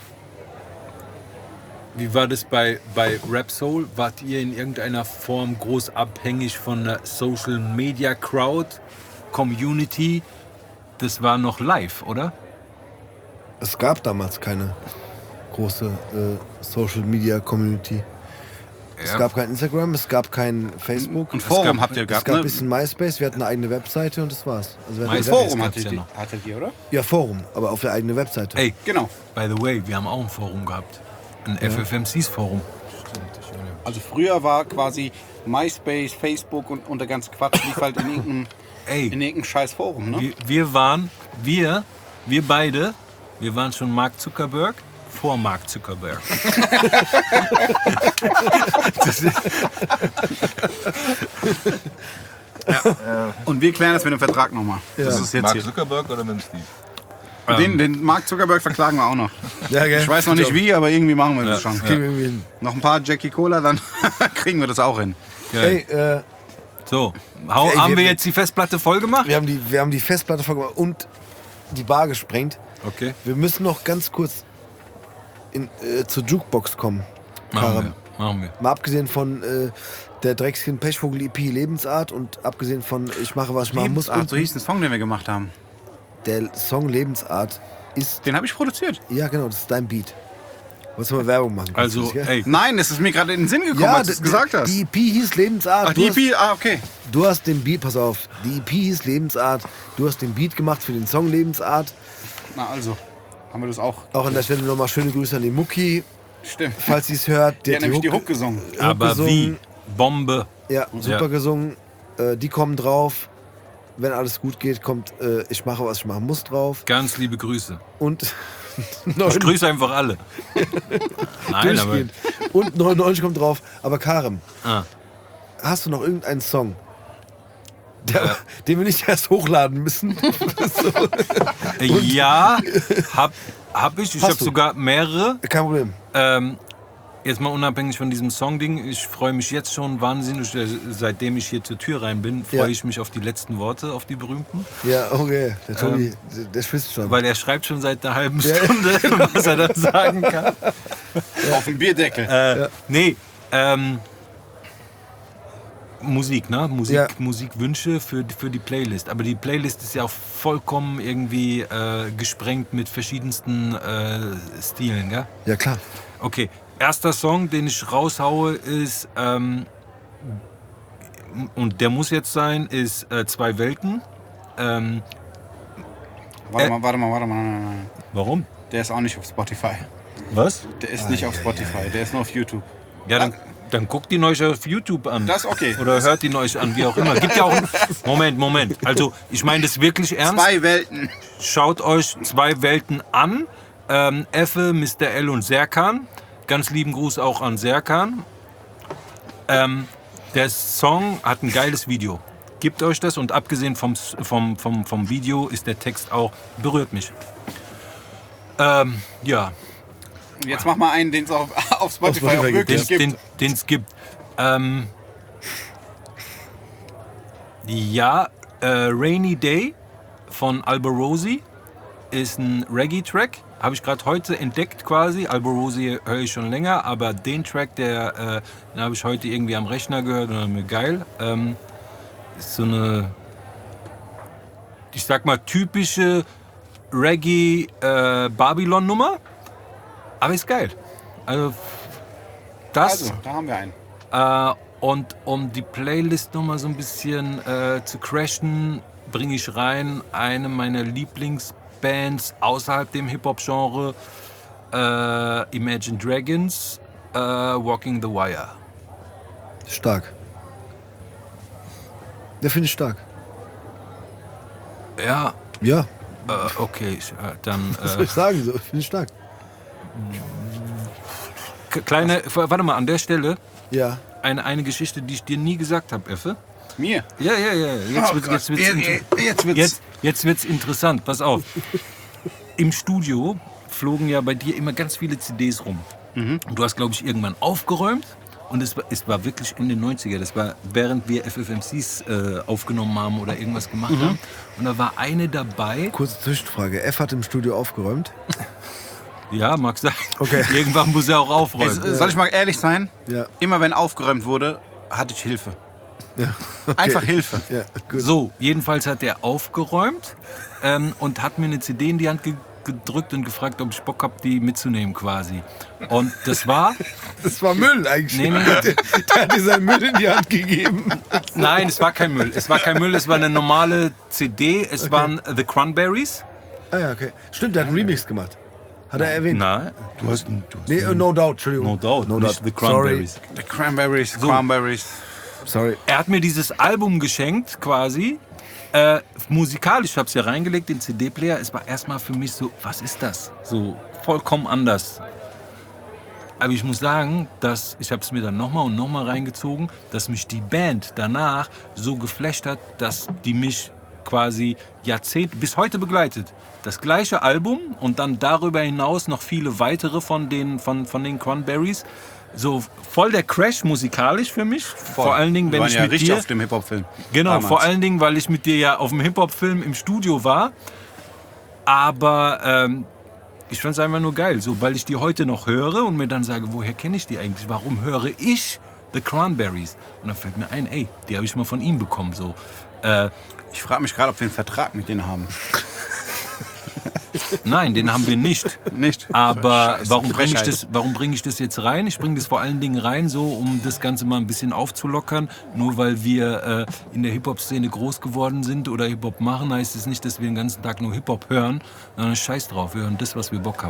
Wie war das bei, bei Rap Soul? Wart ihr in irgendeiner Form groß abhängig von der Social Media Crowd, Community? Das war noch live, oder? Es gab damals keine große äh, Social Media Community. Es Ja. gab kein Instagram, es gab kein Facebook. Und Forum gab- habt ihr Es gehabt, gab ein ne? bisschen MySpace, wir hatten eine eigene Webseite und das war's. Also wir hatten MySpace eine Web- Forum gab's hattet ja ihr, noch. hattet ihr, oder? ja, Forum, aber auf der eigenen Webseite. Ey, Genau. by the way, wir haben auch ein Forum gehabt. Ein F F M Cs Forum. Also früher war quasi MySpace, Facebook und, und der ganze Quatsch lief halt in irgendeinem, Ey, in irgendeinem scheiß Forum, ne? wir, wir waren, wir, wir beide, wir waren schon Mark Zuckerberg vor Mark Zuckerberg. Das ist, Und wir klären das mit dem Vertrag nochmal. Das ist jetzt Mark hier. Zuckerberg oder mit dem Steve? Den, den Mark Zuckerberg verklagen wir auch noch. Ja, gell? Ich weiß noch nicht wie, aber irgendwie machen wir das schon. Kriegen wir irgendwie hin. Noch ein paar Jackie Cola, dann kriegen wir das auch hin. geil. Ey, äh, So, hau, Ey, haben wir- wir jetzt die Festplatte voll gemacht? wir, haben die, wir haben die Festplatte vorgemacht und die Bar gesprengt. Okay. Wir müssen noch ganz kurz in, äh, zur Jukebox kommen. Machen Karam. wir, machen wir. Mal abgesehen von äh, der Dreckskind Pechvogel E P Lebensart und abgesehen von Ich mache, was ich machen muss. Lebensart, Und so hieß ein Song, den wir gemacht haben. der Song Lebensart ist, Den habe ich produziert. ja genau, das ist dein Beat. Wolltest du mal Werbung machen? Also, Kannst du das, ey, Nein, es ist mir gerade in den Sinn gekommen, ja, als du es d- gesagt hast. Die E P hieß Lebensart. Ach, Du die hast- E P, ah, okay. Du hast den Beat, pass auf, die E P hieß Lebensart, du hast den Beat gemacht für den Song Lebensart. Na also, haben wir das auch. Auch an der Stelle nochmal schöne Grüße an die Mucki, Stimmt. falls sie es hört. Die hat nämlich die Hook gesungen. aber gesungen. wie? Bombe. Ja, super Ja. gesungen. Äh, die kommen drauf. Wenn alles gut geht, kommt äh, Ich mache, was ich machen muss drauf. Ganz liebe Grüße. Und Ich grüße einfach alle. Nein, aber durchgehend. Und neunundneunzig kommt drauf. Aber Karim, ah, hast du noch irgendeinen Song, der, den wir nicht erst hochladen müssen? äh, ja, hab, hab ich. Ich Hast habe du? sogar mehrere. Kein Problem. Ähm, jetzt mal unabhängig von diesem Song-Ding, ich freue mich jetzt schon wahnsinnig, äh, seitdem ich hier zur Tür rein bin, freue Ja. ich mich auf die letzten Worte, auf die berühmten. Ja, okay. Der Tobi, der, der schwitzt schon. Weil er schreibt schon seit einer halben Stunde, was er dann sagen kann. Auf dem Bierdeckel. Äh, Nee, ähm, Musik, ne? Musik, Ja. Musikwünsche für, für die Playlist. Aber die Playlist ist ja auch vollkommen irgendwie äh, gesprengt mit verschiedensten äh, Stilen, gell? Ja, klar. Okay, erster Song, den ich raushaue, ist, ähm, und der muss jetzt sein, ist äh, Zwei Welten. Ähm, Warte äh, mal, warte mal, warte mal. Nein, nein, nein. warum? Der ist auch nicht auf Spotify. Was? Der ist nicht auf Spotify, der ist nur auf YouTube. Ja, dann, dann guckt ihn euch auf YouTube an. Das ist okay. Oder hört ihn euch an, wie auch immer. Gibt ja auch. Moment, Moment. Also, ich meine das wirklich ernst. Zwei Welten. Schaut euch Zwei Welten an. Ähm, Effe, Mister L und Serkan. Ganz lieben Gruß auch an Serkan. Ähm, der Song hat ein geiles Video. Gebt euch das und abgesehen vom, vom, vom, vom Video ist der Text auch, berührt mich. Ähm, ja, Jetzt mach mal einen, den es auf, auf Spotify, Spotify auch gibt, wirklich den gibt. den es gibt. Ähm, ja, äh, Rainy Day von Alborosi ist ein Reggae-Track. Habe ich gerade heute entdeckt quasi. Alborosi höre ich schon länger, aber den Track, der, äh, den habe ich heute irgendwie am Rechner gehört und mir geil. Ähm, ist so eine, ich sag mal, typische Reggae-Babylon-Nummer. Aber ist geil. Also, das. Also, da haben wir einen. Äh, und um die Playlist nochmal so ein bisschen äh, zu crashen, bringe ich rein eine meiner Lieblingsbands außerhalb dem Hip-Hop-Genre, äh, Imagine Dragons, äh, Walking the Wire. Stark. Der finde ich stark. Ja, Ja, äh, okay, ich, äh, dann was soll äh, ich sagen? So, finde ich stark. k- kleine, warte mal, an der Stelle Ja. eine, eine Geschichte, die ich dir nie gesagt habe, Effe. Mir. Ja, ja, ja, jetzt, Oh wird, Gott. jetzt wird's Jetzt- inter- jetzt wird's- jetzt, jetzt wird's interessant, pass auf. Im Studio flogen ja bei dir immer ganz viele C Ds rum. Und du hast, glaube ich, irgendwann aufgeräumt. Und es war, es war wirklich in den neunziger. Das war, während wir F F M Cs äh, aufgenommen haben oder irgendwas gemacht haben. Und da war eine dabei. Kurze Zwischenfrage. F hat im Studio aufgeräumt. Ja, mag sein. Okay. Irgendwann muss er auch Ey, aufräumen. soll ich mal ehrlich sein? Ja. Immer wenn aufgeräumt wurde, hatte ich Hilfe. Ja. Okay. Einfach Hilfe. Ja, gut. So, jedenfalls hat er aufgeräumt ähm, und hat mir eine C D in die Hand ge gedrückt und gefragt, ob ich Bock habe, die mitzunehmen quasi. Und das war... Das war Müll eigentlich. Nee, nee. Der, der hat dir seinen Müll in die Hand gegeben. Nein, es war kein Müll. Es war kein Müll, es war eine normale C D. Es waren The Cranberries. Ah ja, okay. Stimmt, der hat einen Remix gemacht. Hat er erwähnt? Nein, du hast... Du hast Nee, äh, No Doubt, Entschuldigung. No Doubt, No nicht Doubt. The Cranberries. The Cranberries, Cranberries. Sorry. Sorry. Er hat mir dieses Album geschenkt quasi. Äh, musikalisch, ich habe es ja reingelegt, den C D-Player. Es war erstmal für mich so, was ist das? So vollkommen anders. Aber ich muss sagen, dass ich habe es mir dann nochmal und nochmal reingezogen, dass mich die Band danach so geflasht hat, dass die mich quasi Jahrzehnte bis heute begleitet. Das gleiche Album und dann darüber hinaus noch viele weitere von den, von, von den Cranberries. So voll der Crash musikalisch für mich. Vor allen Dingen, Wir wenn waren ich ja mit richtig dir... auf dem Hip-Hop-Film. Genau, Damals. vor allen Dingen, weil ich mit dir ja auf dem Hip-Hop-Film im Studio war. Aber ähm, ich fand es einfach nur geil, so, weil ich die heute noch höre und mir dann sage, woher kenne ich die eigentlich? Warum höre ich The Cranberries? Und dann fällt mir ein, ey, die habe ich mal von ihm bekommen. So. Äh, Ich frage mich gerade, ob wir einen Vertrag mit denen haben. Nein, den haben wir nicht. Nicht? Aber Scheiße, warum bringe ich, Frechheit. das, warum bring ich das jetzt rein? Ich bringe das vor allen Dingen rein, so, um das Ganze mal ein bisschen aufzulockern. Nur weil wir äh, in der Hip-Hop-Szene groß geworden sind oder Hip-Hop machen, heißt es nicht, dass wir den ganzen Tag nur Hip-Hop hören. Sondern scheiß drauf, wir hören das, was wir Bock haben.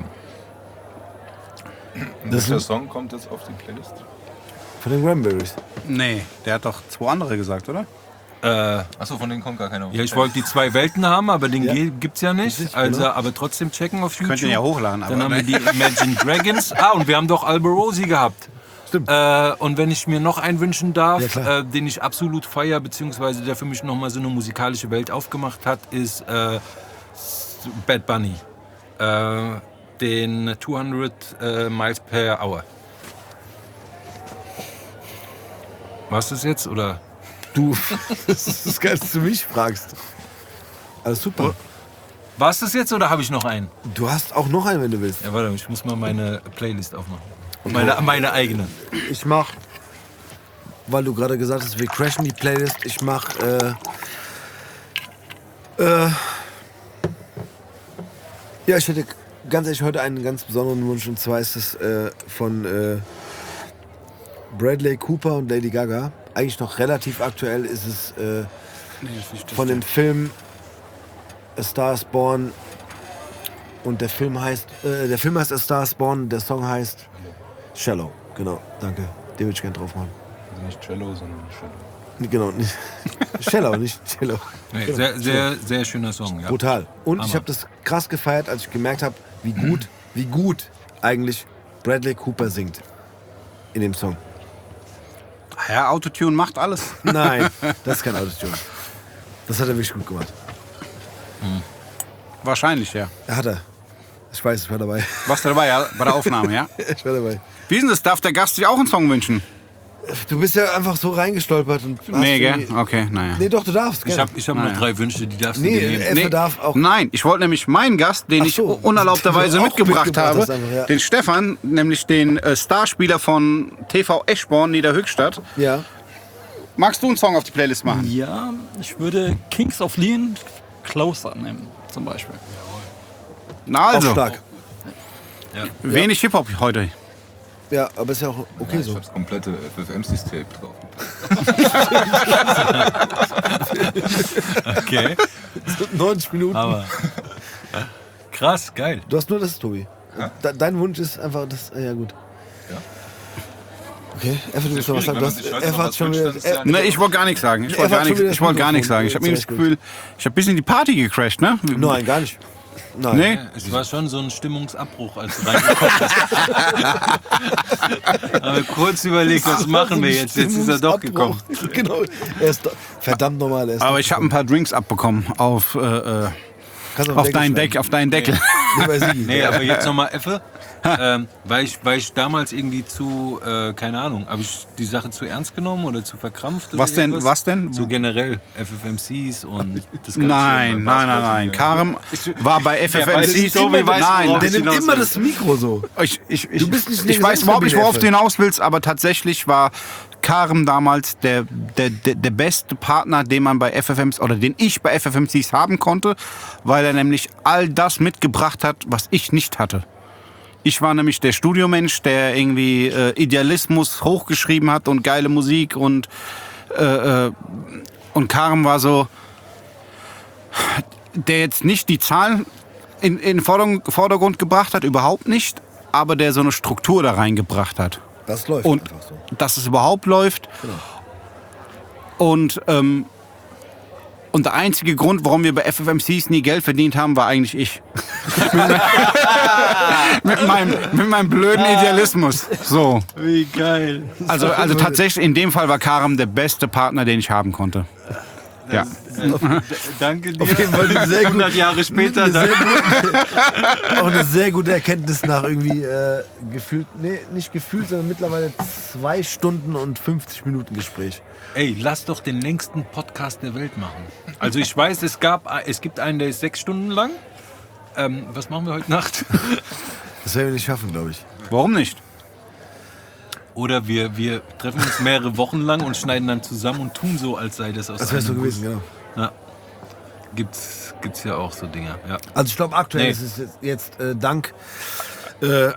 Welcher Song kommt jetzt auf die Playlist? Von den Cranberries. Nee, der hat doch zwei andere gesagt, oder? Äh, Achso, von denen kommt gar keiner auf die ja, ich wollte die zwei Welten haben, aber den Ja. ja. gibt's ja nicht. Richtig, Also, genau. aber trotzdem checken auf YouTube. Könnt ihr ja hochladen, aber Dann haben wir ne? die Imagine Dragons. Ah, und wir haben doch Alborosi gehabt. Stimmt. Äh, und wenn ich mir noch einen wünschen darf, Ja, klar. äh, den ich absolut feiere, beziehungsweise der für mich nochmal so eine musikalische Welt aufgemacht hat, ist äh, Bad Bunny. Äh, den zweihundert äh, Miles per Hour. War's das jetzt, oder? Du, das ist das Geilste, dass du mich fragst. Alles super. War's das jetzt, oder habe ich noch einen? Du hast auch noch einen, wenn du willst. Ja, warte, ich muss mal meine Playlist aufmachen. Meine, meine eigene. Ich mach, weil du gerade gesagt hast, wir crashen die Playlist. Ich mach, äh, äh, ja, ich hätte ganz ehrlich heute einen ganz besonderen Wunsch, und zwar ist es äh, von äh, Bradley Cooper und Lady Gaga. Eigentlich noch relativ aktuell ist es äh, von dem Film A Star is Born, und der Film heißt, äh, der Film heißt A Star is Born, der Song heißt Shallow. Genau, danke. Den würde ich gerne drauf machen. Also nicht Cello, sondern Cello. Genau, nicht Shallow, nicht Cello. Nee, sehr, sehr, sehr schöner Song. Ja. Brutal. Und Hammer. ich habe das krass gefeiert, als ich gemerkt habe, wie gut, wie gut eigentlich Bradley Cooper singt in dem Song. Ja, Autotune macht alles. Nein, das ist kein Autotune. Das hat er wirklich gut gemacht. Wahrscheinlich, ja. Er hat er. Ich weiß, ich war dabei. Warst du dabei, ja? Bei der Aufnahme, ja? Ich war dabei. Wie ist denn das? Darf der Gast sich auch einen Song wünschen? Du bist ja einfach so reingestolpert. Und hast Nee, gell? irgendwie- Okay, naja. Nee, doch, du darfst. Ich gerne. habe ich hab noch Naja. drei Wünsche, die darfst Nee, du dir nehmen. Effe Nee. darf auch. Nein, ich wollte nämlich meinen Gast, den Ach ich so, unerlaubterweise den du auch mitgebracht mitgebracht habe, hast einfach, ja. den Stefan, nämlich den äh, Starspieler von T V Eschborn Niederhöchstadt. Ja. Magst du einen Song auf die Playlist machen? Ja, ich würde Kings of Leon Closer nehmen, zum Beispiel. Na Auch also, stark. wenig Hip-Hop heute. Ja, aber ist ja auch okay Ich so. habe das komplette F F M Cs Tape drauf. Okay, neunzig Minuten. aber krass, geil. Du hast nur das, Tobi. De dein Wunsch ist einfach das. Ja, gut. Ja. Okay, Effe, du musst noch was sagen. Du hast, Effe hat schon wieder. Effe- Ne, ich wollte gar nichts sagen. Ich Er wollte hat gar schon nichts, wieder ich wollte das gar nichts Mikrofon. sagen. Ich habe mir das Ist echt Gefühl, ich habe ein bisschen die Party gecrasht, ne? Nein, gar nicht. Nein. Nee? Es war schon so ein Stimmungsabbruch, als du reingekommen bist. Aber kurz überlegt, was machen wir jetzt? Jetzt ist er doch gekommen. Genau. Er ist do- verdammt normal. Er ist Aber doch ich habe ein paar Drinks abbekommen auf, äh, äh, Kannst auf deinen Deck, auf deinen Deckel. Nee, bei Sigi. Nee, aber jetzt nochmal Effe. Ähm, weil, ich, weil ich damals irgendwie zu, äh, keine Ahnung, habe ich die Sache zu ernst genommen oder zu verkrampft? Oder Was denn, irgendwas? was denn? So generell, F F M Cs und das Ganze. Nein, nein, nein, nein. Karim war bei F F M C. so wie weiß, Nein, worauf Der ich nimmt hinaus immer will. das Mikro so. ich, ich, ich, Du bist nicht in der ich weiß überhaupt nicht, worauf du Gesangsfamilie, hinaus willst, aber tatsächlich war Karim damals der, der, der, der beste Partner, den man bei F F Ms oder den ich bei F F M Cs haben konnte, weil er nämlich all das mitgebracht hat, was ich nicht hatte. Ich war nämlich der Studiomensch, der irgendwie äh, Idealismus hochgeschrieben hat und geile Musik und äh, äh, und Karim war so, der jetzt nicht die Zahlen in, in den Vordergrund, Vordergrund gebracht hat, überhaupt nicht, aber der so eine Struktur da reingebracht hat. Das läuft Und einfach so. dass es überhaupt läuft. Und, ähm, und der einzige Grund, warum wir bei F F M Cs nie Geld verdient haben, war eigentlich ich. mit, meinem, mit meinem blöden Idealismus. So. Wie geil. Also, also tatsächlich, in dem Fall war Karim der beste Partner, den ich haben konnte. Ja. Danke dir. Auf jeden Fall eine sehr gut- hundert Jahre später. Eine sehr Danke. Auch eine sehr gute Erkenntnis nach irgendwie äh, gefühlt, nee, nicht gefühlt, sondern mittlerweile zwei Stunden und fünfzig Minuten Gespräch. Ey, lass doch den längsten Podcast der Welt machen. Also ich weiß, es, gab, es gibt einen, der ist sechs Stunden lang. Ähm, was machen wir heute Nacht? Das werden wir nicht schaffen, glaube ich. Warum nicht? Oder wir, wir treffen uns mehrere Wochen lang und schneiden dann zusammen und tun so, als sei das aus Das wäre so einem gewesen, Guss. genau. Ja. Gibt's, gibt's ja auch so Dinge. Ja. Also ich glaube aktuell Nee. ist es jetzt, jetzt äh, dank äh,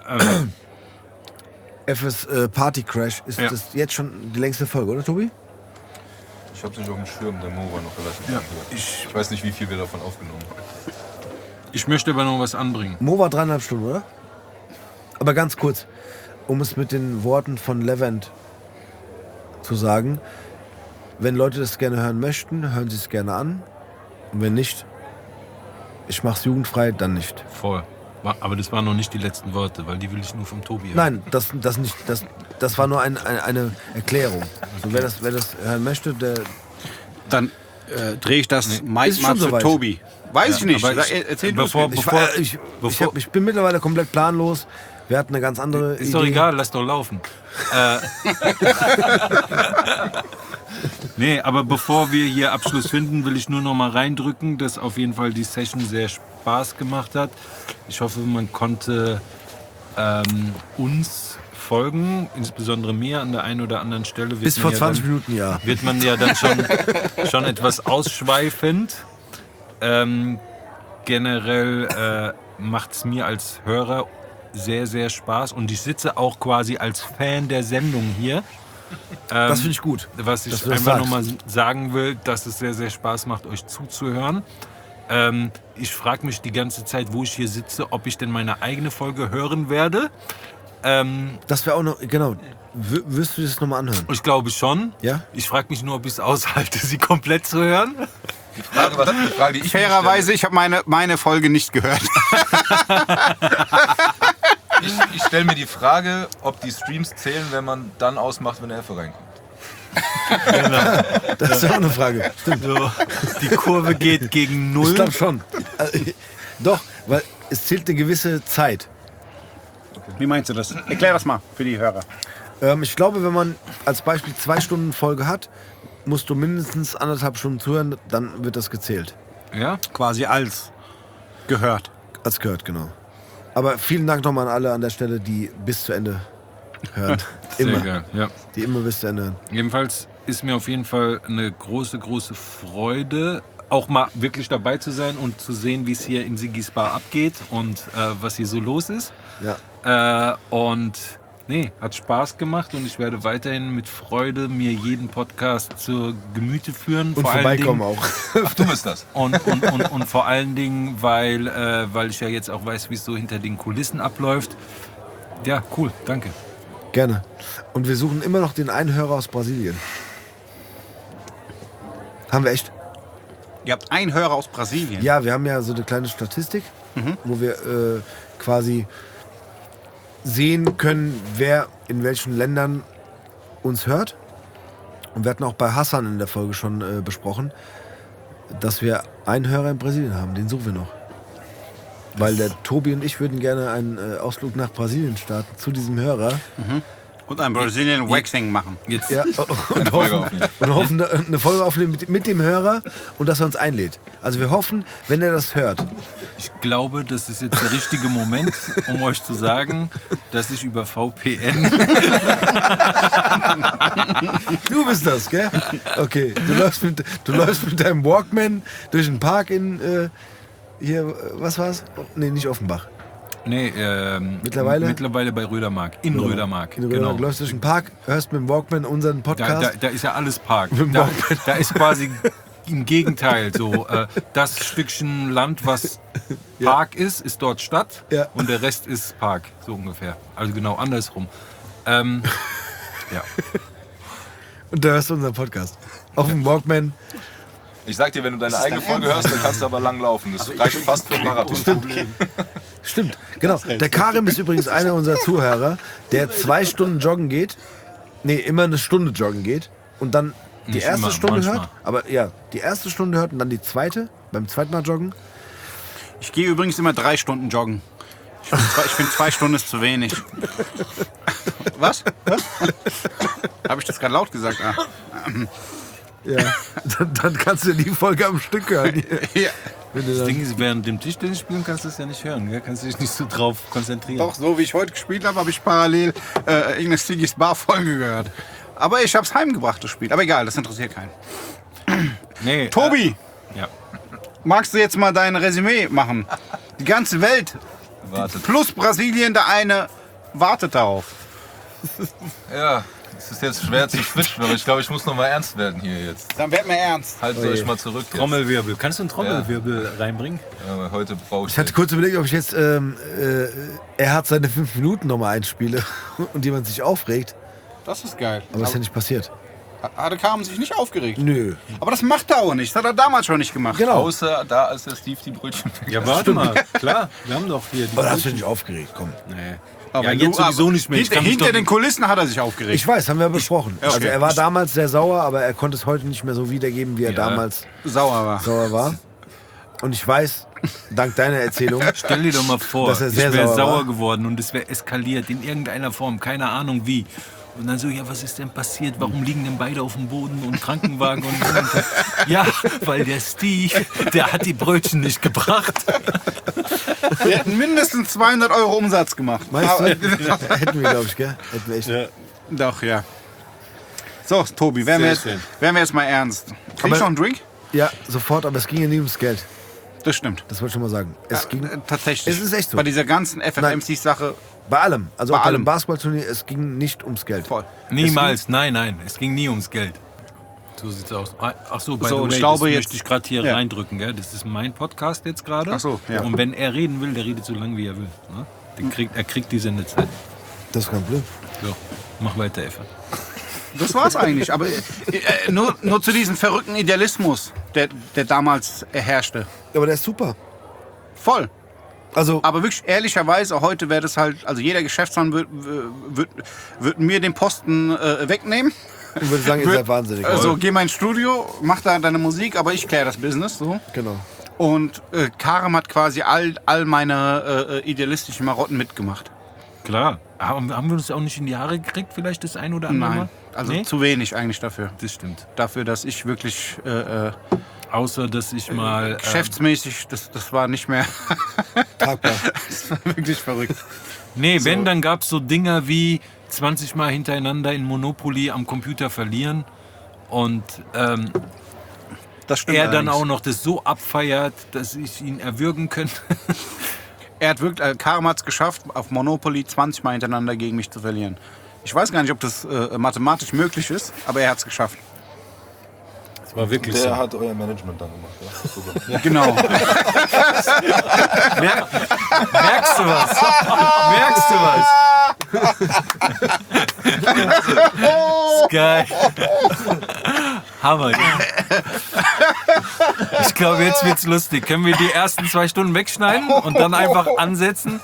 F S äh, Party Crash ist Ja. das jetzt schon die längste Folge, oder Tobi? Ich hab's nicht auf dem Schirm, der Mo war noch relativ lang hier. Ich, Ich weiß nicht, wie viel wir davon aufgenommen haben. ich möchte aber noch was anbringen. Mo war dreieinhalb Stunden, oder? Aber ganz kurz, um es mit den Worten von Levent zu sagen, wenn Leute das gerne hören möchten, hören sie es gerne an. Und wenn nicht, ich mach's jugendfrei, dann nicht. Voll. Wa- Aber das waren noch nicht die letzten Worte, weil die will ich nur vom Tobi hören. Nein, das, das nicht. Das, das war nur ein, ein, eine Erklärung. So, wer, das, wer das hören möchte, der. Dann äh, drehe ich das Mic Ist mal schon zu soweit. Tobi. Weiß ich nicht. aber Sag, ich- erzähl du bevor- es mir. Ich, Bevor- war, ich, ich, bevor- hab, ich bin mittlerweile komplett planlos. Wir hatten eine ganz andere Ist Idee. doch egal, lass doch laufen. äh, nee, aber bevor wir hier Abschluss finden, will ich nur noch mal reindrücken, dass auf jeden Fall die Session sehr Spaß gemacht hat. Ich hoffe, man konnte ähm, uns folgen, insbesondere mir an der einen oder anderen Stelle. Wird Bis man vor ja zwanzig dann, Minuten, ja. Wird man ja dann schon, schon etwas ausschweifend. Ähm, generell äh, macht es mir als Hörer sehr, sehr Spaß und ich sitze auch quasi als Fan der Sendung hier. Ähm, Das finde ich gut. Was ich dass du das einfach sagst. nochmal sagen will, dass es sehr, sehr Spaß macht, euch zuzuhören. Ähm, ich frage mich die ganze Zeit, wo ich hier sitze, ob ich denn meine eigene Folge hören werde. Ähm, Das wäre auch noch. Genau. W wirst du das nochmal anhören? ich glaube schon. Ja? Ich frage mich nur, ob ich es aushalte, sie komplett zu hören. Die Frage, was, die Frage, die ich mir Fairerweise, ich habe meine, meine Folge nicht gehört. Ich, ich stelle mir die Frage, ob die Streams zählen, wenn man dann ausmacht, wenn der Effe reinkommt. Das ist ja auch eine Frage. Stimmt. So, die Kurve geht gegen Ich Null. glaube schon. Also, Doch, weil es zählt eine gewisse Zeit. Wie meinst du das? Erklär das mal für die Hörer. Ähm, ich glaube, wenn man als Beispiel zwei Stunden Folge hat, musst du mindestens anderthalb Stunden zuhören, dann wird das gezählt. Ja? Quasi als gehört. Als gehört, genau. Aber vielen Dank nochmal an alle an der Stelle, die bis zu Ende hören. Sehr Immer. geil. Ja. Die immer bis zu Ende hören. Jedenfalls ist mir auf jeden Fall eine große, große Freude, auch mal wirklich dabei zu sein und zu sehen, wie es hier in Sigis Bar abgeht und äh, was hier so los ist. Ja. Äh, und nee, hat Spaß gemacht und ich werde weiterhin mit Freude mir jeden Podcast zu Gemüte führen. Und vor allen vorbeikommen Dingen, auch. Ach, du bist das. Und, und, und, und vor allen Dingen, weil, äh, weil ich ja jetzt auch weiß, wie es so hinter den Kulissen abläuft. Ja, cool, danke. Gerne. Und wir suchen immer noch den einen Hörer aus Brasilien. Haben wir echt? Ihr habt einen Hörer aus Brasilien. Ja, wir haben ja so eine kleine Statistik, wo wir äh, quasi sehen können, wer in welchen Ländern uns hört. Und wir hatten auch bei Hassan in der Folge schon äh, besprochen, dass wir einen Hörer in Brasilien haben. Den suchen wir noch. Weil der Tobi und ich würden gerne einen äh, Ausflug nach Brasilien starten zu diesem Hörer. Und ein Brazilian Waxing machen. Jetzt, Ja, und hoffen, und hoffen, eine Folge aufnehmen mit, mit dem Hörer und dass er uns einlädt. Also wir hoffen, wenn er das hört. Ich glaube, das ist jetzt der richtige Moment, um euch zu sagen, dass ich über V P N... Du bist das, gell? Okay, du läufst mit, du läufst mit deinem Walkman durch den Park in, äh, hier, äh, was war's? Nee, nicht Offenbach. Nee, ähm, Mittlerweile? Mittlerweile bei Rödermark. In Rödermark, In genau. Du läufst durch den Park, hörst mit dem Walkman unseren Da, Podcast. da, da ist ja alles Park. dem Da, Walkman. da ist quasi im Gegenteil so. Äh, das Stückchen Land, was Park ist, ist dort Stadt Ja. und der Rest ist Park, so ungefähr. Also genau andersrum. Ähm, ja. Und da hörst du unseren Podcast. Auf dem Walkman. Ich sag dir, wenn du deine eigene Folge hörst, dann kannst du aber lang laufen. Das reicht fast für einen Marathon. Stimmt, genau. Der Karim ist übrigens einer unserer Zuhörer, der zwei Stunden joggen geht. Nee, immer eine Stunde joggen geht. Und dann die Nicht erste immer, Stunde manchmal. hört. Aber ja, die erste Stunde hört und dann die zweite. Beim zweiten Mal joggen. Ich gehe übrigens immer drei Stunden joggen. Ich finde zwei, ich find zwei Stunden ist zu wenig. Was? Habe ich das gerade laut gesagt? Ah. Ja, dann, dann kannst du die Folge am Stück hören. Ja. Wenn du Das dann, Ding ist, während dem Tischtennis spielen kannst du es ja nicht hören. Gell? Kannst du dich nicht so drauf konzentrieren. Doch, so wie ich heute gespielt habe, habe ich parallel äh, irgendeine Stigis Bar Folge gehört. Aber ich habe es heimgebracht, das Spiel. Aber egal, das interessiert keinen. Nee, Tobi, Äh, ja. magst du jetzt mal dein Resümee machen? Die ganze Welt Wartet. plus Brasilien, der eine wartet darauf. Ja, es ist jetzt schwer zu switchen, aber ich glaube, ich muss noch mal ernst werden hier jetzt. Dann werd mir ernst. Haltet euch mal zurück jetzt. Trommelwirbel. Kannst du einen Trommelwirbel reinbringen? Ja, aber heute brauche ich ich hatte kurz überlegt, ob ich jetzt ähm, äh, er hat seine fünf Minuten nochmal einspiele und jemand sich aufregt. Das ist geil. Aber das ist ja nicht passiert. Hatte Carmen sich nicht aufgeregt. Nö. Aber das macht er auch nicht. Das hat er damals schon nicht gemacht. Genau. Außer da, als der Steve die Brötchen weg Ja, warte mal. Klar, wir haben doch hier die. Oder hast du dich nicht aufgeregt? Komm. Nee. Aber Ja, wenn jetzt du- sowieso nicht mehr. Ich Hinter, kann mich hinter doch- den Kulissen hat er sich aufgeregt. Ich weiß, haben wir besprochen. Okay. Also er war damals sehr sauer, aber er konnte es heute nicht mehr so wiedergeben, wie er Ja. damals sauer war. sauer war. Und ich weiß, dank deiner Erzählung, Stell dir doch mal vor, Dass er sehr ich wäre sauer sauer, war. geworden und es wäre eskaliert in irgendeiner Form, keine Ahnung wie. Und dann so, ja, was ist denn passiert? Warum liegen denn beide auf dem Boden und Krankenwagen? Und, und ja, weil der Steve, der hat die Brötchen nicht gebracht. Wir hätten mindestens zweihundert Euro Umsatz gemacht. meinst du? Aber- Hätten wir, glaube ich, gell? Hätten wir echt. Doch, ja. So, Tobi, werden wir, Sehr jetzt, schön. werden wir jetzt mal ernst. Krieg ich Aber- noch einen Drink? Ja, sofort, aber es ging ja nie ums Geld. Das stimmt. Das wollte ich schon mal sagen. Es ging Äh, Tatsächlich. Es ist echt so. Bei dieser ganzen F F M C-Sache bei allem. Also Bei auch bei allem. dem Basketballturnier, es ging nicht ums Geld. voll. Niemals, nein, nein, es ging nie ums Geld. So sieht's aus. Ach so, by So, the und way, ich glaube das jetzt- möchte ich gerade hier Ja. reindrücken. Gell? Das ist mein Podcast jetzt gerade. Ach so, ja. Und wenn er reden will, der redet so lange, wie er will. Ne? Den kriegt, er kriegt die Sendezeit. Das ist kein Problem. So, mach weiter, Effe. Das war's eigentlich. Aber äh, äh, nur, nur zu diesem verrückten Idealismus, der, der damals äh, herrschte. Aber der ist super. Voll. Also, Aber wirklich ehrlicherweise, heute wäre das halt, also jeder Geschäftsmann würde würd, würd mir den Posten äh, wegnehmen. ich würde sagen, ihr Würd- seid wahnsinnig. Also geh mal ins Studio, mach da deine Musik, aber ich kläre das Business. So. Genau. Und äh, Karim hat quasi all, all meine äh, idealistischen Marotten mitgemacht. Klar. Haben, haben wir uns auch nicht in die Haare gekriegt, vielleicht das ein oder andere Mal? Nein, also Nee? zu wenig eigentlich dafür. Das stimmt. Dafür, dass ich wirklich äh, äh, Außer, dass ich mal... ähm, geschäftsmäßig, das, das war nicht mehr, Tragbar. das war wirklich verrückt. Nee, wenn, dann gab es so Dinger wie zwanzig Mal hintereinander in Monopoly am Computer verlieren und ähm, Das stimmt er dann allerdings. auch noch das so abfeiert, dass ich ihn erwürgen könnte. Er hat wirklich, äh, Karim hat es geschafft, auf Monopoly zwanzig Mal hintereinander gegen mich zu verlieren. Ich weiß gar nicht, ob das äh, mathematisch möglich ist, aber er hat es geschafft. Das war wirklich Der hat euer Management dann gemacht. Ja? Super. Genau. Merkst du was? Merkst du was? ist geil. Hammer. Ich glaube, jetzt wird's lustig. Können wir die ersten zwei Stunden wegschneiden und dann einfach ansetzen?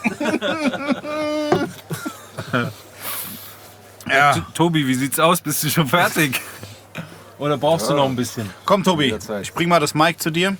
Ja. T- Tobi, wie sieht's aus? Bist du schon fertig? Oder brauchst du noch ein bisschen? Komm, Tobi, Jederzeit. ich bring mal das Mic zu dir.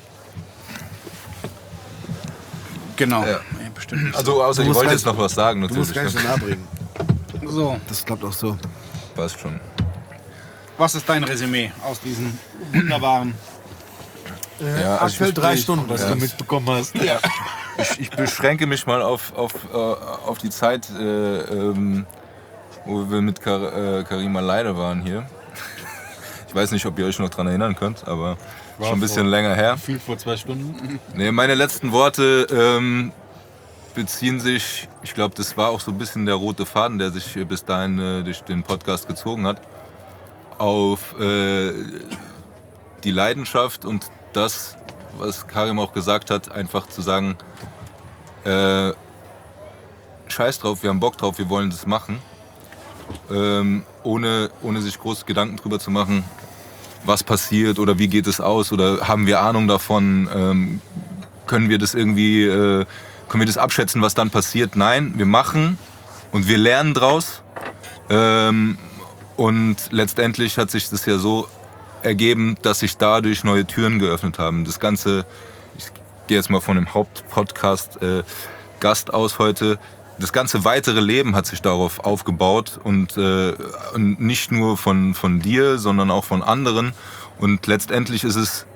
Genau. Ja. Ja, bestimmt. Also, außer ihr musst wollt gar jetzt noch was sagen, Du musst natürlich. gar nicht so nah bringen. So, Das klappt auch so. Passt schon. was ist dein Resümee aus diesen wunderbaren... Ja, also Aktuell ich- drei ich- Stunden, was ja. du mitbekommen hast. Ich, ich beschränke mich mal auf, auf, äh, auf die Zeit, äh, ähm, wo wir mit Kar äh, Karim alleine waren hier. Ich weiß nicht, ob ihr euch noch daran erinnern könnt, aber schon ein bisschen länger her. Viel vor zwei Stunden. Nee, meine letzten Worte ähm, beziehen sich, ich glaube, das war auch so ein bisschen der rote Faden, der sich bis dahin äh, durch den Podcast gezogen hat, auf äh, die Leidenschaft und das, was Karim auch gesagt hat, einfach zu sagen, äh, scheiß drauf, wir haben Bock drauf, wir wollen das machen, ähm, ohne, ohne sich groß Gedanken drüber zu machen, was passiert oder wie geht es aus oder haben wir Ahnung davon, ähm, können wir das irgendwie, äh, können wir das abschätzen, was dann passiert? Nein, wir machen und wir lernen draus ähm, und letztendlich hat sich das ja so ergeben, dass sich dadurch neue Türen geöffnet haben. Das Ganze, ich gehe jetzt mal von dem Hauptpodcast äh, Gast aus heute, das ganze weitere Leben hat sich darauf aufgebaut und, äh, und nicht nur von, von dir, sondern auch von anderen. Und letztendlich ist es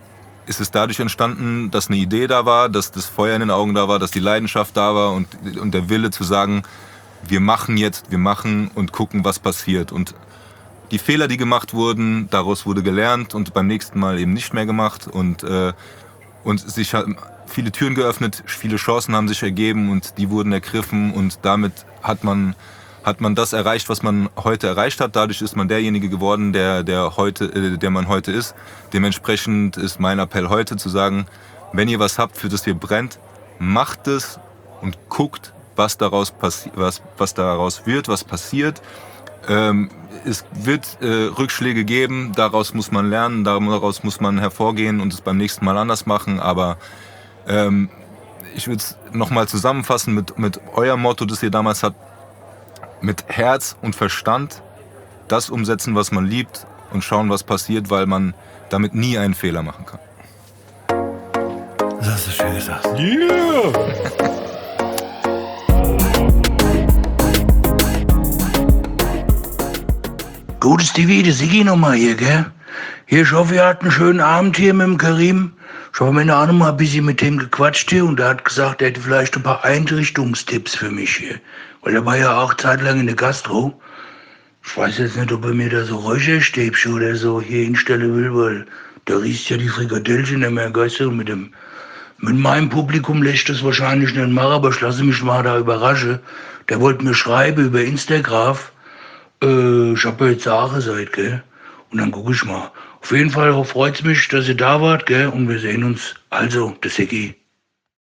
ist es dadurch entstanden, dass eine Idee da war, dass das Feuer in den Augen da war, dass die Leidenschaft da war und, und der Wille zu sagen, wir machen jetzt, wir machen und gucken, was passiert. Und die Fehler, die gemacht wurden, daraus wurde gelernt und beim nächsten Mal eben nicht mehr gemacht. Und, äh, und sich hat viele Türen geöffnet, viele Chancen haben sich ergeben und die wurden ergriffen. Und damit hat man, hat man das erreicht, was man heute erreicht hat. Dadurch ist man derjenige geworden, der, der, heute, äh, der man heute ist. Dementsprechend ist mein Appell heute zu sagen, wenn ihr was habt, für das ihr brennt, macht es und guckt, was daraus, passi- was, was daraus wird, was passiert. Ähm, es wird äh, Rückschläge geben, daraus muss man lernen, daraus muss man hervorgehen und es beim nächsten Mal anders machen. Aber ähm, ich würde es nochmal zusammenfassen mit, mit eurem Motto, das ihr damals habt, mit Herz und Verstand das umsetzen, was man liebt und schauen, was passiert, weil man damit nie einen Fehler machen kann. Das hast du schön gesagt. Yeah! Gutes T V, der Sigi nochmal hier, gell? Hier, ich hoffe, ihr hattet einen schönen Abend hier mit dem Karim. Ich habe mir auch noch mal ein bisschen mit dem gequatscht hier und er hat gesagt, er hätte vielleicht ein paar Einrichtungstipps für mich hier. Weil er war ja auch zeitlang in der Gastro. Ich weiß jetzt nicht, ob er mir da so Räucherstäbchen oder so hier hinstellen will, weil da riecht ja die Frikadellchen nicht mehr, weißt du, mit dem... Mit meinem Publikum lässt das wahrscheinlich nicht machen, aber ich lasse mich mal da überraschen. Der wollte mir schreiben über Instagram. Äh, ich habe ja jetzt auch gesagt, gell? Und dann gucke ich mal. Auf jeden Fall freut es mich, dass ihr da wart, gell? Und wir sehen uns. Also, der Sigi.